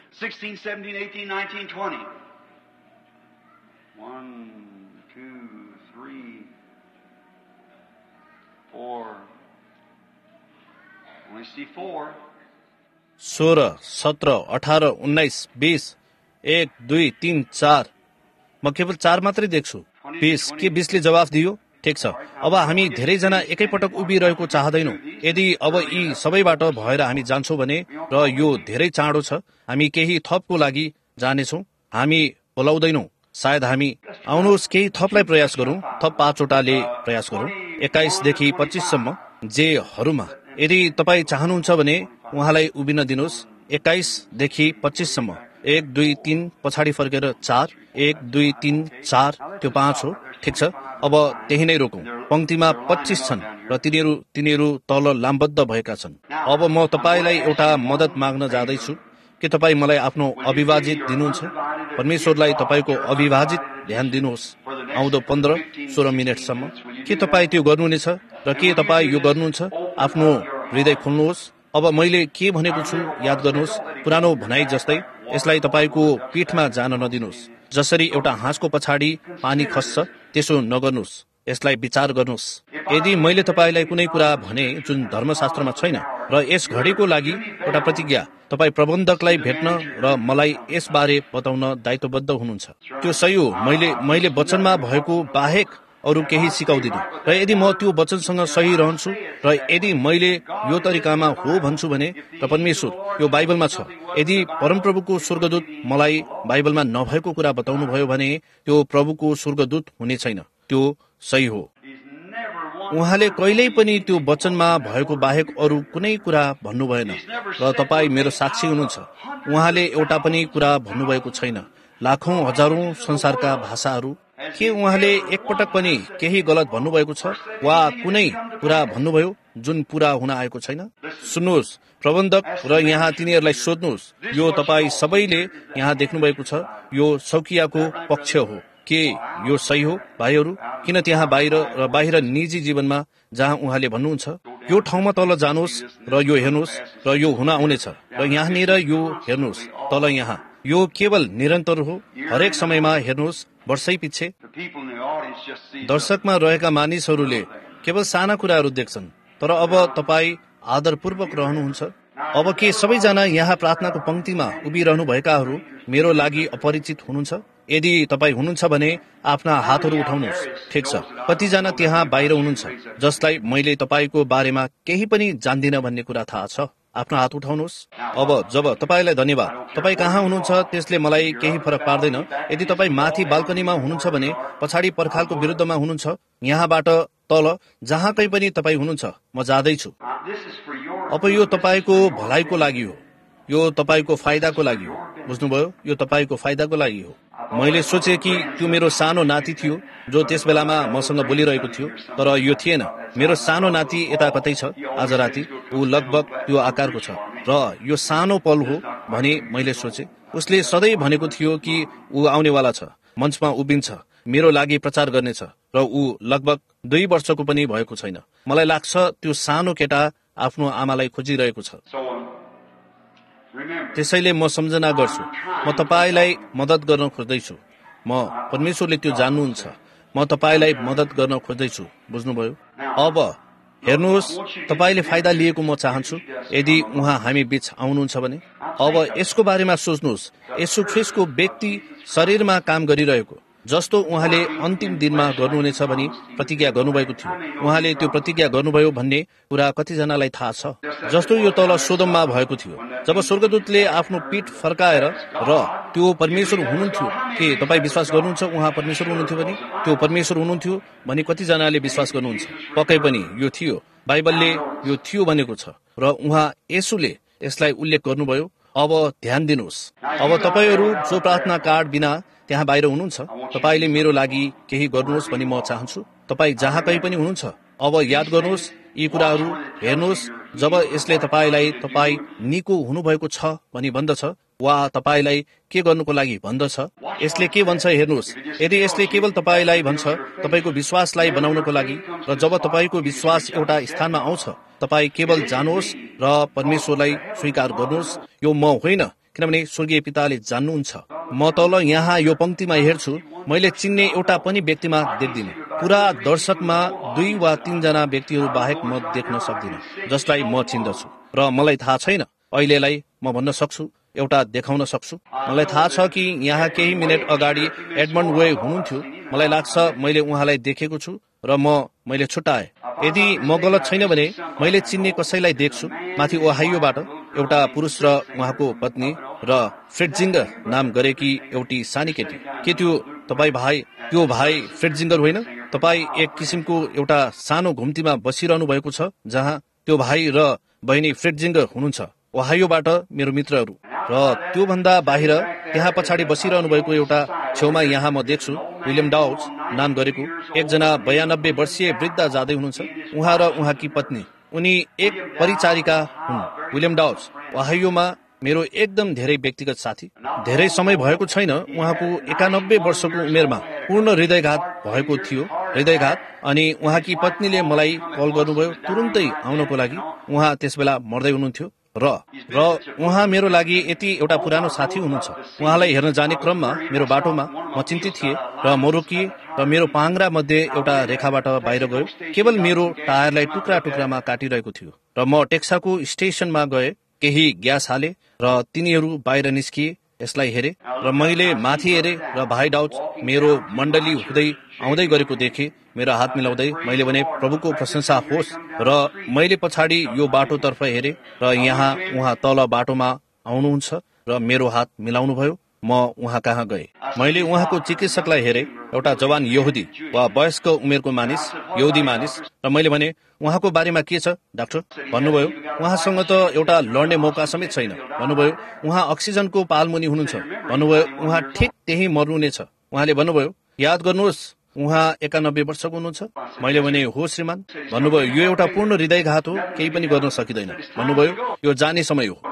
सोह्र सत्र अठार उन्नाइस बीस। एक दुई तीन चार। म केवल चार मात्रै देख्छु। बीस। के बीसले जवाफ दियो? ठिक छ। अब हामी धेरैजना एकैपटक उभिरहेको चाहदैनौँ। यदि अब यी सबैबाट भएर हामी जान्छौँ भने र यो धेरै चाँडो छ, हामी केही थपको लागि जानेछौँ। हामी बोलाउँदैनौँ। सायद हामी आउनुहोस् केही थपलाई प्रयास गरौँ। थप पाँचवटाले प्रयास गरौँ। एक्काइसदेखि पच्चिससम्म जेहरूमा। यदि तपाईँ चाहनुहुन्छ भने उहाँलाई उभिन दिनुहोस्। एक्काइसदेखि पच्चिससम्म। एक दुई तीन पछाडि फर्केर चार। एक दुई तीन चार। त्यो पाँच हो। ठिक छ। अब त्यही नै रोकौँ। पंक्तिमा पच्चिस छन् र तिनीहरू तिनीहरू तल लामबद्ध भएका छन्। अब म तपाईँलाई एउटा मद्दत माग्न जाँदैछु। के तपाईँ मलाई आफ्नो अविभाजित दिनुहुन्छ? परमेश्वरलाई तपाईँको अविभाजित ध्यान दिनुहोस् आउँदो पन्ध्र सोह्र मिनटसम्म। के तपाईँ त्यो गर्नुहुनेछ? र के तपाईँ यो गर्नुहुन्छ? आफ्नो हृदय खोल्नुहोस्। अब मैले के भनेको छु याद गर्नुहोस्। पुरानो भनाइ जस्तै यसलाई तपाईँको पीठमा जान नदिनुहोस्। जसरी एउटा हाँसको पछाडि पानी खस्छ त्यसो नगर्नुहोस्। यसलाई विचार गर्नुहोस्। यदि मैले तपाईँलाई कुनै कुरा भने जुन धर्मशास्त्रमा छैन र यस घडीको लागि एउटा प्रतिज्ञा, तपाईँ प्रबन्धकलाई भेट्न र मलाई यसबारे बताउन दायित्वबद्ध हुनुहुन्छ। त्यो सही हो। मैले मैले वचनमा भएको बाहेक अरू केही सिकाउँदिन। र यदि म त्यो वचनसँग सही रहन्छु र यदि मैले यो तरिकामा हो भन्छु भने र परमेश्वर यो बाइबलमा छ, यदि परमप्रभुको स्वर्गदूत मलाई बाइबलमा नभएको कुरा बताउनु भयो भने त्यो प्रभुको स्वर्गदूत हुने छैन। त्यो सही हो। उहाँले कहिल्यै पनि त्यो वचनमा भएको बाहेक अरू कुनै कुरा भन्नु भएन र तपाईँ मेरो साक्षी हुनुहुन्छ। उहाँले एउटा पनि कुरा भन्नुभएको छैन। लाखौं हजारौं संसारका भाषाहरू। के उहाँले एकपटक पनि केही गलत भन्नुभएको छ वा कुनै कुरा भन्नुभयो जुन पूरा हुन आएको छैन? सुन्नुहोस्, प्रबन्धक र यहाँ तिनीहरूलाई सोध्नुहोस्। यो तपाईँ सबैले यहाँ देख्नुभएको छ। यो सौकियाको पक्ष हो। के यो सही हो भाइहरू? किन त्यहाँ बाहिर र बाहिर निजी जीवनमा जहाँ उहाँले भन्नुहुन्छ यो ठाउँमा तल जानुहोस् र यो हेर्नुहोस् र यो हुन आउनेछ र यहाँनिर यो हेर्नुहोस् तल यहाँ, यो केवल निरन्तर हो। हरेक समयमा हेर्नुहोस्। वर्षै पछि दर्शकमा रहेका मानिसहरूले केवल साना कुराहरू देख्छन्। तर अब तपाईँ आदरपूर्वक रहनुहुन्छ। अब के सबैजना यहाँ प्रार्थनाको पंक्तिमा उभिरहनु भएकाहरू मेरो लागि अपरिचित हुनुहुन्छ? यदि तपाईँ हुनुहुन्छ भने आफ्ना हातहरू उठाउनुहोस्। ठिक छ, कतिजना त्यहाँ बाहिर हुनुहुन्छ जसलाई मैले तपाईँको बारेमा केही पनि जान्दिनँ भन्ने कुरा थाहा छ? आफ्नो हात उठाउनुहोस्। अब जब तपाईँलाई धन्यवाद, तपाईँ कहाँ हुनुहुन्छ त्यसले मलाई केही फरक पार्दैन। यदि तपाईँ माथि बाल्कनीमा हुनुहुन्छ भने, पछाडि पर्खालको विरुद्धमा हुनुहुन्छ, यहाँबाट तल जहाँ कहीँ पनि तपाईँ हुनुहुन्छ, म जाँदैछु। अब यो तपाईँको भलाइको लागि हो, यो तपाईँको फाइदाको लागि हो, बुझ्नुभयो? यो तपाईँको फाइदाको लागि हो। मैले सोचे कि त्यो मेरो सानो नाति थियो जो त्यस बेलामा मसँग बोलिरहेको थियो, तर यो थिएन। मेरो सानो नाति यता कतै छ आज राति, ऊ लगभग त्यो आकारको छ र यो सानो पल हो भने मैले सोचे। उसले सधैँ भनेको थियो कि ऊ आउनेवाला छ, मञ्चमा उभिन्छ, मेरो लागि प्रचार गर्नेछ, र ऊ लगभग दुई वर्षको पनि भएको छैन। मलाई लाग्छ त्यो सानो केटा आफ्नो आमालाई खोजिरहेको छ। त्यसैले म सम्झना गर्छु, म तपाईँलाई मद्दत गर्न खोज्दैछु। म परमेश्वरले त्यो जान्नुहुन्छ, म तपाईँलाई मद्दत गर्न खोज्दैछु, बुझ्नुभयो? अब हेर्नुहोस्, तपाईँले फाइदा लिएको म चाहन्छु यदि उहाँ हामी बीच आउनुहुन्छ भने। अब यसको बारेमा सोच्नुहोस्, येशू ख्रीष्टको व्यक्ति शरीरमा काम गरिरहेको जस्तो उहाँले अन्तिम दिनमा गर्नुहुनेछ भनी प्रतिज्ञा गर्नुभएको थियो। उहाँले त्यो प्रतिज्ञा गर्नुभयो भन्ने कुरा कतिजनालाई थाहा छ? जस्तो यो तल सोदममा भएको थियो, जब स्वर्गदूतले आफ्नो पीठ फर्काएर र त्यो परमेश्वर हुनुहुन्थ्यो। के तपाईँ विश्वास गर्नुहुन्छ उहाँ परमेश्वर हुनुहुन्थ्यो भने? त्यो परमेश्वर हुनुहुन्थ्यो भने कतिजनाले विश्वास गर्नुहुन्छ? पक्कै पनि यो थियो, बाइबलले यो थियो भनेको छ र उहाँ येशूले यसलाई उल्लेख गर्नुभयो। अब ध्यान दिनुहोस्, अब तपाईँहरू जो प्रार्थना कार्ड बिना त्यहाँ बाहिर हुनुहुन्छ, तपाईँले मेरो लागि केही गर्नुहोस् भनी म चाहन्छु। तपाईँ जहाँ कहीँ पनि हुनुहुन्छ, अब याद गर्नुहोस् यी कुराहरू। हेर्नुहोस्, जब यसले तपाईँलाई तपाईँ निको हुनुभएको छ भनी भन्दछ वा तपाईँलाई के गर्नुको लागि भन्दछ, यसले के भन्छ हेर्नुहोस्। यदि यसले केवल तपाईँलाई भन्छ तपाईँको विश्वासलाई बनाउनको लागि, र जब तपाईँको विश्वास एउटा स्थानमा आउँछ, तपाईँ केवल जानुहोस् र परमेश्वरलाई स्वीकार गर्नुहोस्, यो म होइन, किनभने स्वर्गीय पिताले जान्नुहुन्छ। म तल यहाँ यो पंक्तिमा हेर्छु, मैले चिन्ने एउटा पनि व्यक्तिमा देख्दिनँ। पूरा दर्शकमा दुई वा तीनजना व्यक्तिहरू बाहेक म देख्न सक्दिनँ जसलाई म चिन्दछु, र मलाई थाहा छैन अहिलेलाई म भन्न सक्छु, एउटा देखाउन सक्छु। मलाई थाहा छ कि यहाँ केही मिनट अगाडि एडमन्ड वे हुनुहुन्थ्यो। मलाई लाग्छ मैले उहाँलाई देखेको छु र म मैले छुट्याएँ। यदि म गलत छैन भने मैले चिन्ने कसैलाई देख्छु माथि ओहाइयोबाट, एउटा पुरुष र उहाँको पत्नी र फ्रेडजिङ्गर नाम गरेकी एउटी सानी केटी। के त्यो तपाईँ भाइ, त्यो भाइ फ्रेडजिङ्गर होइन? तपाईँ एक किसिमको एउटा सानो घुम्तीमा बसिरहनु भएको छ जहाँ त्यो भाइ र बहिनी फ्रेडजिङ्गर हुनुहुन्छ, ओहाइयोबाट मेरो मित्रहरू। र त्योभन्दा बाहिर त्यहाँ पछाडि बसिरहनु भएको एउटा छेउमा यहाँ म देख्छु विलियम डाउट्स नाम गरेको एकजना बयानब्बे वर्षीय वृद्ध जाँदै हुनुहुन्छ, उहाँ र उहाँकी पत्नी। उनी एक परिचारिका हुन्। विलियम डाउट्स ओहाइयोमा मेरो एकदम धेरै व्यक्तिगत साथी। धेरै समय भएको छैन, उहाँको एकानब्बे वर्षको उमेरमा पूर्ण हृदयघात भएको थियो, हृदयघात। अनि उहाँकी पत्नीले मलाई कल गर्नुभयो तुरुन्तै आउनको लागि। उहाँ त्यसबेला मर्दै हुनुहुन्थ्यो र र उहाँ मेरो लागि यति एउटा पुरानो साथी हुनुहुन्छ। उहाँलाई हेर्न जाने क्रममा मेरो बाटोमा म चिन्तित थिएँ र म रोकिएँ र मेरो पाङ्रा मध्ये एउटा रेखाबाट बाहिर गयो, केवल मेरो टायरलाई टुक्रा टुक्रामा काटिरहेको थियो। र म टेक्साको स्टेसनमा गए, केही ग्यास हाले र तिनीहरू बाहिर निस्किए। यसलाई हेरे र मैले माथि हेरे र भाइ डाउट मेरो मण्डली हुँदै आउँदै गरेको देखे। मेरो हात मिलाउँदै मैले भने प्रभुको प्रशंसा होस्, र मैले पछाडि यो बाटोतर्फ हेरे र यहाँ उहाँ तल बाटोमा आउनुहुन्छ र मेरो हात मिलाउनु भयो। म उहाँ कहाँ गए। मैले उहाँको चिकित्सकलाई हेरे, एउटा जवान यहुदी वा वयस्क उमेरको मानिस, यहुदी मानिस। र मैले भने उहाँको बारेमा के छ डाक्टर? भन्नुभयो उहाँसँग त एउटा लड्ने मौका समेत छैन। भन्नुभयो उहाँ अक्सिजनको पालमुनि हुनुहुन्छ। भन्नुभयो उहाँ ठिक त्यही मर्नुहुनेछ। उहाँले भन्नुभयो याद गर्नुहोस् उहाँ एकानब्बे वर्षको हुनुहुन्छ। मैले भने हो श्रीमान। भन्नुभयो यो एउटा पूर्ण हृदयघात हो, केही पनि गर्न सकिँदैन। भन्नुभयो यो जाने समय हो।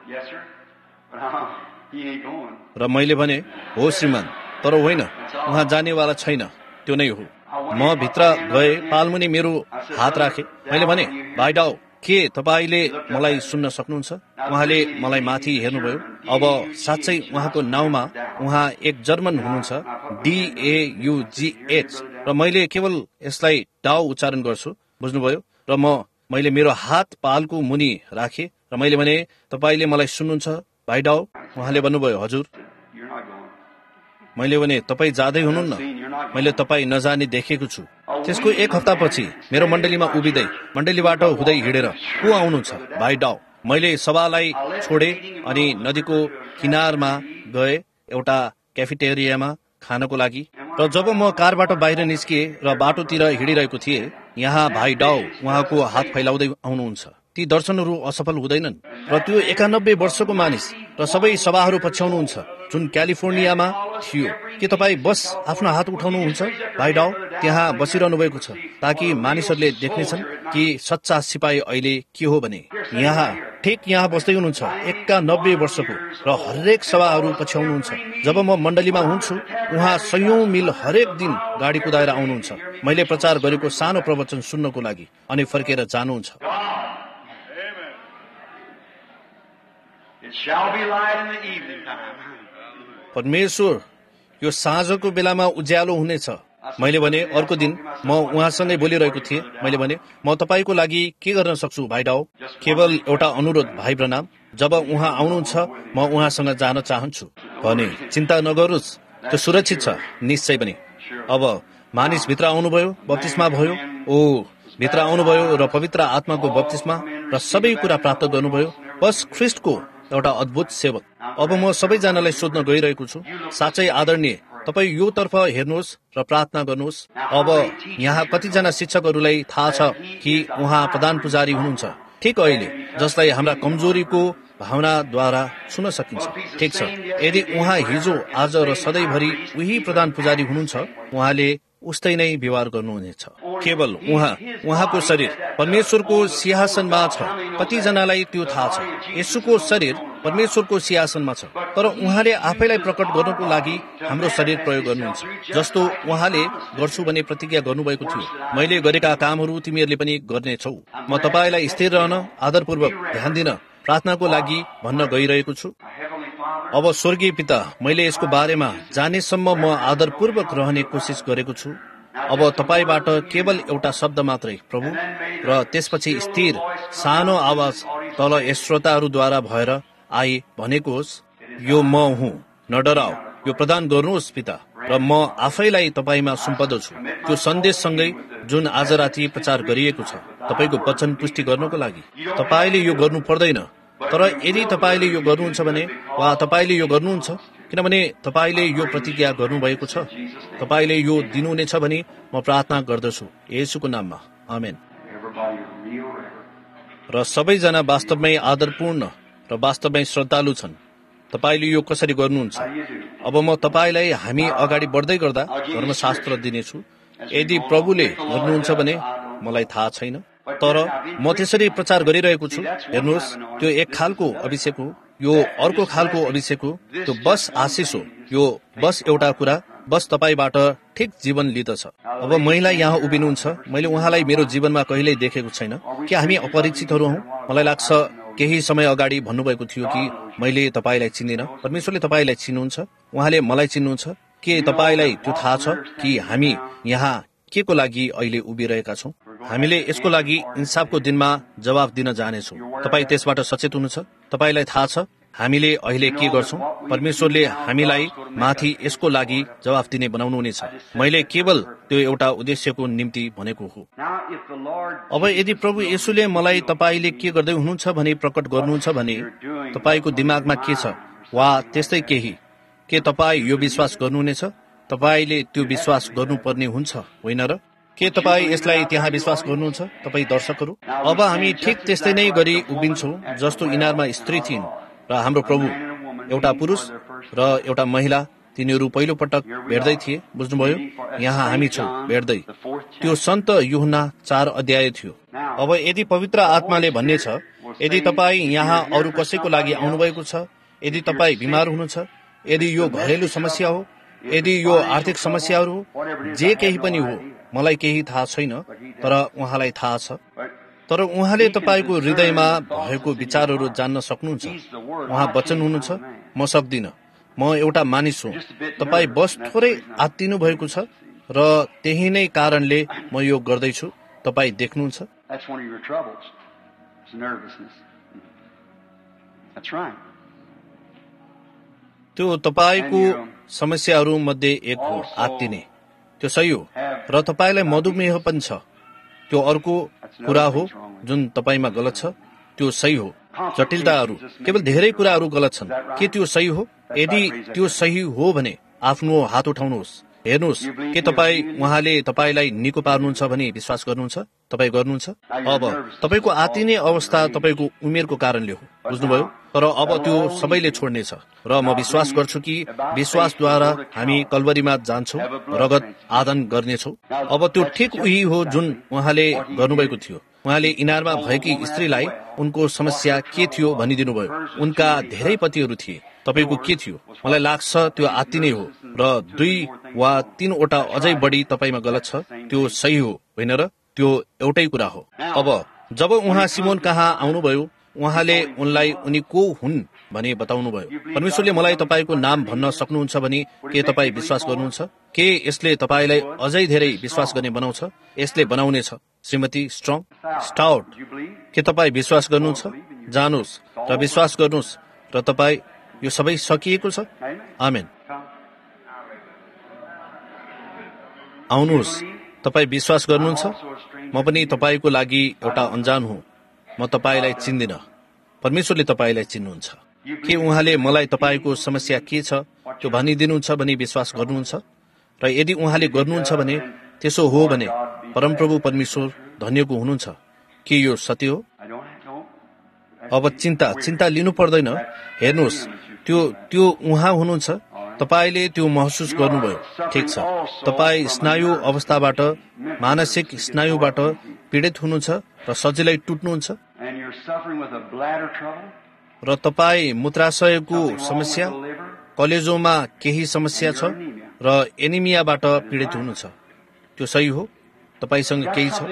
र मैले भने हो श्रीमान, तर होइन, उहाँ जानेवाला छैन, त्यो नै हो। म भित्र गए, पालमुनि मेरो हात राखे। मैले भने भाइ डाउ, के तपाईँले मलाई सुन्न सक्नुहुन्छ? उहाँले मलाई माथि हेर्नुभयो। अब साँच्चै उहाँको नाउँमा उहाँ एक जर्मन हुनुहुन्छ, डिएयुजिएच, र मैले केवल यसलाई डाउ उच्चारण गर्छु, बुझ्नुभयो? र म मैले मेरो हात पालको मुनि राखे र मैले भने तपाईँले मलाई सुन्नुहुन्छ भाइ डाउ? उहाँले भन्नुभयो हजुर। मैले भने तपाईँ जाँदै हुनुहुन्न, मैले तपाईँ नजाने देखेको छु। त्यसको एक हप्तापछि मेरो मण्डलीमा उभिँदै मण्डलीबाट हुँदै हिँडेर को आउनुहुन्छ? भाइ डाउ। मैले सभालाई छोडे अनि नदीको किनारमा गए एउटा क्याफेटेरियामा खानको लागि। र जब म कारबाट बाहिर निस्किए र बाटोतिर हिँडिरहेको थिएँ, यहाँ भाइ डाउ उहाँको हात फैलाउँदै आउनुहुन्छ। ती दर्शनहरू असफल हुँदैनन्। र त्यो एकानब्बे वर्षको मानिस र सबै सभाहरू पछ्याउनुहुन्छ जुन क्यालिफोर्नियामा थियो। के तपाईँ बस आफ्नो हात उठाउनुहुन्छ? भाइ डाउ त्यहाँ बसिरहनु भएको छ ताकि मानिसहरूले देख्नेछन् कि सच्चा सिपाही अहिले के हो भने यहाँ ठिक यहाँ बस्दै हुनुहुन्छ, एकानब्बे वर्षको, र हरेक सभाहरू पछ्याउनुहुन्छ। जब म मण्डलीमा हुन्छु, उहाँ सयौं मिल हरेक दिन गाडी कुदाएर आउनुहुन्छ मैले प्रचार गरेको सानो प्रवचन सुन्नको लागि, अनि फर्केर जानुहुन्छ। परमेश्वर यो साँझको बेलामा उज्यालो हुनेछ। मैले भने अर्को दिन म उहाँसँगै बोलिरहेको थिएँ। मैले भने म तपाईँको लागि के गर्न सक्छु भाइ डाउ? केवल एउटा अनुरोध भाइ ब्रनाम, जब उहाँ आउनुहुन्छ म उहाँसँग जान चाहन्छु भने चिन्ता नगर्नुहोस्, त्यो सुरक्षित छ निश्चय पनि। अब मानिस भित्र आउनुभयो, बप्तिस्मा भयो, ओ भित्र आउनुभयो र पवित्र आत्माको बप्तिस्मा र सबै कुरा प्राप्त गर्नुभयो। बस ख्रिस्टको एउटा अद्भुत सेवक। अब म सबैजनालाई सोध्न गइरहेको छु, साँच्चै आदरणीय तपाईँ यो तर्फ हेर्नुहोस् र प्रार्थना गर्नुहोस्। अब यहाँ कतिजना शिक्षकहरूलाई थाहा छ कि उहाँ प्रधान पुजारी हुनुहुन्छ ठिक अहिले, जसलाई हाम्रा कमजोरीको भावनाद्वारा छुन सकिन्छ। ठिक छ, यदि उहाँ हिजो आज र सधैँभरि उही प्रधान पुजारी हुनुहुन्छ, उहाँले उस्तै नै व्यवहार गर्नुहुनेछ। केवल उहाँ उहाँको शरीर परमेश्वरको सिंहासनमा छ। कतिजनालाई त्यो थाहा छ, येशूको शरीर परमेश्वरको सिंहासनमा छ, तर उहाँले आफैलाई प्रकट गर्नको लागि हाम्रो शरीर प्रयोग गर्नुहुन्छ। जस्तो उहाँले गर्छु भन्ने प्रतिज्ञा गर्नुभएको थियो, मैले गरेका कामहरू तिमीहरूले पनि गर्नेछौ। म तपाईँलाई स्थिर रहन, आदरपूर्वक ध्यान दिन, प्रार्थनाको लागि भन्न गइरहेको छु। अब स्वर्गीय पिता, मैले यसको बारेमा जानेसम्म म आदरपूर्वक रहने कोसिस गरेको छु। अब तपाईँबाट केवल एउटा शब्द मात्रै प्रभु, र त्यसपछि स्थिर सानो आवाज तल यस श्रोताहरूद्वारा भएर आए भनेको होस्, यो म हुँ, न डराओ। यो प्रदान गर्नुहोस् पिता, र म आफैलाई तपाईँमा सुम्पदछु त्यो सन्देशसँगै जुन आज राति प्रचार गरिएको छ, तपाईँको वचन पुष्टि गर्नको लागि। तपाईँले यो गर्नु पर्दैन, तर यदि तपाईँले यो गर्नुहुन्छ भने वा तपाईँले यो गर्नुहुन्छ किनभने तपाईँले यो प्रतिज्ञा गर्नुभएको छ, तपाईँले यो दिनुहुनेछ भने म प्रार्थना गर्दछु येशूको नाममा, आमेन। र सबैजना वास्तवमै आदरपूर्ण र वास्तवमै श्रद्धालु छन्। तपाईँले यो कसरी गर्नुहुन्छ? अब म तपाईँलाई हामी अगाडि बढ्दै गर्दा धर्मशास्त्र दिनेछु। यदि प्रभुले गर्नुहुन्छ भने मलाई थाहा छैन, तर म त्यसरी प्रचार गरिरहेको छु। हेर्नुहोस्, त्यो एक खालको अभिषेक हो, यो अर्को खालको अभिषेक हो, त्यो बस आशिष हो। यो बस एउटा कुरा, बस तपाईँबाट ठिक जीवन लिँदछ। अब महिला यहाँ उभिनुहुन्छ, मैले उहाँलाई मेरो जीवनमा कहिल्यै देखेको छैन। के हामी अपरिचितहरू हौँ? मलाई लाग्छ केही समय अगाडि भन्नुभएको थियो कि मैले तपाईँलाई चिन्दिनँ। परमेश्वरले तपाईँलाई चिन्नुहुन्छ, उहाँले मलाई चिन्नुहुन्छ। के तपाईँलाई त्यो थाहा छ कि हामी यहाँ के को लागि अहिले उभिरहेका छौँ? हामीले यसको लागि इन्साफको दिनमा जवाफ दिन जानेछौँ। तपाईँ त्यसबाट सचेत हुनुहुन्छ? तपाईँलाई थाहा छ हामीले अहिले के गर्छौँ? परमेश्वरले हामीलाई माथि यसको लागि जवाफ दिने बनाउनु हुनेछ। मैले केवल त्यो एउटा उद्देश्यको निम्ति भनेको हो। अब यदि प्रभु येशूले मलाई तपाईँले के गर्दै हुनुहुन्छ भने प्रकट गर्नुहुन्छ भने तपाईँको दिमागमा के छ वा त्यस्तै केही, के तपाईँ यो विश्वास गर्नुहुनेछ? तपाईँले त्यो विश्वास गर्नुपर्ने हुन्छ, होइन र? के तपाईँ यसलाई त्यहाँ विश्वास गर्नुहुन्छ तपाईँ दर्शकहरू? अब हामी ठिक त्यस्तै नै गरी उभिन्छौँ जस्तो इनारमा स्त्री थिइन् र हाम्रो प्रभु एउटा पुरुष र एउटा महिला, तिनीहरू पहिलो पटक भेट्दै थिए। बुझ्नुभयो? यहाँ हामी छौँ भेट्दै। त्यो सन्त यूहन्ना चार अध्याय थियो। अब यदि पवित्र आत्माले भन्ने छ, यदि तपाईँ यहाँ अरू कसैको लागि आउनुभएको छ, यदि तपाईँ बिमार हुनुहुन्छ, यदि यो घरेलु समस्या हो, यदि यो आर्थिक समस्याहरू हो, जे केही पनि हो, मलाई केही थाहा छैन, तर उहाँलाई थाहा छ। तर उहाँले तपाईँको हृदयमा भएको विचारहरू जान्न सक्नुहुन्छ। उहाँ वचन हुनुहुन्छ, म सक्दिनँ, म एउटा मानिस हुँ। तपाईँ बस थोरै आत्तिनु भएको छ र त्यही नै कारणले म यो गर्दैछु। तपाईँ देख्नुहुन्छ, त्यो तपाईको समस्याहरू मध्ये एक हो, आत्तिने। त्यो सही हो। र तपाईलाई मधुमेह पनि छ, त्यो अर्को कुरा हो जुन तपाईमा गलत छ। त्यो सही हो। जटिलताहरू, केवल धेरै कुराहरू गलत छन्। के त्यो सही हो? यदि त्यो सही हो भने आफ्नो हात उठाउनुहोस्। हेर्नुहोस्, के तपाईँ उहाँले तपाईलाई निको पार्नुहुन्छ भनी विश्वास गर्नुहुन्छ? तपाईँ गर्नुहुन्छ? अब तपाईको आत्तिने अवस्था तपाईको उमेरको कारणले हो, बुझ्नुभयो? तर अब त्यो सबैले छोड्नेछ र म विश्वास गर्छु कि विश्वासद्वारा हामी कल्वरीमा जान्छौँ, रगत आदान गर्नेछौँ। अब त्यो ठिक उही हो जुन उहाँले गर्नुभएको थियो। उहाँले इनारमा भएकी स्त्रीलाई उनको समस्या के थियो भनिदिनुभयो। उनका धेरै पतिहरू थिए। तपाईको के थियो? मलाई लाग्छ त्यो आत्ति नै हो र दुई वा तीनवटा अझै बढी तपाईमा गलत छ। त्यो सही हो, होइन र? त्यो एउटै कुरा हो। अब जब उहाँ सिमोन कहाँ आउनुभयो, उहाँले उनलाई उनी को हुन् भनी बताउनुभयो। परमेश्वरले मलाई तपाईको नाम भन्न सक्नुहुन्छ भनी के तपाईँ विश्वास गर्नुहुन्छ? के यसले तपाईलाई अझै धेरै विश्वास गर्ने बनाउँछ? यसले बनाउनेछ। श्रीमती स्ट्रङ स्टाउट, के तपाईँ विश्वास गर्नुहुन्छ? जानुहोस् र विश्वास गर्नुहोस् र तपाईँ यो सबै सकिएको छ। आमेन। आउनुहोस्, तपाईँ विश्वास गर्नुहुन्छ? म पनि तपाईको लागि एउटा अनजान हुँ। म तपाईलाई चिन्दिन। परमेश्वरले तपाईलाई चिन्नुहुन्छ। के उहाँले मलाई तपाईको समस्या के छ त्यो भनिदिनुहुन्छ भनी विश्वास गर्नुहुन्छ? र यदि उहाँले गर्नुहुन्छ भने त्यसो हो भने परमप्रभु परमेश्वर धन्यको हुनुहुन्छ। के यो सत्य हो? अब चिन्ता चिन्ता लिनु पर्दैन। हेर्नुहोस्, त्यो त्यो उहाँ हुनुहुन्छ। तपाईले त्यो महसुस गर्नुभयो, ठिक छ। तपाईँ स्नायु अवस्थाबाट, मानसिक स्नायुबाट पीडित हुनुहुन्छ र सजिलै टुट्नुहुन्छ र तपाईँ मूत्राशयको समस्या, कलेजोमा केही समस्या छ र एनिमियाबाट पीडित हुनुहुन्छ। त्यो सही हो। तपाईसँग केही छ।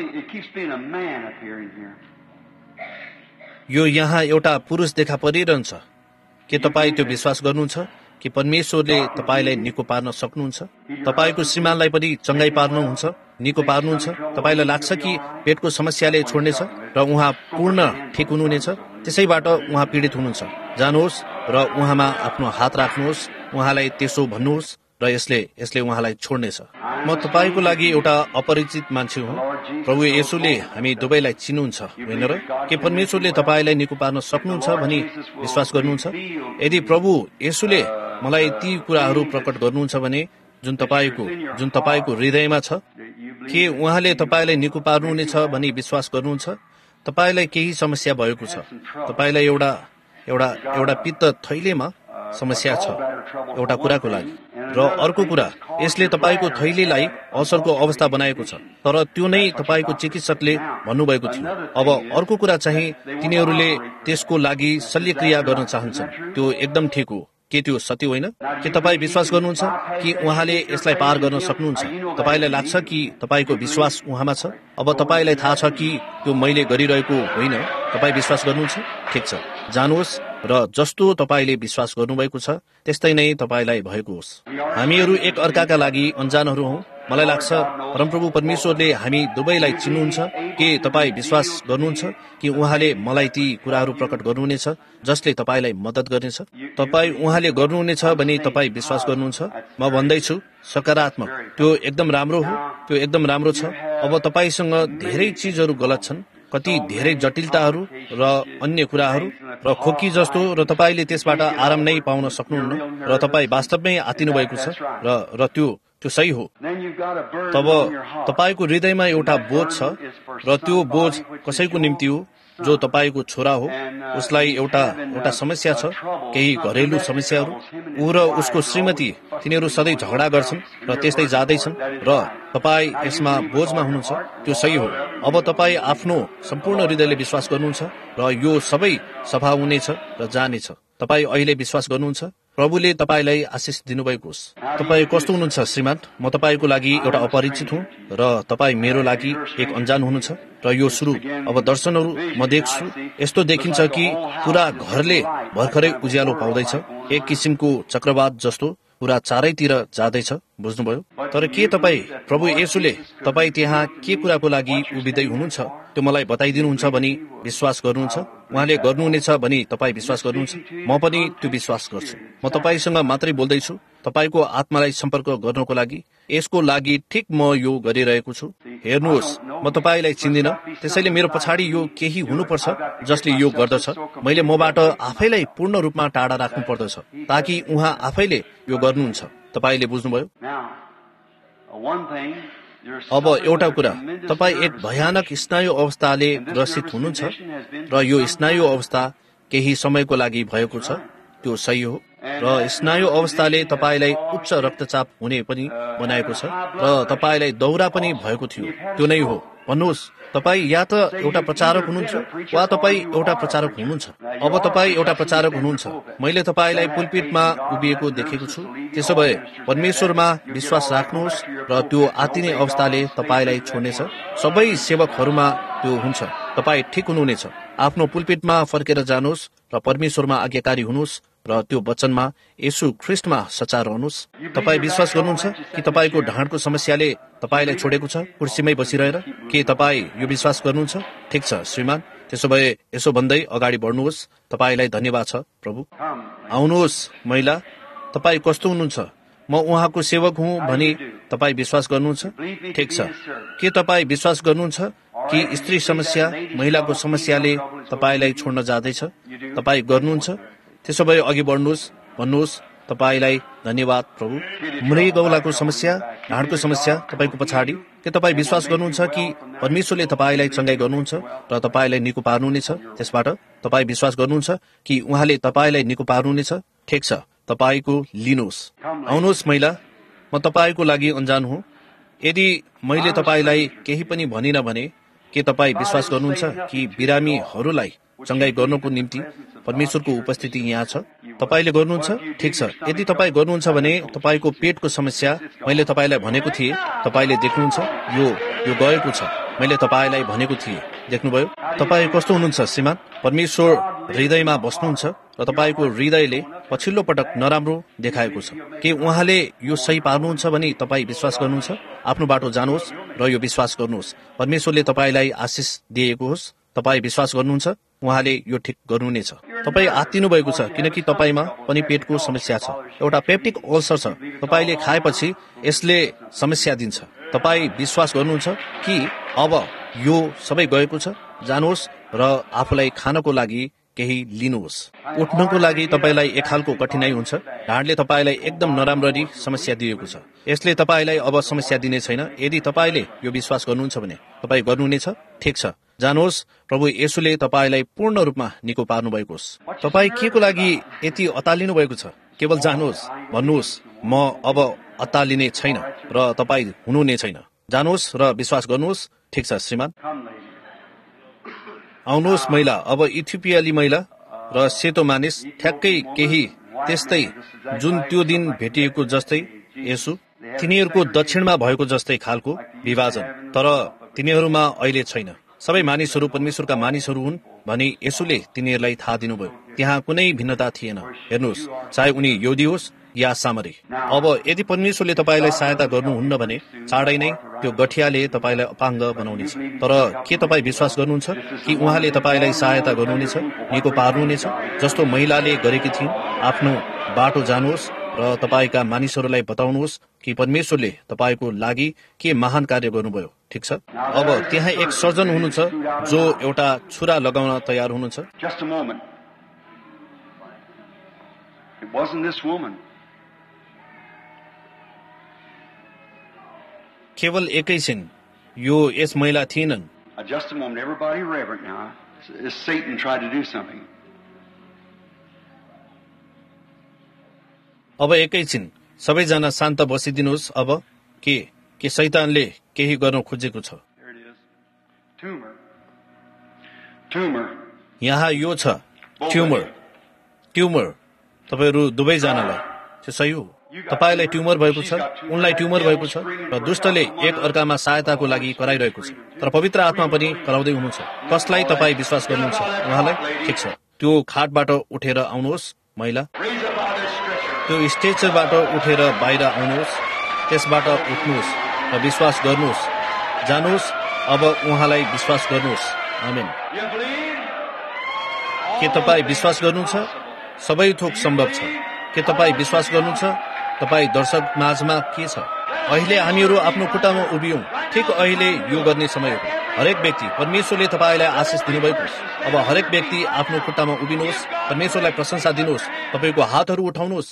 यो यहाँ एउटा पुरुष देखा परिरहन्छ। के तपाईँ त्यो विश्वास गर्नुहुन्छ कि परमेश्वरले तपाईलाई निको पार्न सक्नुहुन्छ? तपाईको श्रीमानलाई पनि चङ्गाई पार्नुहुन्छ, निको पार्नुहुन्छ। तपाईलाई लाग्छ कि पेटको समस्याले छोड्नेछ र उहाँ पूर्ण ठिक हुनुहुनेछ? त्यसैबाट उहाँ पीडित हुनुहुन्छ। जानुहोस् र उहाँमा आफ्नो हात राख्नुहोस्, उहाँलाई त्यसो भन्नुहोस् र यसले यसले उहाँलाई छोड्नेछ। म तपाईको लागि एउटा अपरिचित मान्छे हुँ। प्रभु येशूले हामी दुवैलाई चिन्नुहुन्छ, होइन र? के परमेश्वरले तपाईलाई निको पार्न सक्नुहुन्छ भनी विश्वास गर्नुहुन्छ? यदि प्रभु येशूले मलाई ती कुराहरू प्रकट गर्नुहुन्छ भने जुन तपाईको जुन तपाईको हृदयमा छ, के उहाँले तपाईलाई निको पार्नुहुनेछ भनी विश्वास गर्नुहुन्छ? तपाईलाई केही समस्या भएको छ। तपाईलाई एउटा एउटा एउटा पित्त थैलीमा समस्या छ एउटा कुराको लागि, र अर्को कुरा यसले तपाईको थैलीलाई असरको अवस्था बनाएको छ, तर त्यो नै तपाईको चिकित्सकले भन्नुभएको थियो। अब अर्को कुरा चाहिँ तिनीहरूले त्यसको लागि शल्यक्रिया गर्न चाहन्छन्। त्यो एकदम ठिक हो। के त्यो सत्य होइन? के तपाईँ विश्वास गर्नुहुन्छ कि उहाँले यसलाई पार गर्न सक्नुहुन्छ? तपाईलाई लाग्छ कि तपाईँको विश्वास उहाँमा छ? अब तपाईँलाई थाहा छ कि त्यो मैले गरिरहेको होइन। तपाईँ विश्वास गर्नुहुन्छ? ठिक छ, जानुहोस् र जस्तो तपाईँले विश्वास गर्नुभएको छ त्यस्तै नै तपाईँलाई भएको होस्। हामीहरू एक अर्काका लागि अनजानहरू हौँ। मलाई लाग्छ परमप्रभु परमेश्वरले हामी दुवैलाई चिन्नुहुन्छ। के तपाईँ विश्वास गर्नुहुन्छ कि उहाँले मलाई ती कुराहरू प्रकट गर्नुहुनेछ जसले तपाईँलाई मद्दत गर्नेछ? तपाईँ उहाँले गर्नुहुनेछ भने तपाईँ विश्वास गर्नुहुन्छ? म भन्दैछु सकारात्मक। त्यो एकदम राम्रो हो। त्यो एकदम राम्रो छ। अब तपाईँसँग धेरै चिजहरू गलत छन्, कति धेरै जटिलताहरू र अन्य कुराहरू र खोकी जस्तो, र तपाईँले त्यसबाट आराम नै पाउन सक्नुहुन्न र तपाईँ वास्तवमै आत्तिनु भएको छ र र त्यो त्यो सही हो। तब तपाईँको हृदयमा एउटा बोझ छ र त्यो बोझ कसैको निम्ति हो जो तपाईँको छोरा हो। उसलाई एउटा एउटा समस्या छ, केही घरेलु समस्याहरू। ऊ र उसको श्रीमती तिनीहरू सधैँ झगडा गर्छन् र त्यस्तै जाँदैछन् र तपाईँ यसमा बोझमा हुनुहुन्छ। त्यो सही हो। अब तपाईँ आफ्नो सम्पूर्ण हृदयले विश्वास गर्नुहुन्छ र यो सबै सफा हुनेछ र जानेछ। तपाईँ अहिले विश्वास गर्नुहुन्छ? प्रभुले तपाईँलाई आशिष दिनुभएको होस्। तपाईँ कस्तो हुनुहुन्छ श्रीमान? म तपाईँको लागि एउटा अपरिचित हुँ र तपाईँ मेरो लागि एक अनजान हुनुहुन्छ र यो सुरु। अब दर्शनहरू म देख्छु। यस्तो देखिन्छ कि पुरा घरले भर्खरै उज्यालो पाउँदैछ, एक किसिमको चक्रवात जस्तो, कुरा चारैतिर जाँदैछ, बुझ्नुभयो? तर के तपाईँ प्रभु येशूले तपाईँ त्यहाँ के कुराको लागि उभिँदै हुनुहुन्छ त्यो मलाई बताइदिनुहुन्छ भनी विश्वास गर्नुहुन्छ? उहाँले गर्नुहुनेछ भनी तपाईँ विश्वास गर्नुहुन्छ? म पनि त्यो विश्वास गर्छु। म तपाईँसँग मात्रै बोल्दैछु, तपाईँको आत्मालाई सम्पर्क गर्नको लागि। यसको लागि ठिक म यो गरिरहेको छु। हेर्नुहोस्, म तपाईँलाई चिन्दिनँ, त्यसैले मेरो पछाडि यो केही हुनुपर्छ जसले यो गर्दछ। मैले मबाट आफैलाई पूर्ण रूपमा टाढा राख्नु पर्दछ ताकि उहाँ आफैले यो गर्नुहुन्छ। तपाईँले बुझ्नुभयो? अब एउटा कुरा, तपाईँ एक भयानक स्नायु अवस्थाले ग्रसित हुनुहुन्छ र यो स्नायु अवस्था केही समयको लागि भएको छ, त्यो सही हो। र स्नायु अवस्थाले तपाईँलाई उच्च रक्तचाप हुने पनि बनाएको छ र तपाईँलाई दौरा पनि भएको थियो। त्यो नै हो। भन्नुहोस्, तपाईँ या त एउटा प्रचारक हुनुहुन्थ्यो वा तपाईँ एउटा प्रचारक हुनुहुन्छ। अब तपाईँ एउटा प्रचारक हुनुहुन्छ। मैले तपाईँलाई पुलपिटमा उभिएको देखेको छु। त्यसो भए परमेश्वरमा विश्वास राख्नुहोस् र त्यो आत्तिने अवस्थाले तपाईँलाई छोड्नेछ। सबै सेवकहरूमा त्यो हुन्छ। तपाईँ ठिक हुनुहुनेछ। आफ्नो पुलपिटमा फर्केर जानुहोस् र परमेश्वरमा आज्ञाकारी हुनुहोस् र त्यो वचनमा येशू ख्रिस्टमा सच्चा रहनुहोस्। तपाईँ विश्वास गर्नुहुन्छ कि तपाईँको ढाँडको समस्याले तपाईँलाई छोडेको छ कुर्सीमै बसिरहेर? के तपाईँ यो विश्वास गर्नुहुन्छ? ठिक छ श्रीमान, त्यसो भए यसो भन्दै अगाडि बढ्नुहोस्। तपाईँलाई धन्यवाद छ प्रभु। आउनुहोस् महिला, तपाईँ कस्तो हुनुहुन्छ? म उहाँको सेवक हुँ भनी तपाईँ विश्वास गर्नुहुन्छ? ठिक छ। के तपाईँ विश्वास गर्नुहुन्छ कि स्त्री समस्या, महिलाको समस्याले तपाईँलाई छोड्न जाँदैछ? तपाईँ गर्नुहुन्छ? त्यसो भए अघि बढ्नुहोस्, भन्नुहोस्, तपाईँलाई धन्यवाद प्रभु। मृगौलाको समस्या, ढाँडको समस्या तपाईँको पछाडि, के तपाईँ विश्वास गर्नुहुन्छ कि परमेश्वरले तपाईँलाई चङ्गाई गर्नुहुन्छ र तपाईँलाई निको पार्नुहुनेछ? त्यसबाट तपाईँ विश्वास गर्नुहुन्छ कि उहाँले तपाईँलाई निको पार्नुहुनेछ? ठिक छ, तपाईँको लिनुहोस्। आउनुहोस् महिला, म तपाईँको लागि अन्जान हुँ। यदि मैले तपाईँलाई केही पनि भनिनँ भने के तपाईँ विश्वास गर्नुहुन्छ कि बिरामीहरूलाई चङ्गाई गर्नको निम्ति परमेश्वरको उपस्थिति यहाँ छ? तपाईँले गर्नुहुन्छ? ठिक छ। यदि तपाईँ गर्नुहुन्छ भने तपाईँको पेटको समस्या, मैले तपाईँलाई भनेको थिएँ, तपाईँले देख्नुहुन्छ यो यो गएको छ। मैले तपाईँलाई भनेको थिएँ, देख्नुभयो? तपाईँ कस्तो हुनुहुन्छ श्रीमान? परमेश्वर हृदयमा बस्नुहुन्छ र तपाईँको हृदयले पछिल्लो पटक नराम्रो देखाएको छ। के उहाँले यो सही पार्नुहुन्छ भनी तपाईँ विश्वास गर्नुहुन्छ? आफ्नो बाटो जानुहोस् र यो विश्वास गर्नुहोस्। परमेश्वरले तपाईँलाई आशिष दिएको होस्। तपाईँ विश्वास गर्नुहुन्छ? उहाँले यो ठिक गर्नुहुनेछ। तपाईँ आत्तिनु भएको छ किनकि तपाईँमा पनि पेटको समस्या छ। एउटा पेप्टिक अल्सर छ। तपाईँले खाएपछि यसले समस्या दिन्छ। तपाईँ विश्वास गर्नुहुन्छ कि अब यो सबै गएको छ? जानुहोस् र आफूलाई खानको लागि केही लिनुहोस्। उठ्नको लागि तपाईँलाई एक खालको कठिनाई हुन्छ। ढाडले तपाईँलाई एकदम नराम्ररी समस्या दिएको छ। यसले तपाईँलाई अब समस्या दिने छैन। यदि तपाईँले यो विश्वास गर्नुहुन्छ भने तपाईँ गर्नुहुनेछ। ठिक छ, जानुहोस्। प्रभु येशूले तपाईँलाई पूर्ण रूपमा निको पार्नु भएको होस्। तपाईँ के को लागि यति अतालिनु भएको छ? केवल जानुहोस्, भन्नुहोस्, म अब अतालिने छैन र तपाईँ हुनुहुने छैन। जानुहोस् र विश्वास गर्नुहोस्। ठिक छ श्रीमान। आउनुहोस् महिला। अब इथियोपियाली महिला र सेतो मानिस ठ्याक्कै केही त्यस्तै जुन त्यो दिन भेटिएको जस्तै येशू, तिनीहरूको दक्षिणमा भएको जस्तै खालको विभाजन, तर तिनीहरूमा अहिले छैन। सबै मानिसहरू परमेश्वरका मानिसहरू हुन् भनी येशूले तिनीहरूलाई थाहा दिनुभयो। त्यहाँ कुनै भिन्नता थिएन। हेर्नुहोस्, चाहे उनी यहुदी होस् या सामरी। अब यदि परमेश्वरले तपाईँलाई सहायता गर्नुहुन्न भने चाँडै नै त्यो गठियाले तपाईँलाई अपाङ्ग बनाउनेछ। तर के तपाईँ विश्वास गर्नुहुन्छ कि उहाँले तपाईँलाई सहायता गर्नुहुनेछ, निको पार्नुहुनेछ? जस्तो महिलाले गरेकी थिइन्। आफ्नो बाटो जानुहोस् र तपाईँका मानिसहरूलाई बताउनुहोस् कि परमेश्वरले तपाईँको लागि के महान कार्य गर्नुभयो। ठिक छ। अब त्यहाँ एक सर्जन हुनुहुन्छ जो एउटा छुरा लगाउन तयार हुनुहुन्छ। केवल एकैछिन, यो यस महिला थिएनन्। अब एकैछिन सबैजना शान्त बसिदिनुहोस्। अब के के शैतानले केही गर्न खोजेको छ? यहाँ यो छ, ट्युमर। ट्युमर तपाईँहरू दुवैजनालाई, त्यो सही हो। तपाईँलाई ट्युमर भएको छ, उनलाई ट्युमर भएको छ र दुष्टले एक अर्कामा सहायताको लागि कराइरहेको छ। तर पवित्र आत्मा पनि कराउँदै हुनुहुन्छ। कसलाई तपाईँ विश्वास गर्नुहुन्छ? उहाँलाई। ठिक छ, त्यो खाटबाट उठेर आउनुहोस् महिला। त्यो स्ट्रेचरबाट उठेर बाहिर आउनुहोस्, त्यसबाट उठ्नुहोस् र विश्वास गर्नुहोस्। जानुहोस्, अब उहाँलाई विश्वास गर्नुहोस्। आमेन। के तपाईँ विश्वास गर्नुहुन्छ? सबै थोक सम्भव छ। के तपाईँ विश्वास गर्नुहुन्छ? तपाईँ दर्शक माझमा के छ? अहिले हामीहरू आफ्नो खुट्टामा उभियौं। ठिक अहिले यो गर्ने समय हो। हरेक व्यक्ति, परमेश्वरले तपाईँलाई आशिष दिनुभएको छ। अब हरेक व्यक्ति आफ्नो खुट्टामा उभिनुहोस्, परमेश्वरलाई प्रशंसा दिनुहोस्, तपाईँको हातहरू उठाउनुहोस्।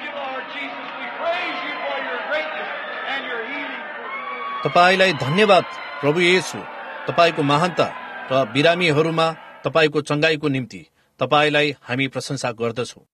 तपाईँलाई धन्यवाद प्रभु येशू, तपाईँको महानता र बिरामीहरूमा तपाईँको चंगाईको निम्ति तपाईँलाई हामी प्रशंसा गर्दछौं।